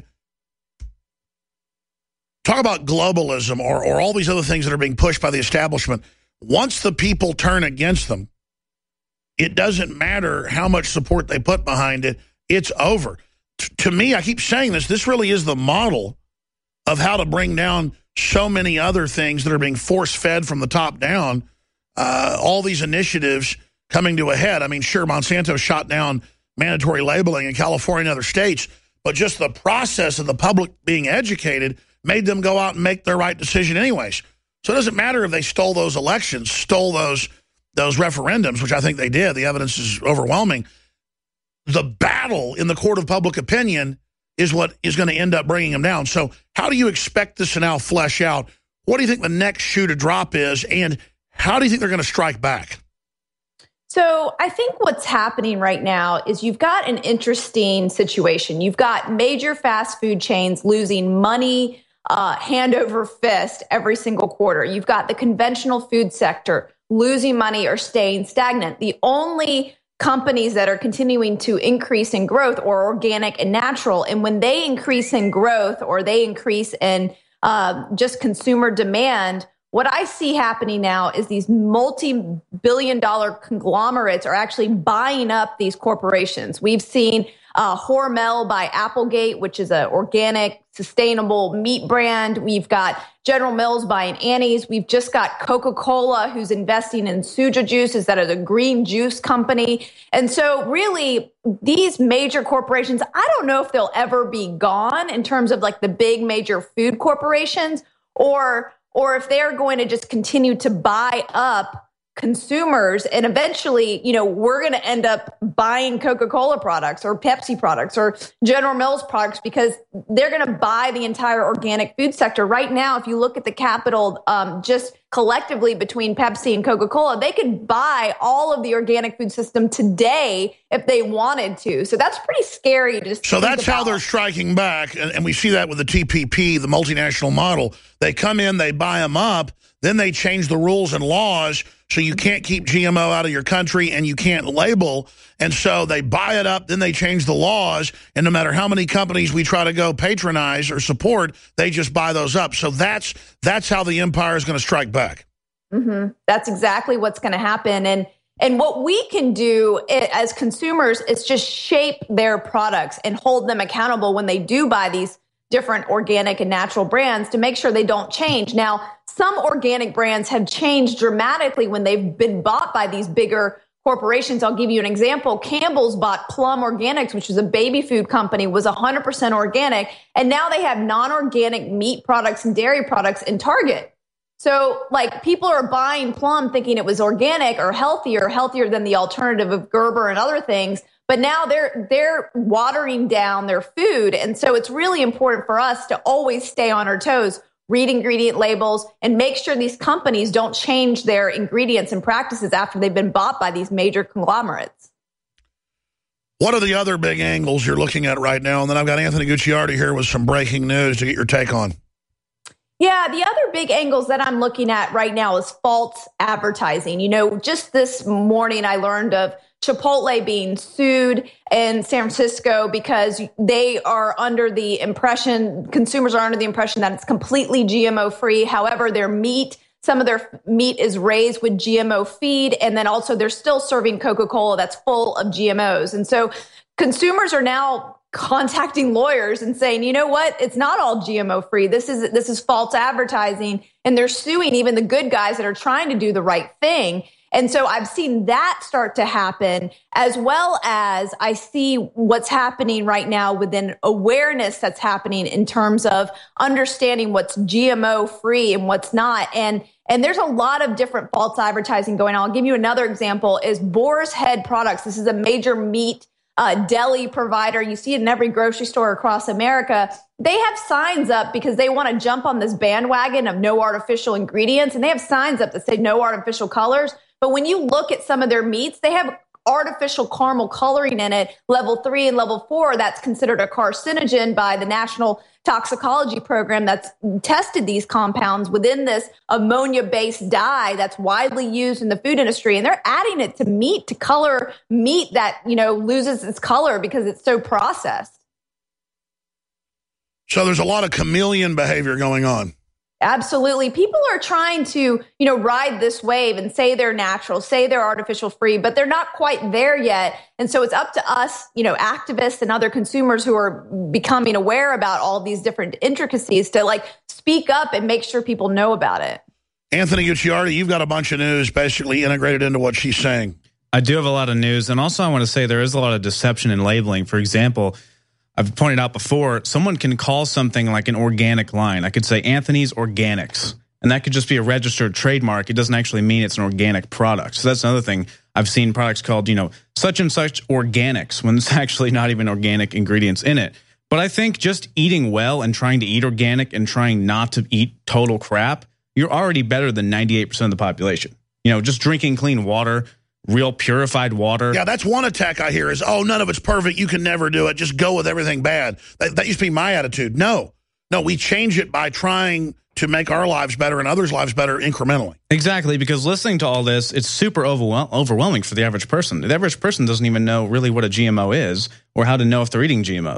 Talk about globalism or all these other things that are being pushed by the establishment. Once the people turn against them, it doesn't matter how much support they put behind it. It's over. To me, I keep saying this really is the model of how to bring down so many other things that are being force-fed from the top down, all these initiatives coming to a head. I mean, sure, Monsanto shot down mandatory labeling in California and other states, but just the process of the public being educated made them go out and make their right decision anyways. So it doesn't matter if they stole those elections, stole those referendums, which I think they did. The evidence is overwhelming. The battle in the court of public opinion is what is going to end up bringing them down. So how do you expect this to now flesh out? What do you think the next shoe to drop is, and how do you think they're going to strike back? So I think what's happening right now is you've got an interesting situation. You've got major fast food chains losing money hand over fist every single quarter. You've got the conventional food sector losing money or staying stagnant. The only companies that are continuing to increase in growth are organic and natural. And when they increase in growth or they increase in just consumer demand. What I see happening now is these multi-billion-dollar conglomerates are actually buying up these corporations. We've seen Hormel buy Applegate, which is an organic, sustainable meat brand. We've got General Mills buying Annie's. We've just got Coca-Cola, who's investing in Suja Juices, that is a green juice company. And so really, these major corporations, I don't know if they'll ever be gone in terms of like the big major food corporations, or if they're going to just continue to buy up consumers, and eventually, we're going to end up buying Coca-Cola products or Pepsi products or General Mills products because they're going to buy the entire organic food sector. Right now, if you look at the capital just collectively between Pepsi and Coca-Cola, they could buy all of the organic food system today if they wanted to. So that's pretty scary. So that's how they're striking back, and we see that with the TPP, the multinational model. They come in, they buy them up, then they change the rules and laws so you can't keep GMO out of your country and you can't label. And so they buy it up, then they change the laws, and no matter how many companies we try to go patronize or support, they just buy those up. So that's how the empire is going to strike back. Mm-hmm. That's exactly what's going to happen. And what we can do as consumers is just shape their products and hold them accountable when they do buy these different organic and natural brands to make sure they don't change. Now, some organic brands have changed dramatically when they've been bought by these bigger corporations. I'll give you an example. Campbell's bought Plum Organics, which is a baby food company, was 100% organic. And now they have non-organic meat products and dairy products in Target. So like people are buying Plum thinking it was organic or healthier than the alternative of Gerber and other things. But now they're watering down their food. And so it's really important for us to always stay on our toes, read ingredient labels, and make sure these companies don't change their ingredients and practices after they've been bought by these major conglomerates. What are the other big angles you're looking at right now? And then I've got Anthony Gucciardi here with some breaking news to get your take on. Yeah, the other big angles that I'm looking at right now is false advertising. Just this morning I learned of Chipotle being sued in San Francisco because they are under the impression, consumers are under the impression that it's completely GMO free. However, some of their meat is raised with GMO feed. And then also they're still serving Coca-Cola that's full of GMOs. And so consumers are now contacting lawyers and saying, you know what, it's not all GMO free. This is false advertising. And they're suing even the good guys that are trying to do the right thing. And so I've seen that start to happen, as well as I see what's happening right now within awareness that's happening in terms of understanding what's GMO free and what's not. And there's a lot of different false advertising going on. I'll give you another example is Boar's Head Products. This is a major meat deli provider. You see it in every grocery store across America. They have signs up because they want to jump on this bandwagon of no artificial ingredients. And they have signs up that say no artificial colors. But when you look at some of their meats, they have artificial caramel coloring in it, level 3 and level 4. That's considered a carcinogen by the National Toxicology Program that's tested these compounds within this ammonia-based dye that's widely used in the food industry. And they're adding it to meat to color meat that, loses its color because it's so processed. So there's a lot of chameleon behavior going on. Absolutely. People are trying to, ride this wave and say they're natural, say they're artificial free, but they're not quite there yet. And so it's up to us, activists and other consumers who are becoming aware about all these different intricacies to speak up and make sure people know about it. Anthony Gucciardi, you've got a bunch of news basically integrated into what she's saying. I do have a lot of news. And also I want to say there is a lot of deception in labeling. For example, I've pointed out before, someone can call something like an organic line. I could say Anthony's Organics, and that could just be a registered trademark. It doesn't actually mean it's an organic product. So that's another thing. I've seen products called, such and such organics when it's actually not even organic ingredients in it. But I think just eating well and trying to eat organic and trying not to eat total crap, you're already better than 98% of the population. Just drinking clean water, real purified water. Yeah, that's one attack I hear is, none of it's perfect. You can never do it. Just go with everything bad. That used to be my attitude. No, we change it by trying to make our lives better and others' lives better incrementally. Exactly, because listening to all this, it's super overwhelming for the average person. The average person doesn't even know really what a GMO is or how to know if they're eating GMOs.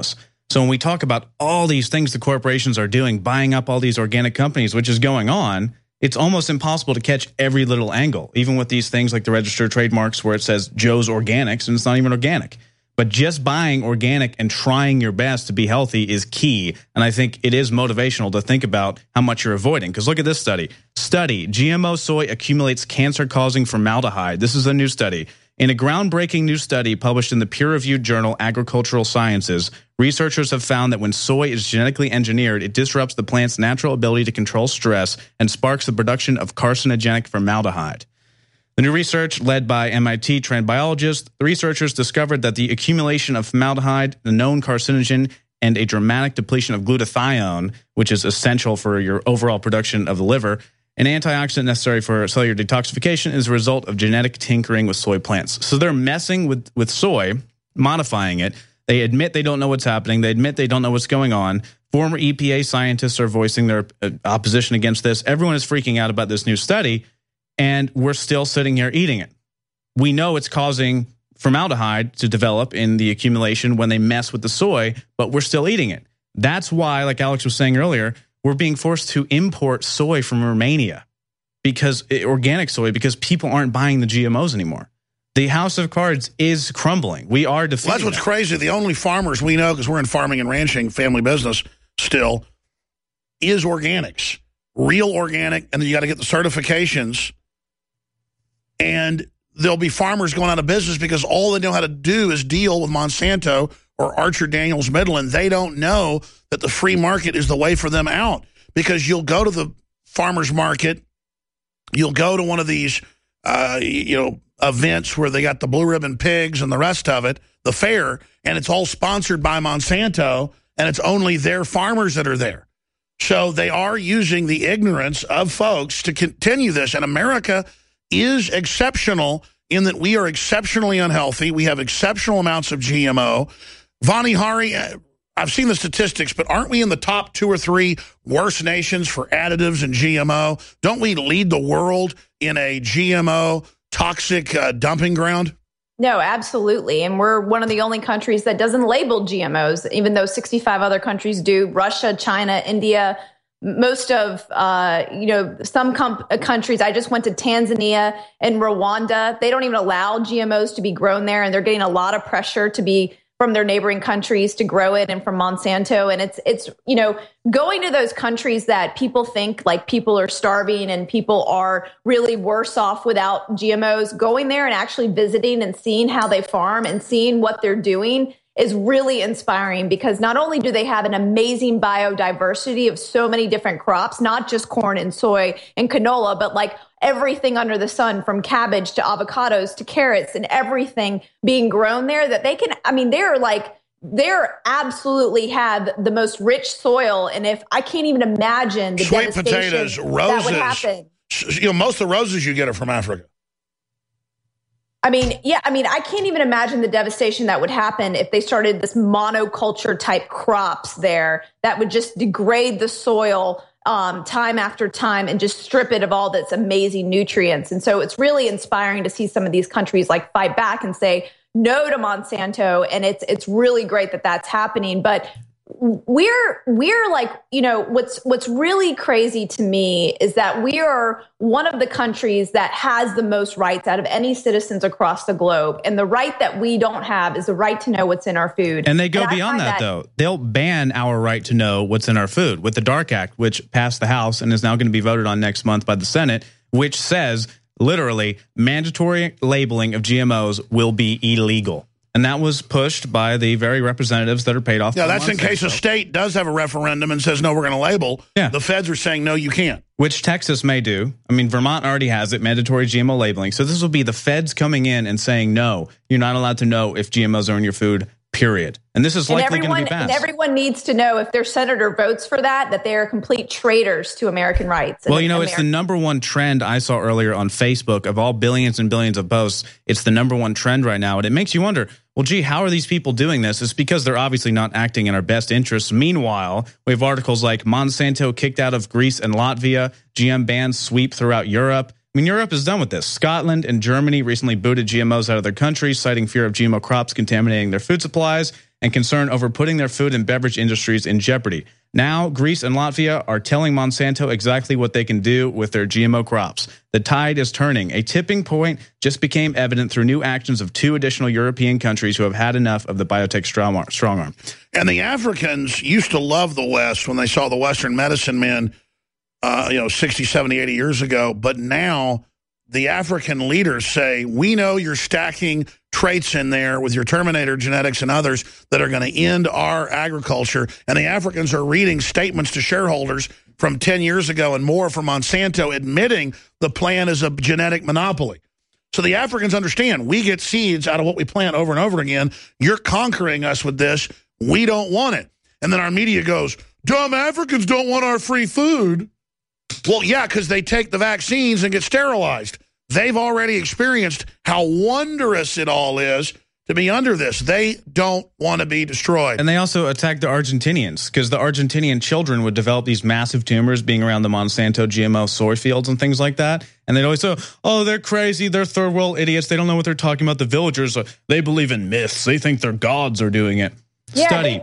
So when we talk about all these things the corporations are doing, buying up all these organic companies, which is going on, it's almost impossible to catch every little angle, even with these things like the registered trademarks where it says Joe's Organics and it's not even organic. But just buying organic and trying your best to be healthy is key. And I think it is motivational to think about how much you're avoiding. Because look at this study. GMO soy accumulates cancer-causing formaldehyde. This is a new study. In a groundbreaking new study published in the peer-reviewed journal Agricultural Sciences, researchers have found that when soy is genetically engineered, it disrupts the plant's natural ability to control stress and sparks the production of carcinogenic formaldehyde. The new research, led by MIT trained biologists, the researchers discovered that the accumulation of formaldehyde, a known carcinogen, and a dramatic depletion of glutathione, which is essential for your overall production of the liver, an antioxidant necessary for cellular detoxification, is a result of genetic tinkering with soy plants. So they're messing with soy, modifying it. They admit they don't know what's happening. They admit they don't know what's going on. Former EPA scientists are voicing their opposition against this. Everyone is freaking out about this new study, and we're still sitting here eating it. We know it's causing formaldehyde to develop in the accumulation when they mess with the soy, but we're still eating it. That's why, like Alex was saying earlier, we're being forced to import soy from Romania, organic soy, because people aren't buying the GMOs anymore. The house of cards is crumbling. We are defeating. Well, that's what's crazy. The only farmers we know, because we're in farming and ranching, family business still, is organics. Real organic, and then you got to get the certifications. And there'll be farmers going out of business because all they know how to do is deal with Monsanto or Archer Daniels Midland. They don't know that the free market is the way for them out, because you'll go to the farmer's market, you'll go to one of these, events where they got the blue ribbon pigs and the rest of it, the fair, and it's all sponsored by Monsanto, and it's only their farmers that are there. So they are using the ignorance of folks to continue this, and America is exceptional in that we are exceptionally unhealthy. We have exceptional amounts of GMO. Vani Hari, I've seen the statistics, but aren't we in the top 2 or 3 worst nations for additives and GMO? Don't we lead the world in a GMO toxic dumping ground? No, absolutely. And we're one of the only countries that doesn't label GMOs, even though 65 other countries do. Russia, China, India, most of, some countries. I just went to Tanzania and Rwanda. They don't even allow GMOs to be grown there, and they're getting a lot of pressure to be from their neighboring countries to grow it, and from Monsanto. And it's going to those countries that people think like people are starving and people are really worse off without GMOs, going there and actually visiting and seeing how they farm and seeing what they're doing is really inspiring, because not only do they have an amazing biodiversity of so many different crops, not just corn and soy and canola, but like everything under the sun, from cabbage to avocados to carrots and everything being grown there, that they can, they're absolutely have the most rich soil. And if I can't even imagine the sweet potatoes, roses, that would happen. Most of the roses you get are from Africa. I can't even imagine the devastation that would happen if they started this monoculture type crops there that would just degrade the soil time after time and just strip it of all that's amazing nutrients. And so it's really inspiring to see some of these countries like fight back and say no to Monsanto. And it's really great that that's happening. But we're like, what's really crazy to me is that we are one of the countries that has the most rights out of any citizens across the globe. And the right that we don't have is the right to know what's in our food. And they go beyond that, though. They'll ban our right to know what's in our food with the DARK Act, which passed the House and is now going to be voted on next month by the Senate, which says literally mandatory labeling of GMOs will be illegal. And that was pushed by the very representatives that are paid off. Yeah, that's in case a state does have a referendum and says, no, we're going to label. Yeah. The feds are saying, no, you can't. Which Texas may do. I mean, Vermont already has it, mandatory GMO labeling. So this will be the feds coming in and saying, no, you're not allowed to know if GMOs are in your food, period. And this is likely going to be passed. And everyone needs to know, if their senator votes for that they are complete traitors to American rights. Well, it's the #1 trend I saw earlier on Facebook of all billions and billions of posts. It's the #1 trend right now. And it makes you wonder, well, gee, how are these people doing this? It's because they're obviously not acting in our best interests. Meanwhile, we have articles like Monsanto kicked out of Greece and Latvia, GM bans sweep throughout Europe. I mean, Europe is done with this. Scotland and Germany recently booted GMOs out of their countries, citing fear of GMO crops contaminating their food supplies. and concern over putting their food and beverage industries in jeopardy. Now, Greece and Latvia are telling Monsanto exactly what they can do with their GMO crops. The tide is turning. A tipping point just became evident through new actions of 2 additional European countries who have had enough of the biotech strong arm. And the Africans used to love the West when they saw the Western medicine men, 60, 70, 80 years ago. But now the African leaders say, we know you're stacking traits in there with your Terminator genetics and others that are going to end our agriculture. And the Africans are reading statements to shareholders from 10 years ago and more from Monsanto admitting the plan is a genetic monopoly. So the Africans understand we get seeds out of what we plant over and over again. You're conquering us with this. We don't want it. And then our media goes, dumb Africans don't want our free food. Well, yeah, because they take the vaccines and get sterilized. They've already experienced how wondrous it all is to be under this. They don't want to be destroyed. And they also attacked the Argentinians because the Argentinian children would develop these massive tumors being around the Monsanto GMO soy fields and things like that. And they'd always say, oh, they're crazy. They're third world idiots. They don't know what they're talking about. The villagers, they believe in myths. They think their gods are doing it. Yeah, Study.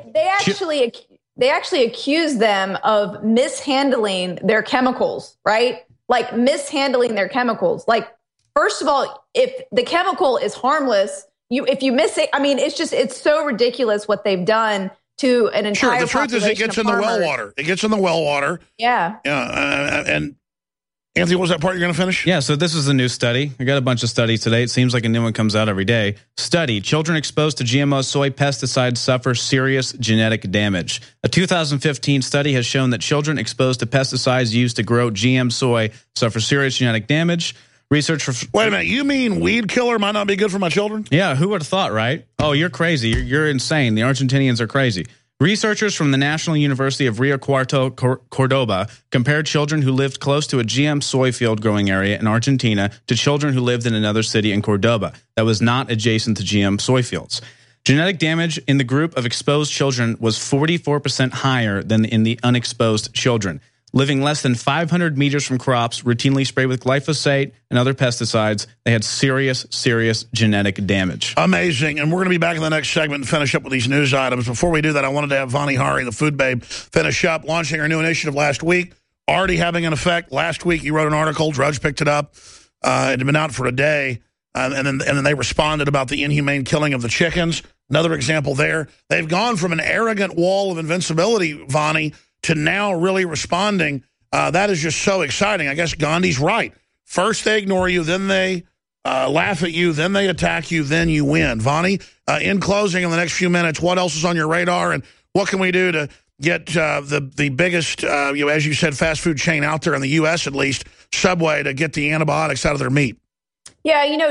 They actually accuse them of mishandling their chemicals, right? Like mishandling their chemicals. Like, first of all, if the chemical is harmless, if you miss it, I mean, it's so ridiculous what they've done to an entire population. Sure, the truth is it gets in the well water. It gets in the well water. Yeah. And Anthony, what was that part you're going to finish? Yeah, so this is a new study. I got a bunch of studies today. It seems like a new one comes out every day. Study, children exposed to GMO soy pesticides suffer serious genetic damage. A 2015 study has shown that children exposed to pesticides used to grow GM soy suffer serious genetic damage. Research for... Wait a minute, you mean weed killer might not be good for my children? Yeah, who would have thought, right? Oh, you're crazy. You're insane. The Argentinians are crazy. Researchers from the National University of Rio Cuarto, Cordoba, compared children who lived close to a GM soy field growing area in Argentina to children who lived in another city in Cordoba that was not adjacent to GM soy fields. Genetic damage in the group of exposed children was 44% higher than in the unexposed children. Living less than 500 meters from crops routinely sprayed with glyphosate and other pesticides, they had serious genetic damage. Amazing. And we're going to be back in the next segment and finish up with these news items. Before we do that, I wanted to have Vani Hari, the food babe, finish up launching our new initiative last week. Already having an effect. Last week, you wrote an article. Drudge picked it up. It had been out for a day. And then they responded about the inhumane killing of the chickens. Another example there. They've gone from an arrogant wall of invincibility, Vani, to now really responding. That is just so exciting. I guess Gandhi's right. First they ignore you, then they laugh at you, then they attack you, then you win. Vani, in closing in the next few minutes, what else is on your radar and what can we do to get the biggest, as you said, fast food chain out there in the U.S. at least, Subway, to get the antibiotics out of their meat? Yeah,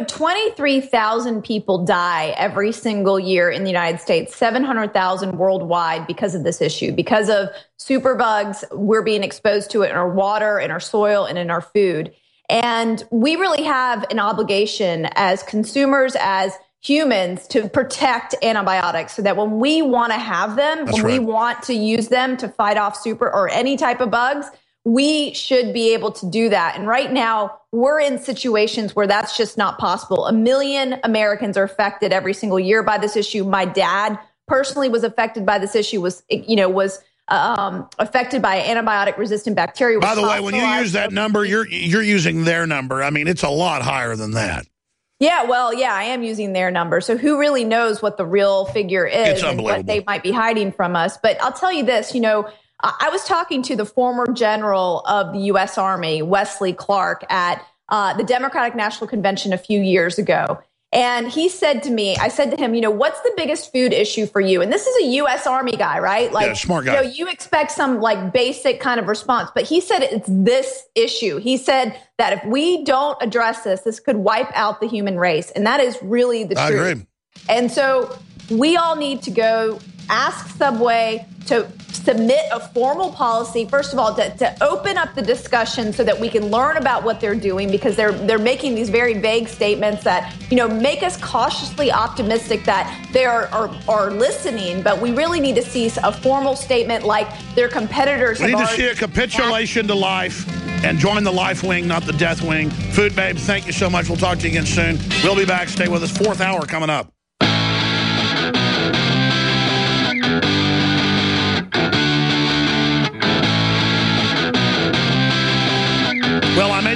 23,000 people die every single year in the United States, 700,000 worldwide because of this issue, because of superbugs. We're being exposed to it in our water, in our soil, and in our food. And we really have an obligation as consumers, as humans, to protect antibiotics so that when we want to have them, we want to use them to fight off super or any type of bugs, we should be able to do that. And right now, we're in situations where that's just not possible. 1 million Americans are affected every single year by this issue. My dad personally was affected by this issue, was affected by antibiotic-resistant bacteria. By the way, when you use that number, you're using their number. I mean, it's a lot higher than that. Yeah, well, yeah, I am using their number. So who really knows what the real figure is and what they might be hiding from us? But I'll tell you this, I was talking to the former general of the U.S. Army, Wesley Clark, at the Democratic National Convention a few years ago. And he said to me, I said to him, what's the biggest food issue for you? And this is a U.S. Army guy, right? Like, smart guy. You expect some basic kind of response. But he said it's this issue. He said that if we don't address this could wipe out the human race. And that is really the truth. I agree. And so we all need to go ask Subway to submit a formal policy, first of all, to open up the discussion so that we can learn about what they're doing, because they're making these very vague statements that, make us cautiously optimistic that they are listening. But we really need to see a formal statement like their competitors. We need to see a capitulation to life and join the life wing, not the death wing. Food Babe, thank you so much. We'll talk to you again soon. We'll be back. Stay with us. 4th hour coming up.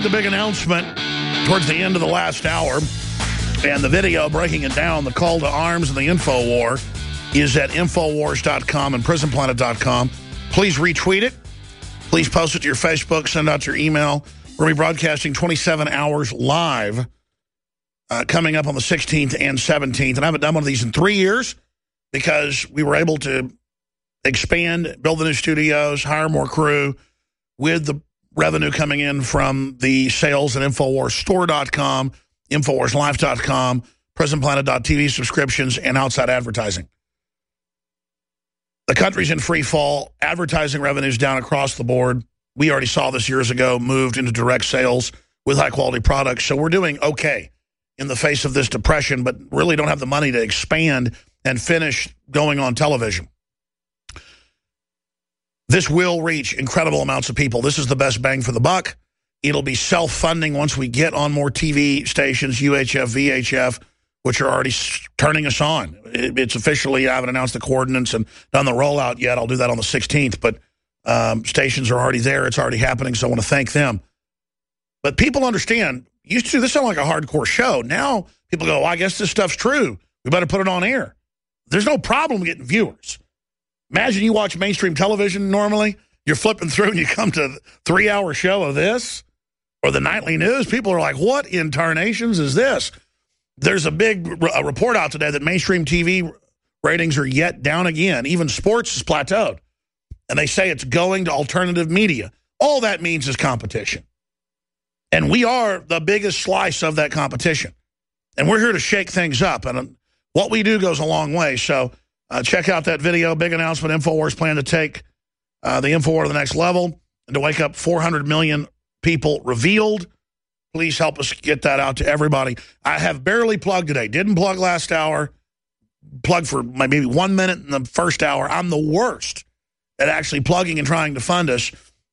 the big announcement towards the end of the last hour, and the video breaking it down, the call to arms and the info war is at Infowars.com and PrisonPlanet.com. Please retweet it. Please post it to your Facebook. Send out your email. We're going to be broadcasting 27 hours live coming up on the 16th and 17th. And I haven't done one of these in 3 years because we were able to expand, build the new studios, hire more crew with the revenue coming in from the sales at InfoWarsStore.com, InfoWarsLife.com, PrisonPlanet.tv subscriptions, and outside advertising. The country's in free fall. Advertising revenue's down across the board. We already saw this years ago, moved into direct sales with high-quality products. So we're doing okay in the face of this depression, but really don't have the money to expand and finish going on television. This will reach incredible amounts of people. This is the best bang for the buck. It'll be self-funding once we get on more TV stations, UHF, VHF, which are already turning us on. It's officially, I haven't announced the coordinates and done the rollout yet. I'll do that on the 16th, but stations are already there. It's already happening, so I want to thank them. But people understand, used to this sound like a hardcore show. Now people go, well, I guess this stuff's true. We better put it on air. There's no problem getting viewers. Imagine you watch mainstream television normally. You're flipping through and you come to a 3-hour show of this or the nightly news. People are like, what in tarnations is this? There's a big report out today that mainstream TV ratings are yet down again. Even sports is plateaued. And they say it's going to alternative media. All that means is competition. And we are the biggest slice of that competition. And we're here to shake things up. And what we do goes a long way. So check out that video. Big announcement. InfoWars plan to take the InfoWar to the next level and to wake up 400 million people revealed. Please help us get that out to everybody. I have barely plugged today. Didn't plug last hour. Plugged for maybe 1 minute in the first hour. I'm the worst at actually plugging and trying to fund us.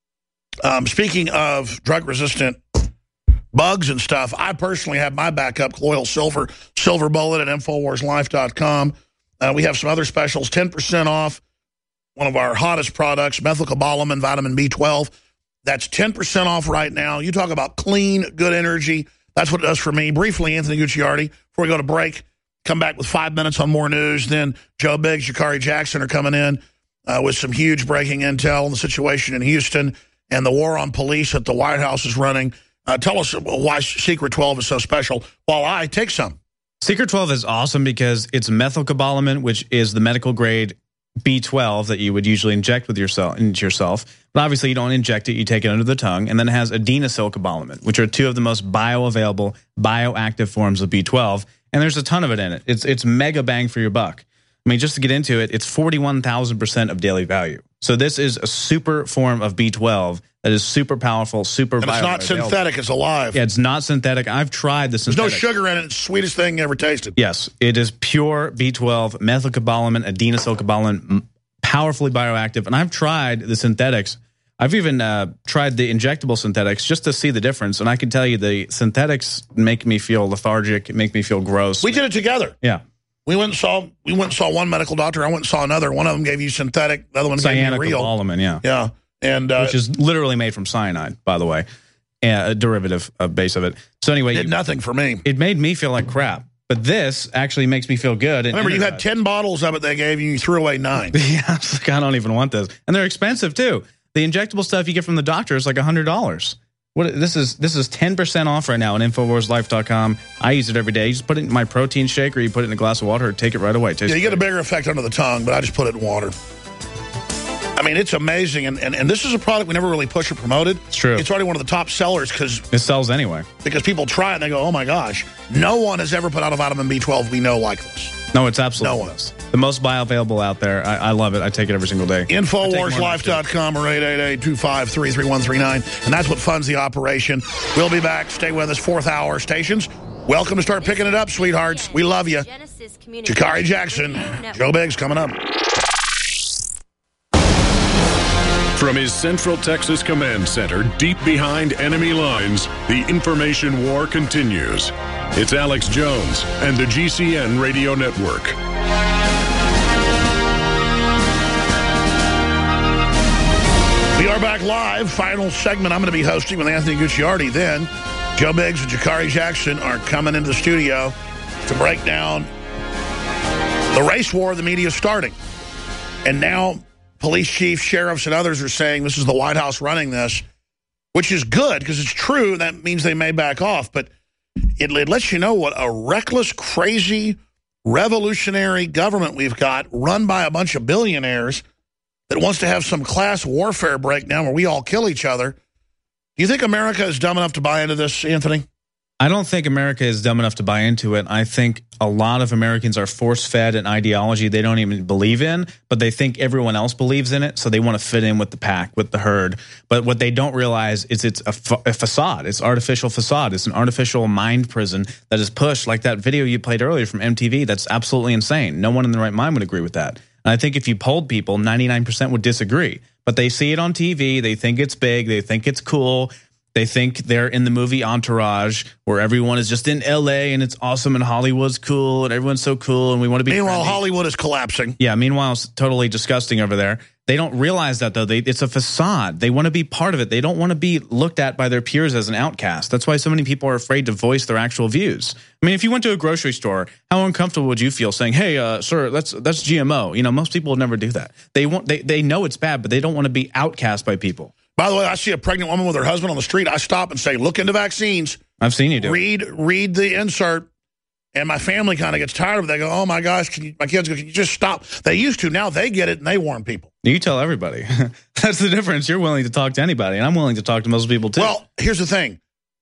Speaking of drug-resistant bugs and stuff, I personally have my backup, Colloidal Silver, Silver Bullet at InfoWarsLife.com. We have some other specials, 10% off one of our hottest products, methylcobalamin, vitamin B12. That's 10% off right now. You talk about clean, good energy. That's what it does for me. Briefly, Anthony Gucciardi, before we go to break, come back with 5 minutes on more news. Then Joe Biggs, Sha'Carri Jackson are coming in with some huge breaking intel on the situation in Houston and the war on police that the White House is running. Tell us why Secret 12 is so special while I take some. Secret 12 is awesome because it's methylcobalamin, which is the medical grade B12 that you would usually inject into yourself. But obviously you don't inject it, you take it under the tongue. And then it has adenosylcobalamin, which are two of the most bioavailable, bioactive forms of B12. And there's a ton of it in it. It's mega bang for your buck. I mean, just to get into it, it's 41,000% of daily value. So this is a super form of B12 that is super powerful, super bioavailable. And it's not synthetic, it's alive. Yeah, it's not synthetic. I've tried the synthetic. There's no sugar in it. It's the sweetest thing you ever tasted. Yes, it is pure B12, methylcobalamin, adenosylcobalamin, powerfully bioactive. And I've tried the synthetics. I've even tried the injectable synthetics just to see the difference. And I can tell you the synthetics make me feel lethargic, make me feel gross. We did it together. Yeah. We went and saw one medical doctor. I went and saw another. One of them gave you synthetic. The other one gave you real. Cyanocobalamin, yeah. Yeah. And, which is literally made from cyanide, by the way, a derivative base of it. So anyway, it did nothing for me. It made me feel like crap. But this actually makes me feel good. Remember, you had 10 bottles of it they gave you. You threw away 9. Yeah, I was like, I don't even want this. And they're expensive, too. The injectable stuff you get from the doctor is like $100. This is 10% off right now on InfoWarsLife.com. I use it every day. You just put it in my protein shake or you put it in a glass of water or take it right away. Yeah, you get a bigger effect under the tongue, but I just put it in water. I mean, it's amazing. And this is a product we never really pushed or promoted. It's true. It's already one of the top sellers because it sells anyway. Because people try it and they go, oh my gosh, no one has ever put out a vitamin B12 we know like this. No, it's absolutely no one. The most bioavailable out there. I love it. I take it every single day. InfoWarsLife.com or 888-253-3139. And that's what funds the operation. We'll be back. Stay with us. 4th hour stations. Welcome to start picking it up, sweethearts. We love you. Sha'Carri Jackson. Joe Biggs coming up. From his Central Texas Command Center, deep behind enemy lines, the information war continues. It's Alex Jones and the GCN Radio Network. We We're back live. Final segment I'm going to be hosting with Anthony Gucciardi. Then Joe Biggs and Jakari Jackson are coming into the studio to break down the race war the media is starting. And now police chiefs, sheriffs, and others are saying this is the White House running this, which is good because it's true. That means they may back off. But it lets you know what a reckless, crazy, revolutionary government we've got run by a bunch of billionaires that wants to have some class warfare breakdown where we all kill each other. Do you think America is dumb enough to buy into this, Anthony? I don't think America is dumb enough to buy into it. I think a lot of Americans are force-fed an ideology they don't even believe in, but they think everyone else believes in it, so they want to fit in with the pack, with the herd. But what they don't realize is it's a facade. It's artificial facade. It's an artificial mind prison that is pushed, like that video you played earlier from MTV. That's absolutely insane. No one in their right mind would agree with that. And I think if you polled people, 99% would disagree. But they see it on TV. They think it's big. They think it's cool. They think they're in the movie Entourage, where everyone is just in L.A. and it's awesome and Hollywood's cool and everyone's so cool and we want to be Meanwhile, friendly. Hollywood is collapsing. Yeah, meanwhile, it's totally disgusting over there. They don't realize that, though. It's a facade. They want to be part of it. They don't want to be looked at by their peers as an outcast. That's why so many people are afraid to voice their actual views. I mean, if you went to a grocery store, how uncomfortable would you feel saying, hey, sir, that's GMO? You know, most people would never do that. They know it's bad, but they don't want to be outcast by people. By the way, I see a pregnant woman with her husband on the street. I stop and say, look into vaccines. I've seen you do. Read the insert. And my family kind of gets tired of it. They go, oh, my gosh, my kids go, can you just stop? They used to. Now they get it, and they warn people. You tell everybody. That's the difference. You're willing to talk to anybody, and I'm willing to talk to most people, too. Well, here's the thing.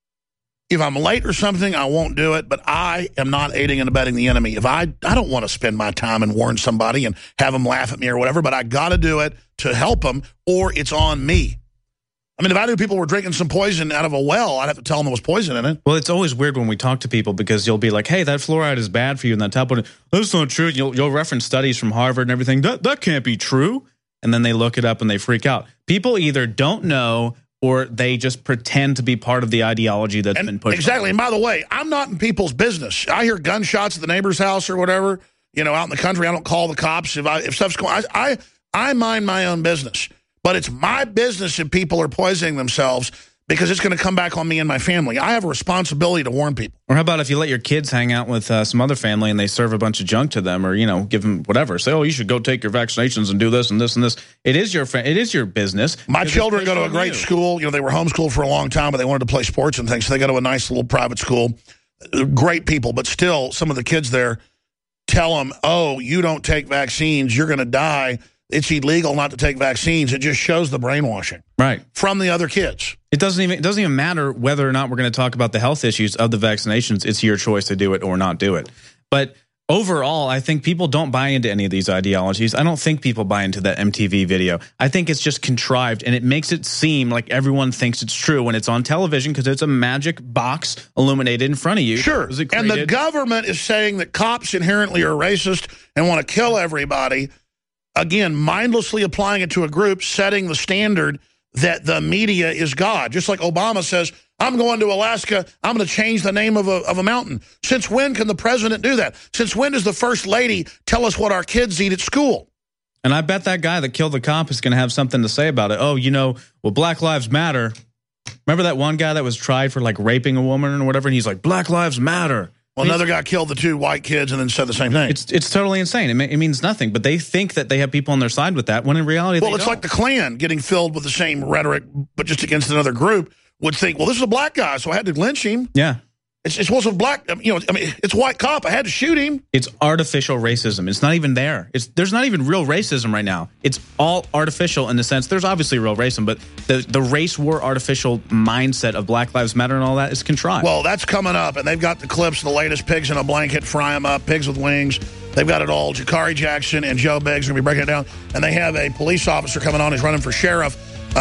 If I'm late or something, I won't do it, but I am not aiding and abetting the enemy. If I don't want to spend my time and warn somebody and have them laugh at me or whatever, but I got to do it to help them, or it's on me. I mean, if I knew people were drinking some poison out of a well, I'd have to tell them there was poison in it. Well, it's always weird when we talk to people because you'll be like, hey, that fluoride is bad for you in that tap water. That's not true. You'll reference studies from Harvard and everything. That can't be true. And then they look it up and they freak out. People either don't know or they just pretend to be part of the ideology that's been pushed. Exactly. And by the way, I'm not in people's business. I hear gunshots at the neighbor's house or whatever, you know, out in the country. I don't call the cops. If stuff's going on, I mind my own business. But it's my business if people are poisoning themselves because it's going to come back on me and my family. I have a responsibility to warn people. Or how about if you let your kids hang out with some other family and they serve a bunch of junk to them or, you know, give them whatever. Say, oh, you should go take your vaccinations and do this and this and this. It is your business. My children go to a great school. You know, they were homeschooled for a long time, but they wanted to play sports and things. So they go to a nice little private school. Great people. But still, some of the kids there tell them, oh, you don't take vaccines, you're going to die. It's illegal not to take vaccines. It just shows the brainwashing, right, from the other kids. It doesn't even matter whether or not we're going to talk about the health issues of the vaccinations. It's your choice to do it or not do it. But overall, I think people don't buy into any of these ideologies. I don't think people buy into that MTV video. I think it's just contrived, and it makes it seem like everyone thinks it's true when it's on television because it's a magic box illuminated in front of you. Sure, and the government is saying that cops inherently are racist and want to kill everybody. Again, mindlessly applying it to a group, setting the standard that the media is God. Just like Obama says, I'm going to Alaska, I'm going to change the name of a mountain. Since when can the president do that? Since when does the first lady tell us what our kids eat at school? And I bet that guy that killed the cop is going to have something to say about it. Oh, you know, well, Black Lives Matter. Remember that one guy that was tried for like raping a woman or whatever? And he's like, Black Lives Matter. Well, another guy killed the two white kids and then said the same thing. It's totally insane. It means nothing, but they think that they have people on their side with that, when in reality they don't. Well, it's like the Klan getting filled with the same rhetoric, but just against another group, would think, well, this is a black guy, so I had to lynch him. Yeah. It wasn't black, you know, I mean, it's a white cop. I had to shoot him. It's artificial racism. It's not even there. There's not even real racism right now. It's all artificial in the sense, there's obviously real racism, but the race war artificial mindset of Black Lives Matter and all that is contrived. Well, that's coming up, and they've got the clips of the latest Pigs in a Blanket, Fry 'em Up, Pigs with Wings. They've got it all. Jakari Jackson and Joe Biggs are going to be breaking it down. And they have a police officer coming on who's running for sheriff,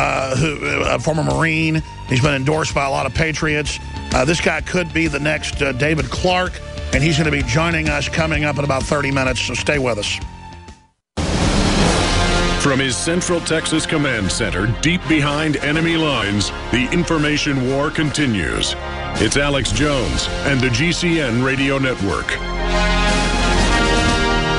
a former Marine. He's been endorsed by a lot of patriots. This guy could be the next David Clark, and he's going to be joining us coming up in about 30 minutes, so stay with us. From his Central Texas Command Center, deep behind enemy lines, the information war continues. It's Alex Jones and the GCN Radio Network.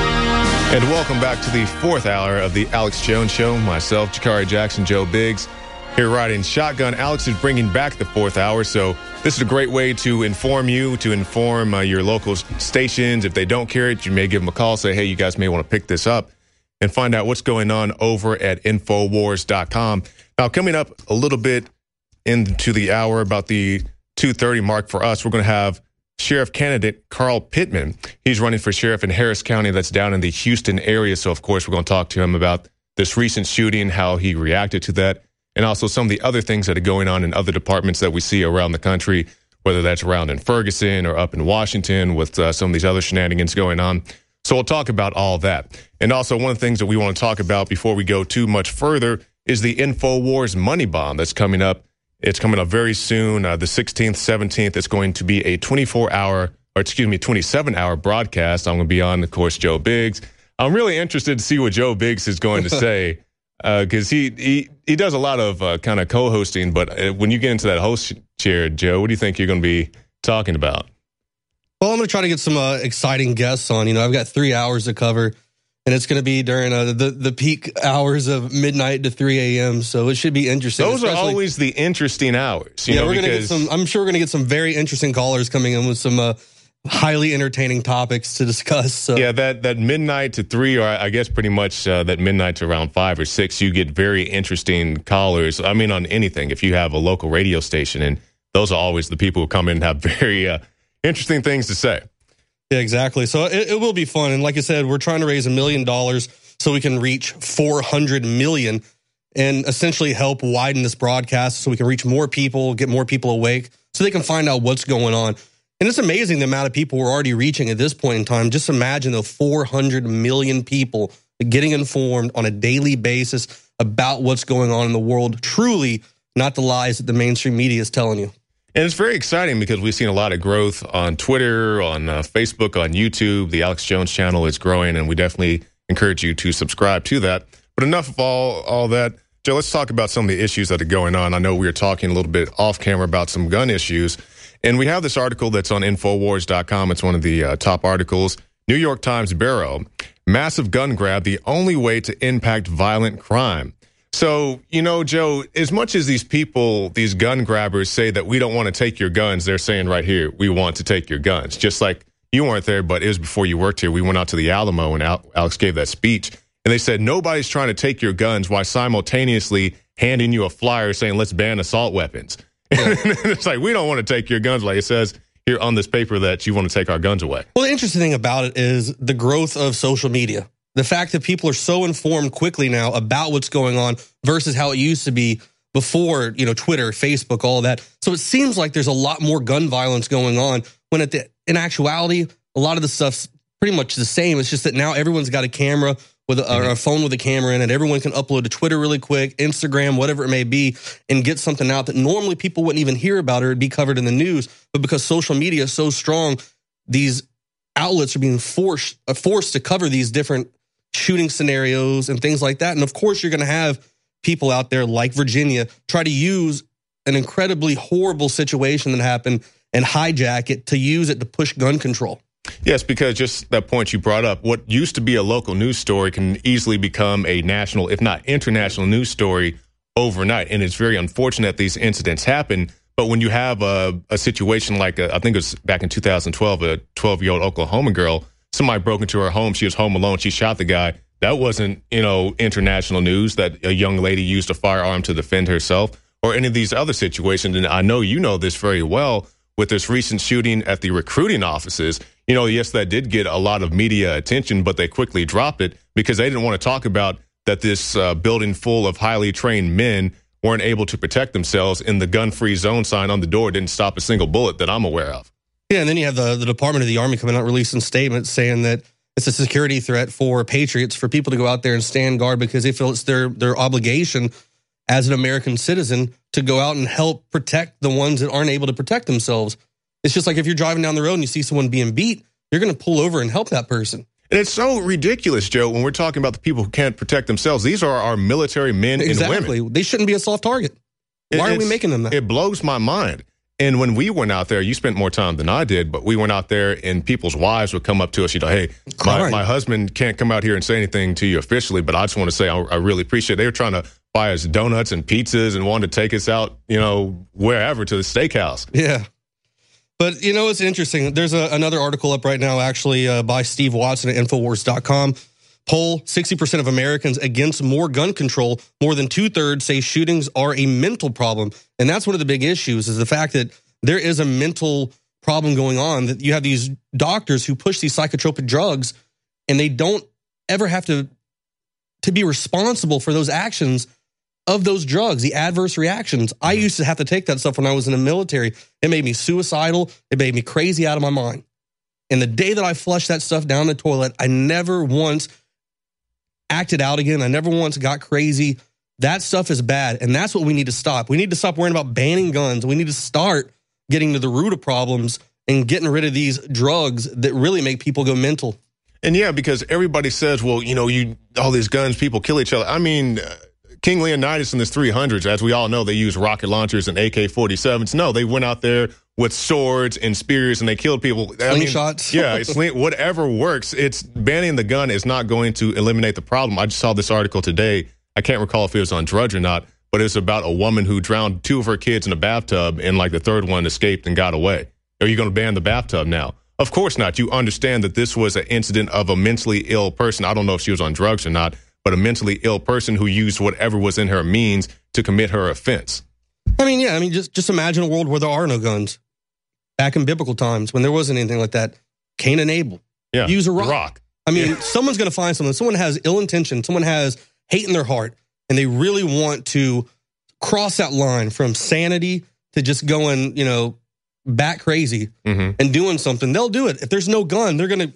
And welcome back to the fourth hour of the Alex Jones Show. Myself, Jakari Jackson, Joe Biggs. here riding shotgun. Alex is bringing back the fourth hour, so this is a great way to inform you, to inform your local stations. If they don't carry it, you may give them a call, say, hey, you guys may want to pick this up and find out what's going on over at Infowars.com. Now, coming up a little bit into the hour, about the 2:30 mark for us, we're going to have Sheriff candidate Carl Pittman. He's running for sheriff in Harris County. That's down in the Houston area. So, of course, we're going to talk to him about this recent shooting, how he reacted to that, and also some of the other things that are going on in other departments that we see around the country, whether that's around in Ferguson or up in Washington with some of these other shenanigans going on. So we'll talk about all that. And also, one of the things that we want to talk about before we go too much further is the InfoWars Money Bomb that's coming up. It's coming up very soon, the 16th, 17th. It's going to be a 27-hour broadcast. I'm going to be on, of course, Joe Biggs. I'm really interested to see what Joe Biggs is going to say, because he does a lot of kind of co-hosting. But when you get into that host chair, Joe, what do you think you're going to be talking about? Well, I'm going to try to get some exciting guests on. You know, I've got 3 hours to cover, and it's going to be during the peak hours of midnight to 3 a.m. So it should be interesting. Those are always the interesting hours. You know, we're going to get some. I'm sure we're going to get some very interesting callers coming in with some highly entertaining topics to discuss. So. Yeah, that midnight to 3, or I guess pretty much that midnight to around 5 or 6, you get very interesting callers. I mean, on anything. If you have a local radio station, and those are always the people who come in and have very interesting things to say. Yeah, exactly. So it will be fun. And like I said, we're trying to raise $1 million so we can reach 400 million and essentially help widen this broadcast so we can reach more people, get more people awake so they can find out what's going on. And it's amazing the amount of people we're already reaching at this point in time. Just imagine the 400 million people getting informed on a daily basis about what's going on in the world. Truly, not the lies that the mainstream media is telling you. And it's very exciting because we've seen a lot of growth on Twitter, on Facebook, on YouTube. The Alex Jones channel is growing, and we definitely encourage you to subscribe to that. But enough of all that. Joe, let's talk about some of the issues that are going on. I know we were talking a little bit off camera about some gun issues, and we have this article that's on Infowars.com. It's one of the top articles. New York Times Bureau, massive gun grab, the only way to impact violent crime. So, you know, Joe, as much as these people, these gun grabbers say that we don't want to take your guns, they're saying right here, we want to take your guns. Just like you weren't there, but it was before you worked here. We went out to the Alamo and Alex gave that speech. And they said, nobody's trying to take your guns while simultaneously handing you a flyer saying, let's ban assault weapons. Yeah. It's like, we don't want to take your guns, like it says here on this paper that you want to take our guns away. Well, the interesting thing about it is the growth of social media. The fact that people are so informed quickly now about what's going on versus how it used to be before, you know, Twitter, Facebook, all that. So it seems like there's a lot more gun violence going on when in actuality, a lot of the stuff's pretty much the same. It's just that now everyone's got a camera with or a phone with a camera in it. Everyone can upload to Twitter really quick, Instagram, whatever it may be, and get something out that normally people wouldn't even hear about or it'd be covered in the news. But because social media is so strong, these outlets are being forced to cover these different shooting scenarios and things like that. And of course, you're going to have people out there like Virginia try to use an incredibly horrible situation that happened and hijack it to use it to push gun control. Yes, because just that point you brought up, what used to be a local news story can easily become a national, if not international news story overnight. And it's very unfortunate these incidents happen. But when you have a situation like, I think it was back in 2012, a 12-year-old Oklahoma girl, somebody broke into her home. She was home alone. She shot the guy. That wasn't, international news that a young lady used a firearm to defend herself or any of these other situations. And I know you know this very well with this recent shooting at the recruiting offices. Yes, that did get a lot of media attention, but they quickly dropped it because they didn't want to talk about that this building full of highly trained men weren't able to protect themselves, and the gun-free zone sign on the door didn't stop a single bullet that I'm aware of. Yeah, and then you have the Department of the Army coming out releasing statements saying that it's a security threat for patriots, for people to go out there and stand guard because they feel it's their obligation as an American citizen to go out and help protect the ones that aren't able to protect themselves. It's just like if you're driving down the road and you see someone being beat, you're going to pull over and help that person. And it's so ridiculous, Joe, when we're talking about the people who can't protect themselves. These are our military men and women. Exactly. They shouldn't be a soft target. Why are we making them that? It blows my mind. And when we went out there, you spent more time than I did, but we went out there and people's wives would come up to us, hey, my husband can't come out here and say anything to you officially, but I just want to say I really appreciate it. They were trying to buy us donuts and pizzas and wanted to take us out, wherever, to the steakhouse. Yeah. But, it's interesting. There's another article up right now, actually, by Steve Watson at Infowars.com. Poll, 60% of Americans against more gun control. More than 2/3 say shootings are a mental problem. And that's one of the big issues, is the fact that there is a mental problem going on, that you have these doctors who push these psychotropic drugs, and they don't ever have to be responsible for those actions of those drugs, the adverse reactions. I used to have to take that stuff when I was in the military. It made me suicidal. It made me crazy out of my mind. And the day that I flushed that stuff down the toilet, I never once acted out again. I never once got crazy. That stuff is bad, and that's what we need to stop. We need to stop worrying about banning guns. We need to start getting to the root of problems and getting rid of these drugs that really make people go mental. And yeah, because everybody says, well, all these guns, people kill each other. I mean, King Leonidas in his 300s, as we all know, they used rocket launchers and AK-47s. No, they went out there with swords and spears and they killed people. Slingshots. Whatever works. It's banning the gun is not going to eliminate the problem. I just saw this article today. I can't recall if it was on Drudge or not, but it's about a woman who drowned 2 of her kids in a bathtub, and the third one escaped and got away. Are you going to ban the bathtub now? Of course not. You understand that this was an incident of a mentally ill person. I don't know if she was on drugs or not, but a mentally ill person who used whatever was in her means to commit her offense. Just imagine a world where there are no guns. Back in biblical times, when there wasn't anything like that, Cain and Abel. Yeah, use a rock. Someone's going to find someone. Someone has ill intention. Someone has hate in their heart, and they really want to cross that line from sanity to just going, bat crazy and doing something. They'll do it. If there's no gun, they're going to,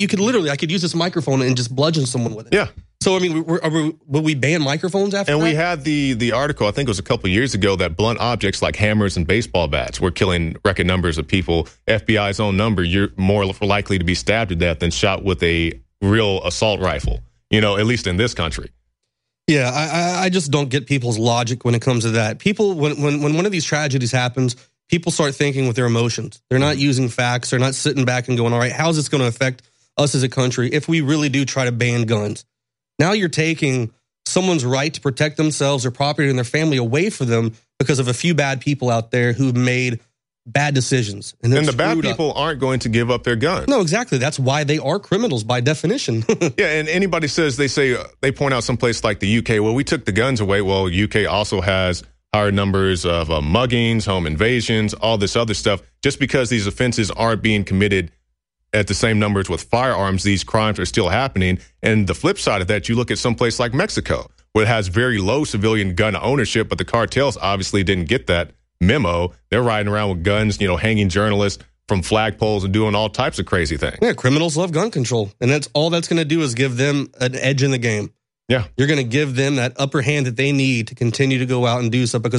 I could use this microphone and just bludgeon someone with it. Yeah. So, will we ban microphones after that? And we had the article, I think it was a couple of years ago, that blunt objects like hammers and baseball bats were killing record numbers of people. FBI's own number, you're more likely to be stabbed to death than shot with a real assault rifle, at least in this country. Yeah, I just don't get people's logic when it comes to that. People, when one of these tragedies happens, people start thinking with their emotions. They're not using facts. They're not sitting back and going, all right, how's this going to affect us as a country if we really do try to ban guns? Now you're taking someone's right to protect themselves, their property, and their family away from them because of a few bad people out there who made bad decisions. And the bad people aren't going to give up their guns. No, exactly. That's why they are criminals by definition. Yeah, and anybody they point out someplace like the UK, well, we took the guns away. Well, UK also has higher numbers of muggings, home invasions, all this other stuff. Just because these offenses aren't being committed at the same numbers with firearms, these crimes are still happening. And the flip side of that, you look at someplace like Mexico, where it has very low civilian gun ownership, but the cartels obviously didn't get that memo. They're riding around with guns, hanging journalists from flagpoles and doing all types of crazy things. Yeah, criminals love gun control. And that's going to do is give them an edge in the game. Yeah. You're going to give them that upper hand that they need to continue to go out and do stuff. Because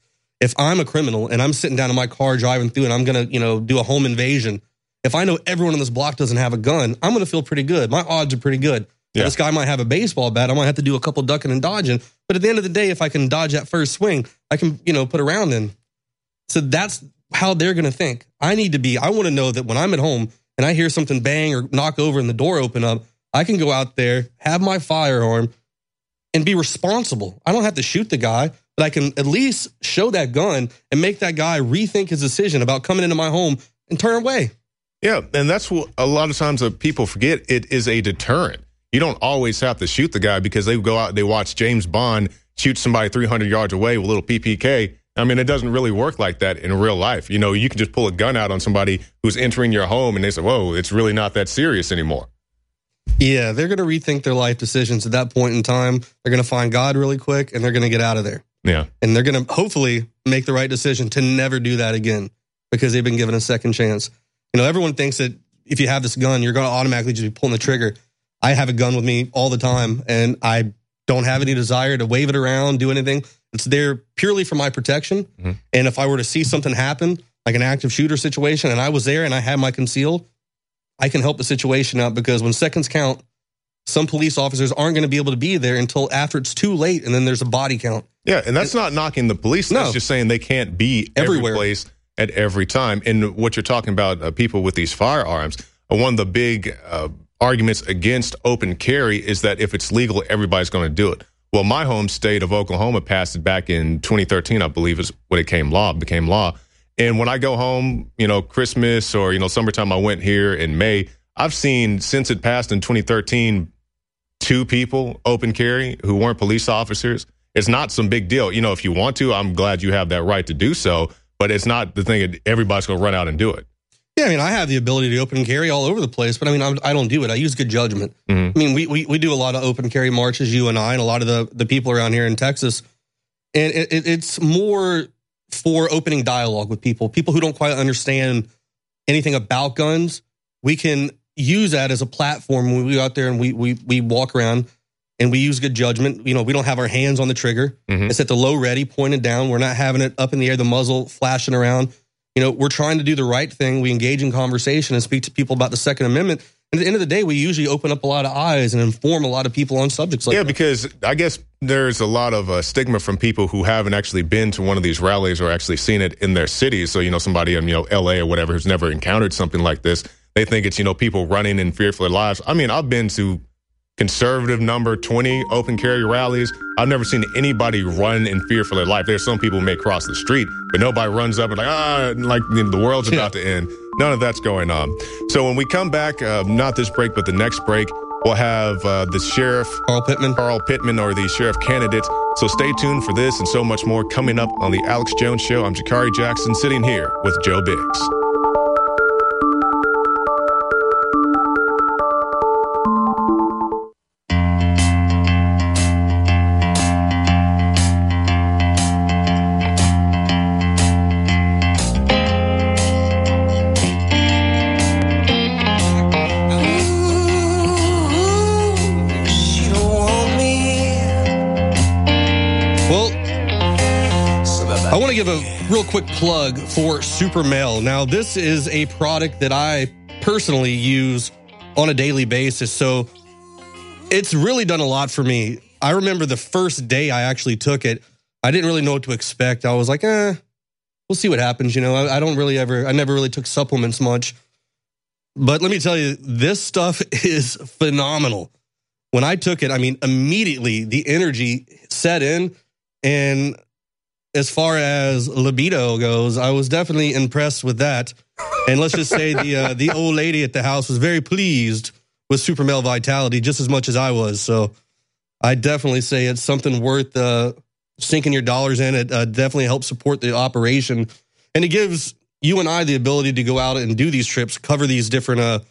if I'm a criminal and I'm sitting down in my car driving through and I'm going to, do a home invasion, if I know everyone on this block doesn't have a gun, I'm going to feel pretty good. My odds are pretty good. Yeah. This guy might have a baseball bat. I might have to do a couple ducking and dodging. But at the end of the day, if I can dodge that first swing, I can, put a round in. So that's how they're going to think. I want to know that when I'm at home and I hear something bang or knock over and the door open up, I can go out there, have my firearm, and be responsible. I don't have to shoot the guy, but I can at least show that gun and make that guy rethink his decision about coming into my home and turn away. Yeah, and that's what a lot of times people forget. It is a deterrent. You don't always have to shoot the guy because they go out, they watch James Bond shoot somebody 300 yards away with a little PPK. I mean, it doesn't really work like that in real life. You can just pull a gun out on somebody who's entering your home and they say, whoa, it's really not that serious anymore. Yeah, they're going to rethink their life decisions at that point in time. They're going to find God really quick and they're going to get out of there. Yeah. And they're going to hopefully make the right decision to never do that again because they've been given a second chance. Everyone thinks that if you have this gun, you're going to automatically just be pulling the trigger. I have a gun with me all the time, and I don't have any desire to wave it around, do anything. It's there purely for my protection. Mm-hmm. And if I were to see something happen, like an active shooter situation, and I was there and I had my concealed, I can help the situation out because when seconds count, some police officers aren't going to be able to be there until after it's too late, and then there's a body count. Yeah, and that's not knocking the police. That's just saying they can't be everywhere. Every place at every time. And what you're talking about, people with these firearms, one of the big arguments against open carry is that if it's legal, everybody's going to do it. Well, my home state of Oklahoma passed it back in 2013, I believe, is when it became law. And when I go home, Christmas or, summertime, I went here in May. I've seen, since it passed in 2013, 2 people open carry who weren't police officers. It's not some big deal. If you want to, I'm glad you have that right to do so. But it's not the thing that everybody's going to run out and do it. Yeah, I have the ability to open carry all over the place, but I don't do it. I use good judgment. Mm-hmm. We do a lot of open carry marches, you and I, and a lot of the people around here in Texas. And it's more for opening dialogue with people who don't quite understand anything about guns. We can use that as a platform when we go out there and we walk around and we use good judgment. We don't have our hands on the trigger. Mm-hmm. It's at the low ready, pointed down. We're not having it up in the air, the muzzle flashing around. We're trying to do the right thing. We engage in conversation and speak to people about the Second Amendment. And at the end of the day, we usually open up a lot of eyes and inform a lot of people on subjects like that. Yeah, because I guess there's a lot of stigma from people who haven't actually been to one of these rallies or actually seen it in their cities. So, somebody in, L.A. or whatever who's never encountered something like this, they think it's, people running in fear for their lives. I've been to conservative number 20 open carry rallies. I've never seen anybody run in fear for their life. There's some people who may cross the street, but nobody runs up and the world's about to end. None of that's going on. So when we come back, not this break, but the next break, we'll have the sheriff, Carl Pittman, or the sheriff candidate. So stay tuned for this and so much more coming up on the Alex Jones Show. I'm Jakari Jackson, sitting here with Joe Biggs. Give a real quick plug for Super Mail. Now, this is a product that I personally use on a daily basis, so it's really done a lot for me. I remember the first day I actually took it, I didn't really know what to expect. I was like, we'll see what happens. I never really took supplements much. But let me tell you, this stuff is phenomenal. When I took it, immediately the energy set in, and as far as libido goes, I was definitely impressed with that. And let's just say the old lady at the house was very pleased with Super Male Vitality just as much as I was. So I definitely say it's something worth sinking your dollars in. It definitely helps support the operation. And it gives you and I the ability to go out and do these trips, cover these different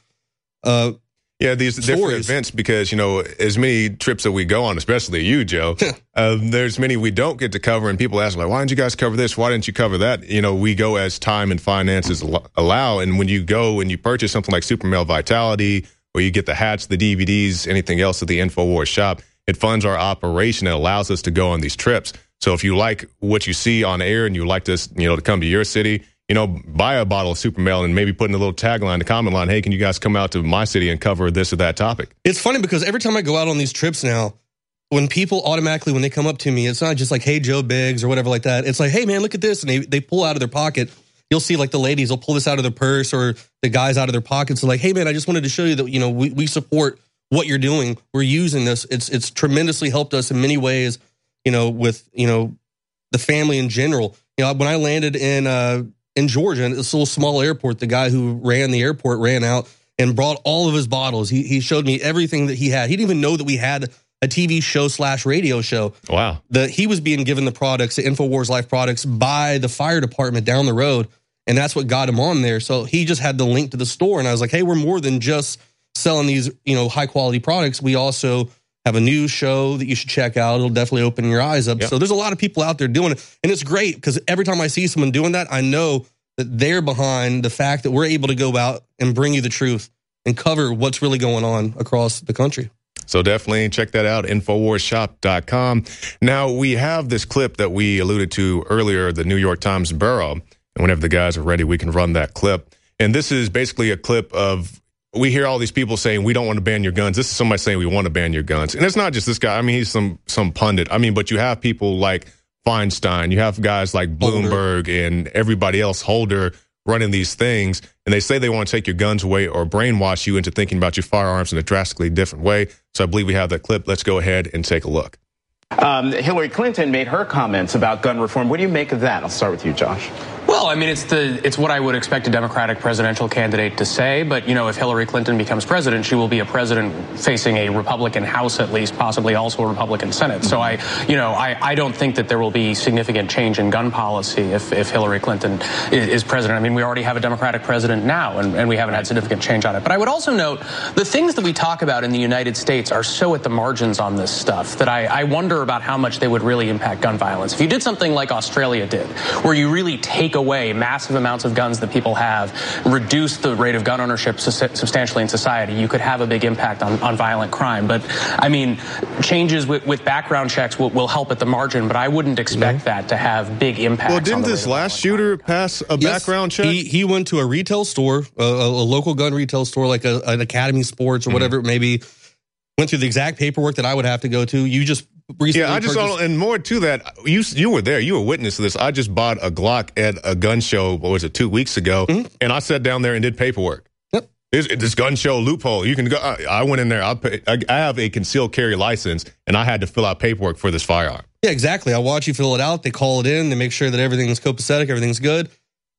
these different events, because, as many trips that we go on, especially you, Joe, there's many we don't get to cover, and people ask, why didn't you guys cover this? Why didn't you cover that? We go as time and finances allow, and when you go and you purchase something like Super Male Vitality, or you get the hats, the DVDs, anything else at the InfoWars shop, it funds our operation and allows us to go on these trips. So if you like what you see on air and you like this, to come to your city, buy a bottle of Super Male and maybe put in a little tagline, the comment line, hey, can you guys come out to my city and cover this or that topic? It's funny because every time I go out on these trips now, when people automatically, when they come up to me, it's not just like, hey, Joe Biggs or whatever like that. It's like, hey, man, look at this. And they pull out of their pocket. You'll see like the ladies will pull this out of their purse, or the guys out of their pockets. Like, hey, man, I just wanted to show you that, we support what you're doing. We're using this. It's tremendously helped us in many ways, with, the family in general. When I landed in Georgia, in this little small airport, the guy who ran the airport ran out and brought all of his bottles. He showed me everything that he had. He didn't even know that we had a TV show / radio show. Wow. He was being given the products, the InfoWars Life products, by the fire department down the road, and that's what got him on there. So he just had the link to the store, and I was like, hey, we're more than just selling these, high quality products. We also have a news show that you should check out. It'll definitely open your eyes up. Yep. So there's a lot of people out there doing it. And it's great because every time I see someone doing that, I know that they're behind the fact that we're able to go out and bring you the truth and cover what's really going on across the country. So definitely check that out, InfoWarsShop.com. Now, we have this clip that we alluded to earlier, the New York Times Bureau. And whenever the guys are ready, we can run that clip. And this is basically a clip of, we hear all these people saying, we don't want to ban your guns. This is somebody saying we want to ban your guns. And it's not just this guy. He's some pundit. But you have people like Feinstein. You have guys like Bloomberg and everybody else, Holder, running these things. And they say they want to take your guns away or brainwash you into thinking about your firearms in a drastically different way. So I believe we have that clip. Let's go ahead and take a look. Hillary Clinton made her comments about gun reform. What do you make of that? I'll start with you, Josh. Well, I mean, it's what I would expect a Democratic presidential candidate to say. But, you know, if Hillary Clinton becomes president, she will be a president facing a Republican House, at least, possibly also a Republican Senate. So I don't think that there will be significant change in gun policy if Hillary Clinton is president. I mean, we already have a Democratic president now, and we haven't had significant change on it. But I would also note the things that we talk about in the United States are so at the margins on this stuff that I wonder about how much they would really impact gun violence. If you did something like Australia did, where you really take away massive amounts of guns that people have, reduce the rate of gun ownership substantially in society, you could have a big impact on violent crime. But I mean, changes with background checks will help at the margin, but I wouldn't expect that to have big impacts. Well, didn't this last shooter pass a background check? He went to a retail store, a local gun retail store, like an Academy Sports or whatever it may be, went through the exact paperwork that I would have to go to. You just recently I just don't, and more to that, you were there, you were witness to this. I just bought a Glock at a gun show, what was it, 2 weeks ago, and I sat down there and did paperwork. Yep. This gun show loophole, you can go. I went in there, I have a concealed carry license, and I had to fill out paperwork for this firearm. Yeah, exactly. I watch you fill it out. They call it in. They make sure that everything's copacetic, everything's good.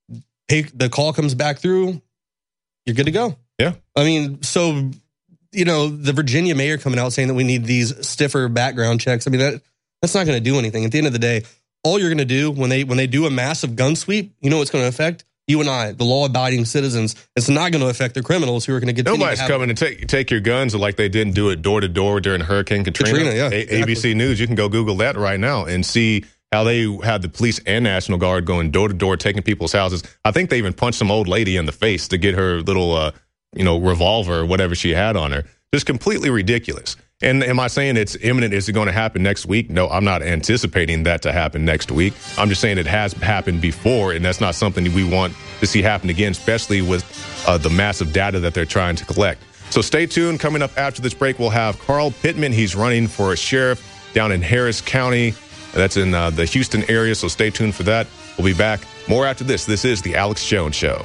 The call comes back through. You're good to go. Yeah. I mean, so, you know, the Virginia mayor coming out saying that we need these stiffer background checks. I mean, that's not going to do anything. At the end of the day, all you're going to do when they do a massive gun sweep, you know what's going to affect? You and I, the law-abiding citizens. It's not going to affect the criminals who are going to continue. Nobody's coming to take your guns like they didn't do it door to door during Hurricane Katrina. Yeah, exactly. ABC News, you can go Google that right now and see how they had the police and National Guard going door to door, taking people's houses. I think they even punched some old lady in the face to get her little, revolver or whatever she had on her. Just completely ridiculous. And am I saying it's imminent? Is it going to happen next week? No, I'm not anticipating that to happen next week. I'm just saying it has happened before, and that's not something we want to see happen again, especially with the massive data that they're trying to collect. So stay tuned. Coming up after this break, we'll have Carl Pittman. He's running for a sheriff down in Harris County. That's in the Houston area, so stay tuned for that. We'll be back more after this. This is The Alex Jones Show.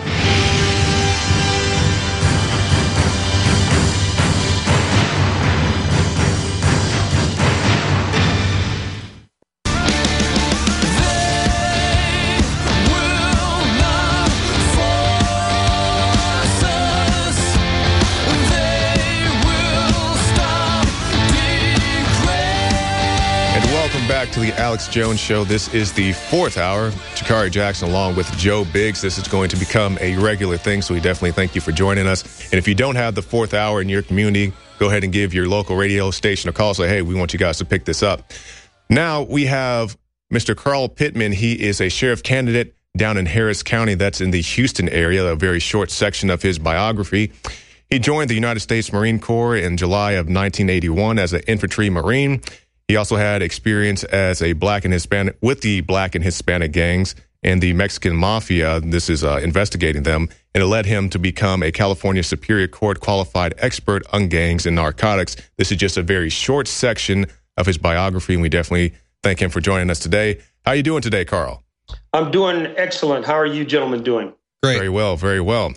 Back to the Alex Jones Show. This is the fourth hour. Jakari Jackson along with Joe Biggs. This is going to become a regular thing, so we definitely thank you for joining us. And if you don't have the fourth hour in your community, go ahead and give your local radio station a call. Say, hey, we want you guys to pick this up. Now we have Mr. Carl Pittman. He is a sheriff candidate down in Harris County. That's in the Houston area, a very short section of his biography. He joined the United States Marine Corps in July of 1981 as an infantry Marine. He also had experience as a Black and Hispanic with the Black and Hispanic gangs and the Mexican Mafia. This is investigating them, and it led him to become a California Superior Court qualified expert on gangs and narcotics. This is just a very short section of his biography, and we definitely thank him for joining us today. How are you doing today, Carl? I'm doing excellent. How are you gentlemen doing? Great. Very well, very well.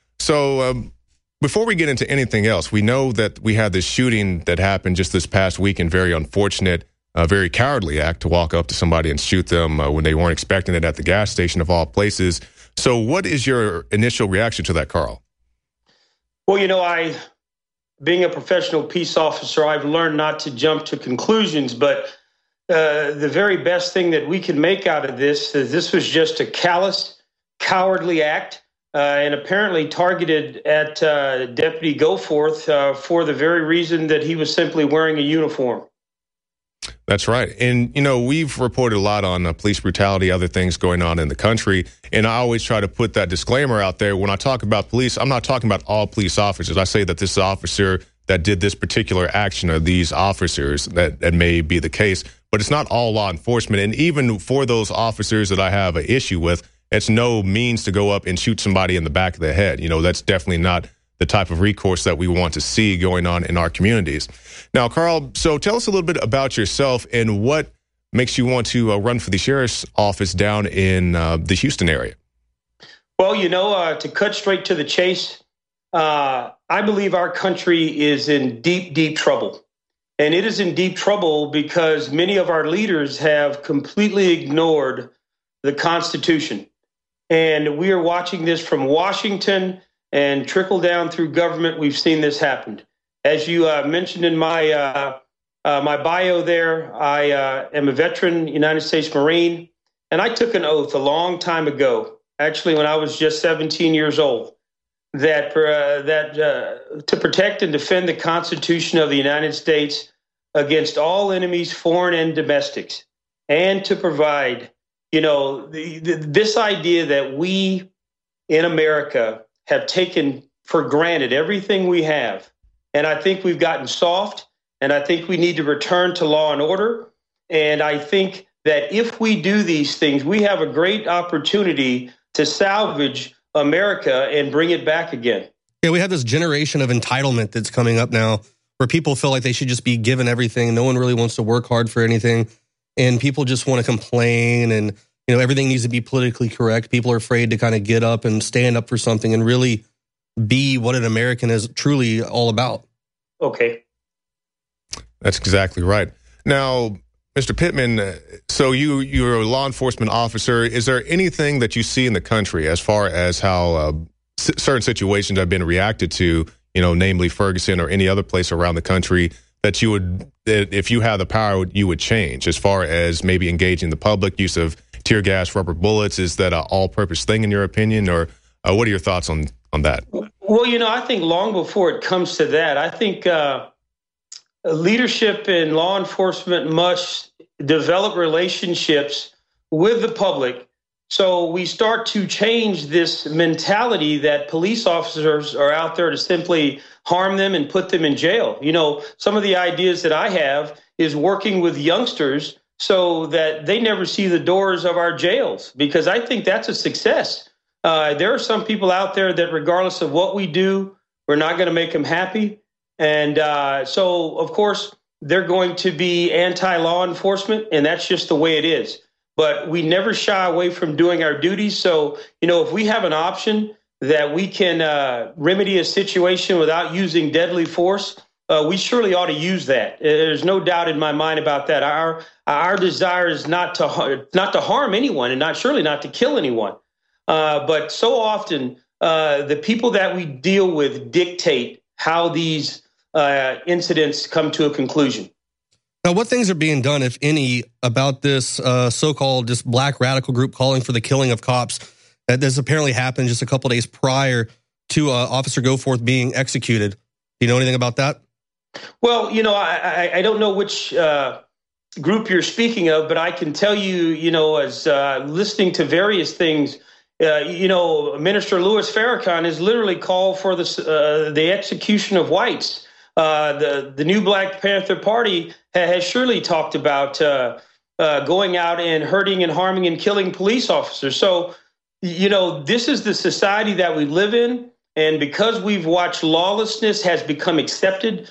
So, before we get into anything else, we know that we had this shooting that happened just this past week, and very unfortunate, very cowardly act to walk up to somebody and shoot them when they weren't expecting it at the gas station of all places. So what is your initial reaction to that, Carl? Well, being a professional peace officer, I've learned not to jump to conclusions, but the very best thing that we can make out of this is this was just a callous, cowardly act. And apparently targeted at Deputy Goforth for the very reason that he was simply wearing a uniform. That's right. And, we've reported a lot on police brutality, other things going on in the country. And I always try to put that disclaimer out there. When I talk about police, I'm not talking about all police officers. I say that this officer that did this particular action or these officers, that may be the case. But it's not all law enforcement. And even for those officers that I have an issue with, it's no means to go up and shoot somebody in the back of the head. That's definitely not the type of recourse that we want to see going on in our communities. Now, Carl, so tell us a little bit about yourself and what makes you want to run for the sheriff's office down in the Houston area. Well, to cut straight to the chase, I believe our country is in deep, deep trouble. And it is in deep trouble because many of our leaders have completely ignored the Constitution. And we are watching this from Washington and trickle down through government. We've seen this happen. As you mentioned in my my bio there, I am a veteran United States Marine, and I took an oath a long time ago, actually when I was just 17 years old, that to protect and defend the Constitution of the United States against all enemies, foreign and domestics, and to provide, this idea that we in America have taken for granted everything we have. And I think we've gotten soft, and I think we need to return to law and order. And I think that if we do these things, we have a great opportunity to salvage America and bring it back again. Yeah, we have this generation of entitlement that's coming up now where people feel like they should just be given everything. No one really wants to work hard for anything. And people just want to complain, and everything needs to be politically correct. People are afraid to kind of get up and stand up for something and really be what an American is truly all about. Okay. That's exactly right. Now, Mr. Pittman, so you're a law enforcement officer. Is there anything that you see in the country as far as how certain situations have been reacted to, namely Ferguson or any other place around the country, that you would, if you had the power, you would change as far as maybe engaging the public, use of tear gas, rubber bullets? Is that an all-purpose thing in your opinion, or what are your thoughts on that? Well, I think long before it comes to that, I think leadership in law enforcement must develop relationships with the public so we start to change this mentality that police officers are out there to simply harm them and put them in jail. Some of the ideas that I have is working with youngsters so that they never see the doors of our jails, because I think that's a success. There are some people out there that regardless of what we do, we're not going to make them happy. And so, of course, they're going to be anti-law enforcement, and that's just the way it is. But we never shy away from doing our duties. So, if we have an option that we can remedy a situation without using deadly force, we surely ought to use that. There's no doubt in my mind about that. Our desire is not to harm anyone, and surely not to kill anyone. But so often, the people that we deal with dictate how these incidents come to a conclusion. Now, what things are being done, if any, about this so-called just black radical group calling for the killing of cops? That this apparently happened just a couple days prior to Officer Goforth being executed. Do you know anything about that? Well, I don't know which group you're speaking of, but I can tell you, as listening to various things, Minister Louis Farrakhan has literally called for the execution of whites. The new Black Panther Party has surely talked about going out and hurting and harming and killing police officers. So, this is the society that we live in. And because we've watched lawlessness has become accepted,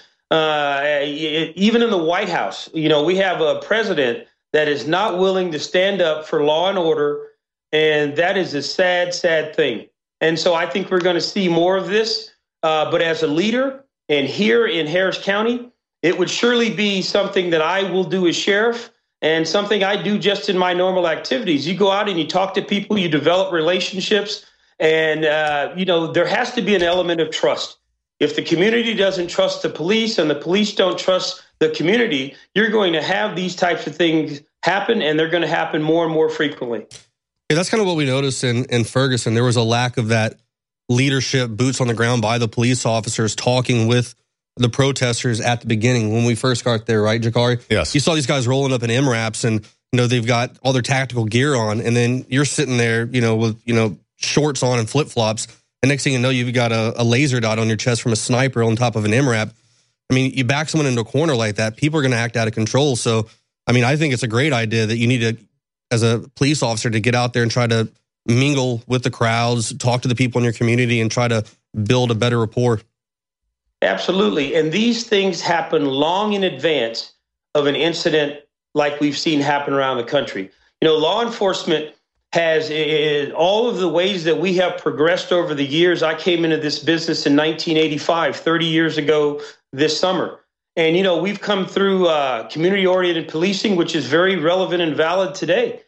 even in the White House, we have a president that is not willing to stand up for law and order. And that is a sad, sad thing. And so I think we're going to see more of this. But as a leader, and here in Harris County, it would surely be something that I will do as sheriff and something I do just in my normal activities. You go out and you talk to people, you develop relationships, and, there has to be an element of trust. If the community doesn't trust the police and the police don't trust the community, you're going to have these types of things happen, and they're going to happen more and more frequently. Yeah, that's kind of what we noticed in Ferguson. There was a lack of that leadership, boots on the ground by the police officers talking with the protesters at the beginning when we first got there, right, Jakari? Yes. You saw these guys rolling up in MRAPs and, they've got all their tactical gear on, and then you're sitting there, with, shorts on and flip-flops, and next thing you know, you've got a laser dot on your chest from a sniper on top of an MRAP. I mean, you back someone into a corner like that, people are going to act out of control. So, I think it's a great idea that you need to, as a police officer, to get out there and try to mingle with the crowds, talk to the people in your community, and try to build a better rapport. Absolutely. And these things happen long in advance of an incident like we've seen happen around the country. Law enforcement has all of the ways that we have progressed over the years. I came into this business in 1985, 30 years ago this summer. And, you know, we've come through community-oriented policing, which is very relevant and valid today.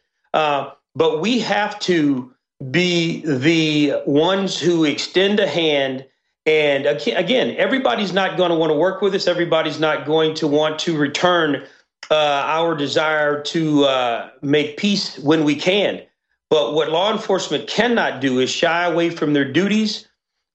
But we have to be the ones who extend a hand. And again, everybody's not going to want to work with us. Everybody's not going to want to return our desire to make peace when we can. But what law enforcement cannot do is shy away from their duties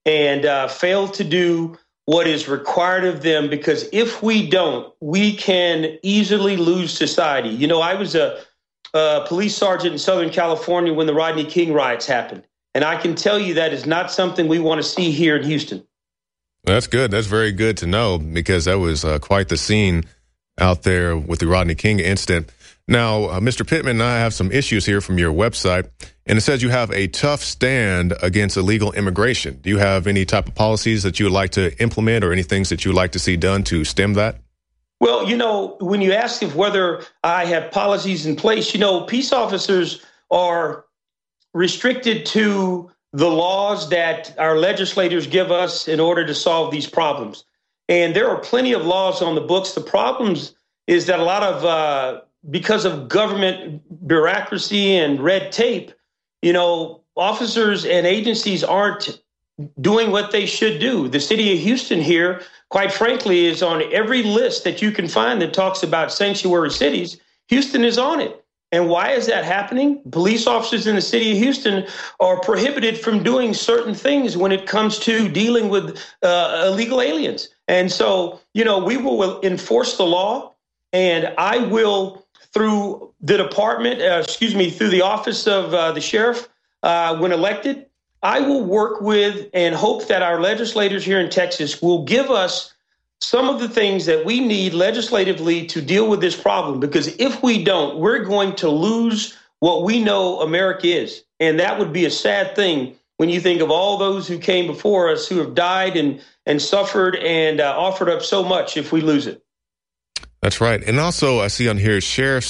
and fail to do what is required of them, because if we don't, we can easily lose society. You know, I was a police sergeant in Southern California when the Rodney King riots happened. And I can tell you that is not something we want to see here in Houston. That's good. That's very good to know, because that was quite the scene out there with the Rodney King incident. Now, Mr. Pittman, I have some issues here from your website, and it says you have a tough stand against illegal immigration. Do you have any type of policies that you would like to implement, or any things that you would like to see done to stem that? Well, you know, when you ask if whether I have policies in place, you know, peace officers are restricted to the laws that our legislators give us in order to solve these problems. And there are plenty of laws on the books. The problems is that a lot of because of government bureaucracy and red tape, you know, officers and agencies aren't doing what they should do. The city of Houston here, quite frankly, is on every list that you can find that talks about sanctuary cities. Houston is on it. And why is that happening? Police officers in the city of Houston are prohibited from doing certain things when it comes to dealing with illegal aliens. And so, you know, we will enforce the law, and I will, through the department, through the office of the sheriff, when elected, I will work with and hope that our legislators here in Texas will give us some of the things that we need legislatively to deal with this problem. Because if we don't, we're going to lose what we know America is. And that would be a sad thing when you think of all those who came before us who have died and suffered and offered up so much if we lose it. That's right. And also, I see on here,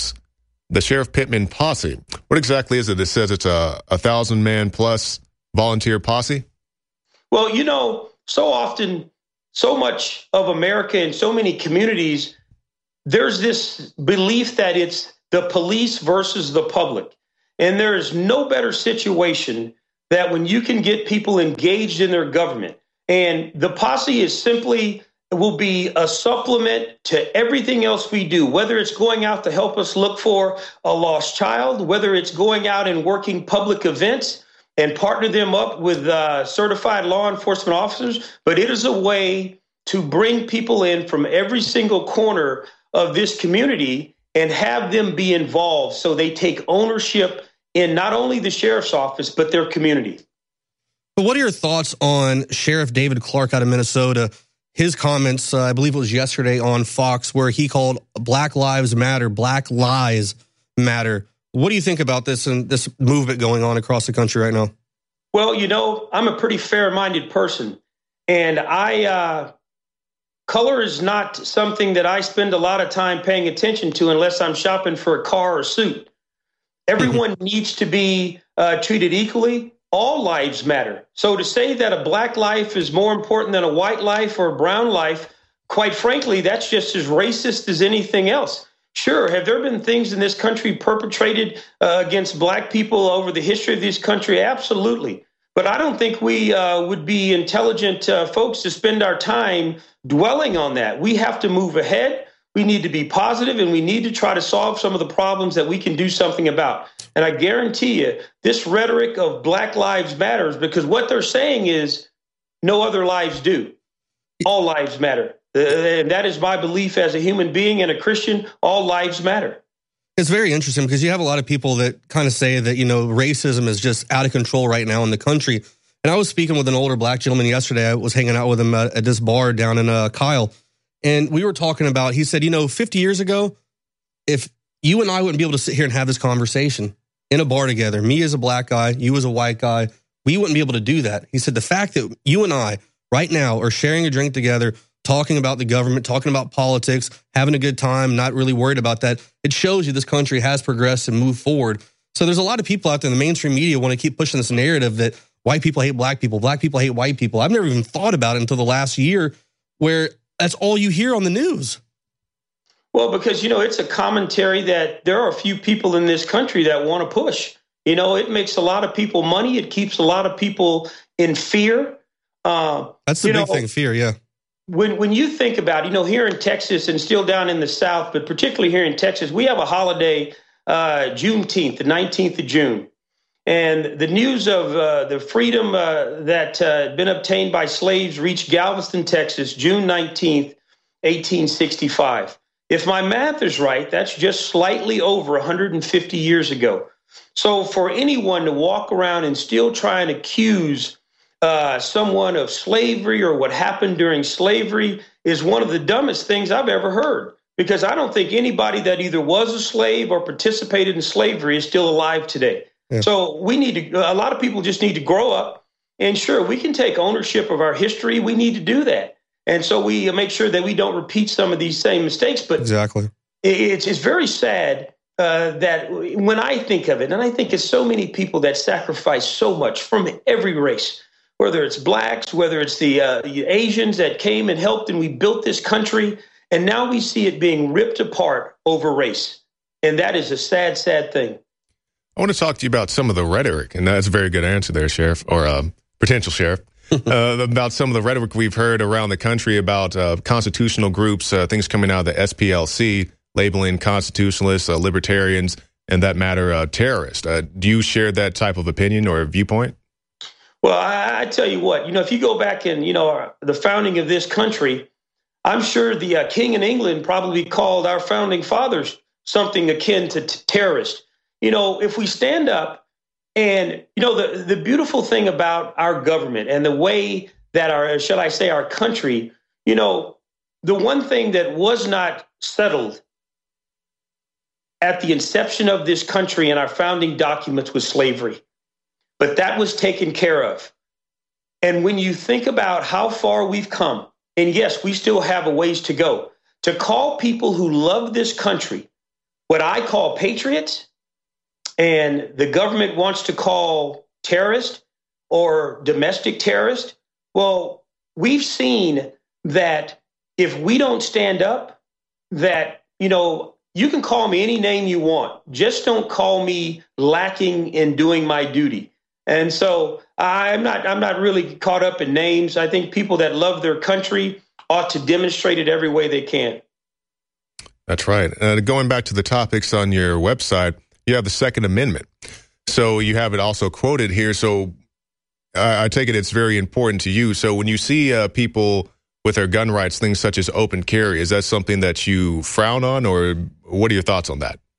the Sheriff Pittman posse. What exactly is it? It says it's a 1,000-man plus volunteer posse? Well, you know, so often, so much of America and so many communities, there's this belief that it's the police versus the public. And there is no better situation that when you can get people engaged in their government. And the posse is simply will be a supplement to everything else we do, whether it's going out to help us look for a lost child, whether it's going out and working public events and partner them up with certified law enforcement officers. But it is a way to bring people in from every single corner of this community and have them be involved so they take ownership in not only the sheriff's office, but their community. But what are your thoughts on Sheriff David Clarke out of Minnesota? His comments, I believe it was yesterday on Fox, where he called Black Lives Matter, Black Lies Matter. What do you think about this and this movement going on across the country right now? Well, you know, I'm a pretty fair-minded person, and color is not something that I spend a lot of time paying attention to unless I'm shopping for a car or suit. Everyone needs to be treated equally. All lives matter. So to say that a black life is more important than a white life or a brown life, quite frankly, that's just as racist as anything else. Sure, have there been things in this country perpetrated against black people over the history of this country? Absolutely. But I don't think we would be intelligent folks to spend our time dwelling on that. We have to move ahead. We need to be positive, and we need to try to solve some of the problems that we can do something about. And I guarantee you, this rhetoric of Black Lives Matters, because what they're saying is no other lives do. All lives matter. And that is my belief as a human being and a Christian. All lives matter. It's very interesting because you have a lot of people that kind of say that, you know, racism is just out of control right now in the country. And I was speaking with an older black gentleman yesterday. I was hanging out with him at this bar down in Kyle. And we were talking about, he said, you know, 50 years ago, if you and I wouldn't be able to sit here and have this conversation in a bar together, me as a black guy, you as a white guy, we wouldn't be able to do that. He said, the fact that you and I right now are sharing a drink together, talking about the government, talking about politics, having a good time, not really worried about that, it shows you this country has progressed and moved forward. So there's a lot of people out there in the mainstream media want to keep pushing this narrative that white people hate black people hate white people. I've never even thought about it until the last year, where that's all you hear on the news. Well, because, it's a commentary that there are a few people in this country that want to push. It makes a lot of people money. It keeps a lot of people in fear. That's the big thing, fear, yeah. When you think about, here in Texas and still down in the South, but particularly here in Texas, we have a holiday, Juneteenth, the 19th of June. And the news of the freedom that had been obtained by slaves reached Galveston, Texas, June 19th, 1865. If my math is right, that's just slightly over 150 years ago. So for anyone to walk around and still try and accuse someone of slavery or what happened during slavery is one of the dumbest things I've ever heard, because I don't think anybody that either was a slave or participated in slavery is still alive today. Yeah. So a lot of people just need to grow up, and sure, we can take ownership of our history. We need to do that. And so we make sure that we don't repeat some of these same mistakes. But exactly, it's very sad that when I think of it, and I think it's so many people that sacrifice so much from every race, whether it's blacks, whether it's the Asians that came and helped and we built this country, and now we see it being ripped apart over race. And that is a sad, sad thing. I want to talk to you about some of the rhetoric, and that's a very good answer there, Sheriff, or potential Sheriff, about some of the rhetoric we've heard around the country about constitutional groups, things coming out of the SPLC, labeling constitutionalists, libertarians, and that matter, terrorists. Do you share that type of opinion or viewpoint? Well, I tell you what, if you go back in, the founding of this country, I'm sure the King in England probably called our founding fathers something akin to terrorists. If we stand up and, the beautiful thing about our government and the way that our country, the one thing that was not settled at the inception of this country and our founding documents was slavery. But that was taken care of. And when you think about how far we've come, and yes, we still have a ways to go, to call people who love this country what I call patriots, and the government wants to call terrorist or domestic terrorist, well, we've seen that if we don't stand up, that, you can call me any name you want. Just don't call me lacking in doing my duty. And so I'm not really caught up in names. I think people that love their country ought to demonstrate it every way they can. That's right. Going back to the topics on your website, you have the Second Amendment. So you have it also quoted here. So I take it it's very important to you. So when you see people with their gun rights, things such as open carry, is that something that you frown on, or what are your thoughts on that?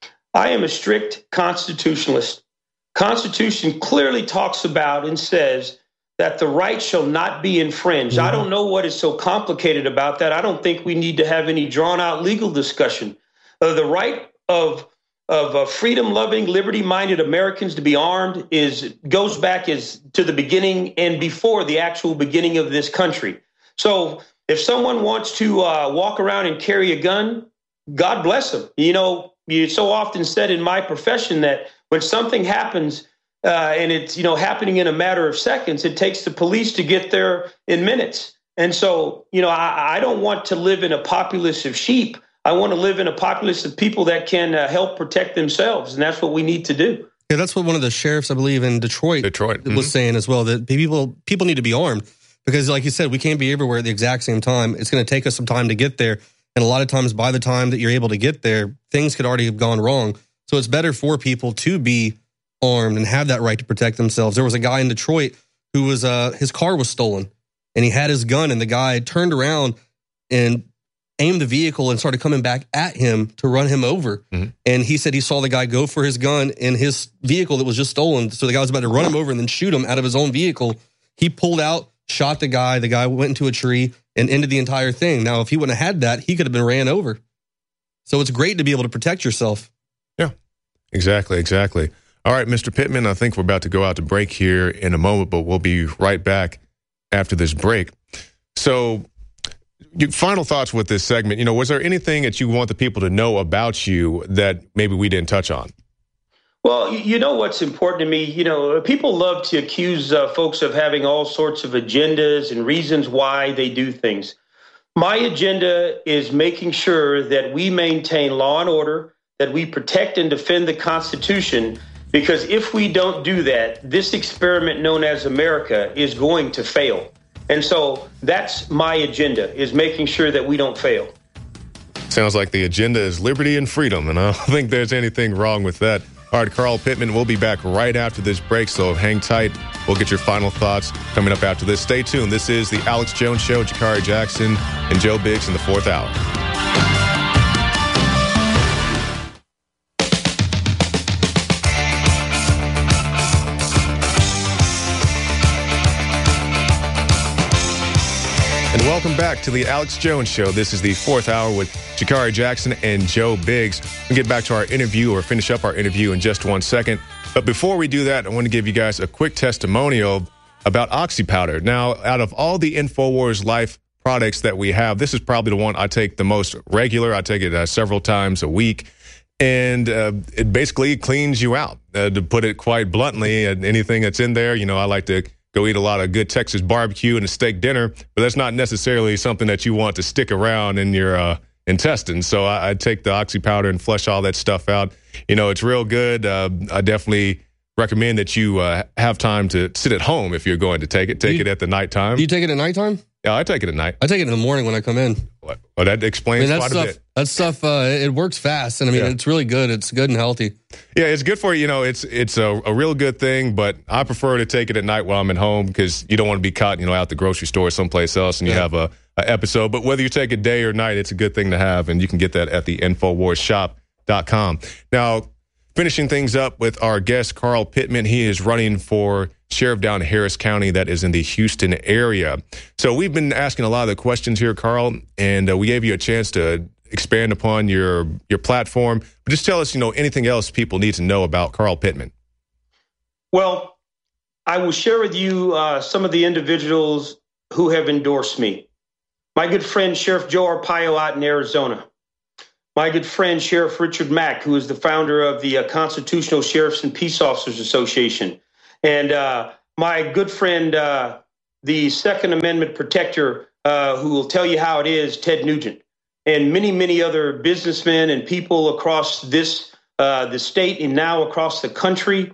I am a strict constitutionalist. Constitution clearly talks about and says that the right shall not be infringed. I don't know what is so complicated about that. I don't think we need to have any drawn out legal discussion. The right of freedom-loving, liberty-minded Americans to be armed goes back to the beginning and before the actual beginning of this country. So if someone wants to walk around and carry a gun, God bless them. It's so often said in my profession that when something happens and it's, happening in a matter of seconds, it takes the police to get there in minutes. And so, I don't want to live in a populace of sheep. I want to live in a populace of people that can help protect themselves. And that's what we need to do. Yeah, that's what one of the sheriffs, I believe, in Detroit was saying as well, that people need to be armed because, like you said, we can't be everywhere at the exact same time. It's going to take us some time to get there. And a lot of times by the time that you're able to get there, things could already have gone wrong. So it's better for people to be armed and have that right to protect themselves. There was a guy in Detroit who was his car was stolen and he had his gun, and the guy turned around and aimed the vehicle and started coming back at him to run him over. Mm-hmm. And he said he saw the guy go for his gun in his vehicle that was just stolen. So the guy was about to run him over and then shoot him out of his own vehicle. He pulled out, shot the guy. The guy went into a tree and ended the entire thing. Now, if he wouldn't have had that, he could have been ran over. So it's great to be able to protect yourself. Yeah, exactly. All right, Mr. Pittman, I think we're about to go out to break here in a moment, but we'll be right back after this break. So, your final thoughts with this segment. Was there anything that you want the people to know about you that maybe we didn't touch on? Well, what's important to me, people love to accuse folks of having all sorts of agendas and reasons why they do things. My agenda is making sure that we maintain law and order, that we protect and defend the Constitution, because if we don't do that, this experiment known as America is going to fail. And so that's my agenda, is making sure that we don't fail. Sounds like the agenda is liberty and freedom, and I don't think there's anything wrong with that. All right, Carl Pittman, we'll be back right after this break, so hang tight. We'll get your final thoughts coming up after this. Stay tuned. This is the Alex Jones Show. Jakari Jackson and Joe Biggs in the fourth hour. And welcome back to the Alex Jones Show. This is the fourth hour with Jakari Jackson and Joe Biggs. We'll get back to our interview, or finish up our interview, in just 1 second. But before we do that, I want to give you guys a quick testimonial about Oxy Powder. Now, out of all the InfoWars Life products that we have, this is probably the one I take the most regular. I take it several times a week. And it basically cleans you out, to put it quite bluntly. And anything that's in there, I like to go eat a lot of good Texas barbecue and a steak dinner, but that's not necessarily something that you want to stick around in your intestines. So I take the Oxy Powder and flush all that stuff out. It's real good. I definitely recommend that you have time to sit at home if you're going to take it. Take it at the nighttime. Do you take it at nighttime? Yeah, I take it at night. I take it in the morning when I come in. Well, that explains quite a bit. That stuff, it works fast, and it's really good. It's good and healthy. Yeah, it's good for you. It's a real good thing, but I prefer to take it at night while I'm at home, because you don't want to be caught, out the grocery store or someplace else, and you have a episode. But whether you take it day or night, it's a good thing to have, and you can get that at the InfoWarsShop.com. Now, finishing things up with our guest, Carl Pittman. He is running for sheriff down in Harris County, that is in the Houston area. So we've been asking a lot of the questions here, Carl, and we gave you a chance to expand upon your platform. But just tell us, anything else people need to know about Carl Pittman. Well, I will share with you some of the individuals who have endorsed me. My good friend, Sheriff Joe Arpaio out in Arizona. My good friend, Sheriff Richard Mack, who is the founder of the Constitutional Sheriffs and Peace Officers Association. And my good friend, the Second Amendment protector, who will tell you how it is, Ted Nugent. And many, many other businessmen and people across the state and now across the country.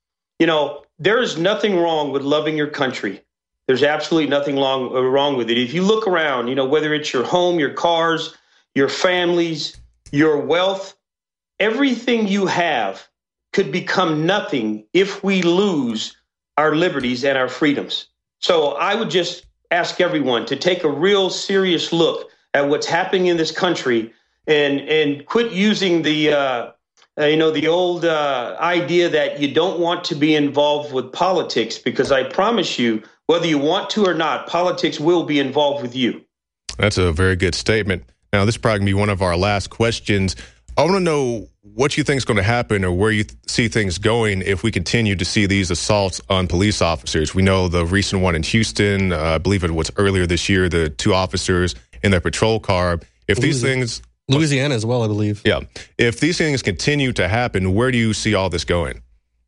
There is nothing wrong with loving your country. There's absolutely nothing wrong with it. If you look around, whether it's your home, your cars, your families, your wealth, everything you have could become nothing if we lose our liberties and our freedoms. So I would just ask everyone to take a real serious look at what's happening in this country, and quit using the old idea that you don't want to be involved with politics, because I promise you, whether you want to or not, politics will be involved with you. That's a very good statement. Now, this is probably going to be one of our last questions. I want to know what you think is going to happen, or where you see things going if we continue to see these assaults on police officers. We know the recent one in Houston, I believe it was earlier this year, the two officers in their patrol car. If these things... Louisiana as well, I believe. Yeah. If these things continue to happen, where do you see all this going?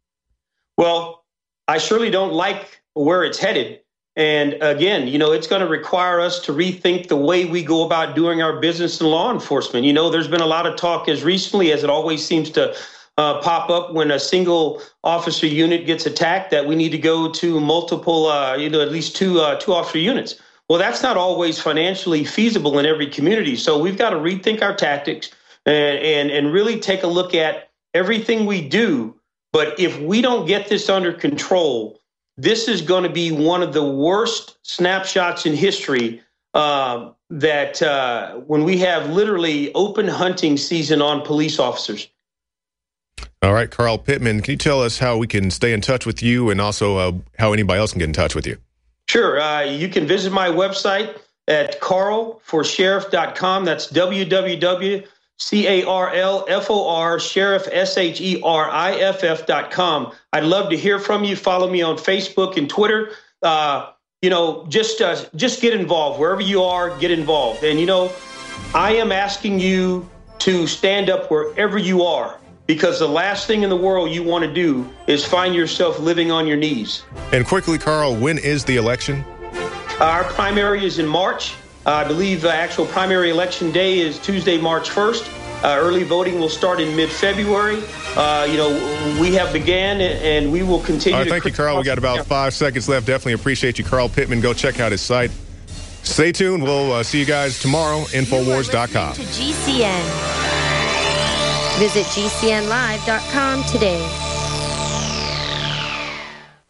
Well, I surely don't like where it's headed. And again, it's going to require us to rethink the way we go about doing our business in law enforcement. There's been a lot of talk as recently as it always seems to pop up when a single officer unit gets attacked, that we need to go to multiple, at least two officer units. Well, that's not always financially feasible in every community. So we've got to rethink our tactics and really take a look at everything we do. But if we don't get this under control, this is going to be one of the worst snapshots in history, that when we have literally open hunting season on police officers. All right, Carl Pittman, can you tell us how we can stay in touch with you, and also how anybody else can get in touch with you? Sure. You can visit my website at carlforsheriff.com. That's www.carlfor sheriff, SHERIFF.com. I'd love to hear from you. Follow me on Facebook and Twitter. Just get involved. Wherever you are, get involved. And, I am asking you to stand up wherever you are, because the last thing in the world you want to do is find yourself living on your knees. And quickly, Carl, when is the election? Our primary is in March. I believe the actual primary election day is Tuesday, March 1st. Early voting will start in mid-February. We have began, and we will continue. All right, thank you, Carl. We got about 5 seconds left. Definitely appreciate you, Carl Pittman. Go check out his site. Stay tuned. We'll see you guys tomorrow. Infowars.com. To GCN. Visit GCNlive.com today.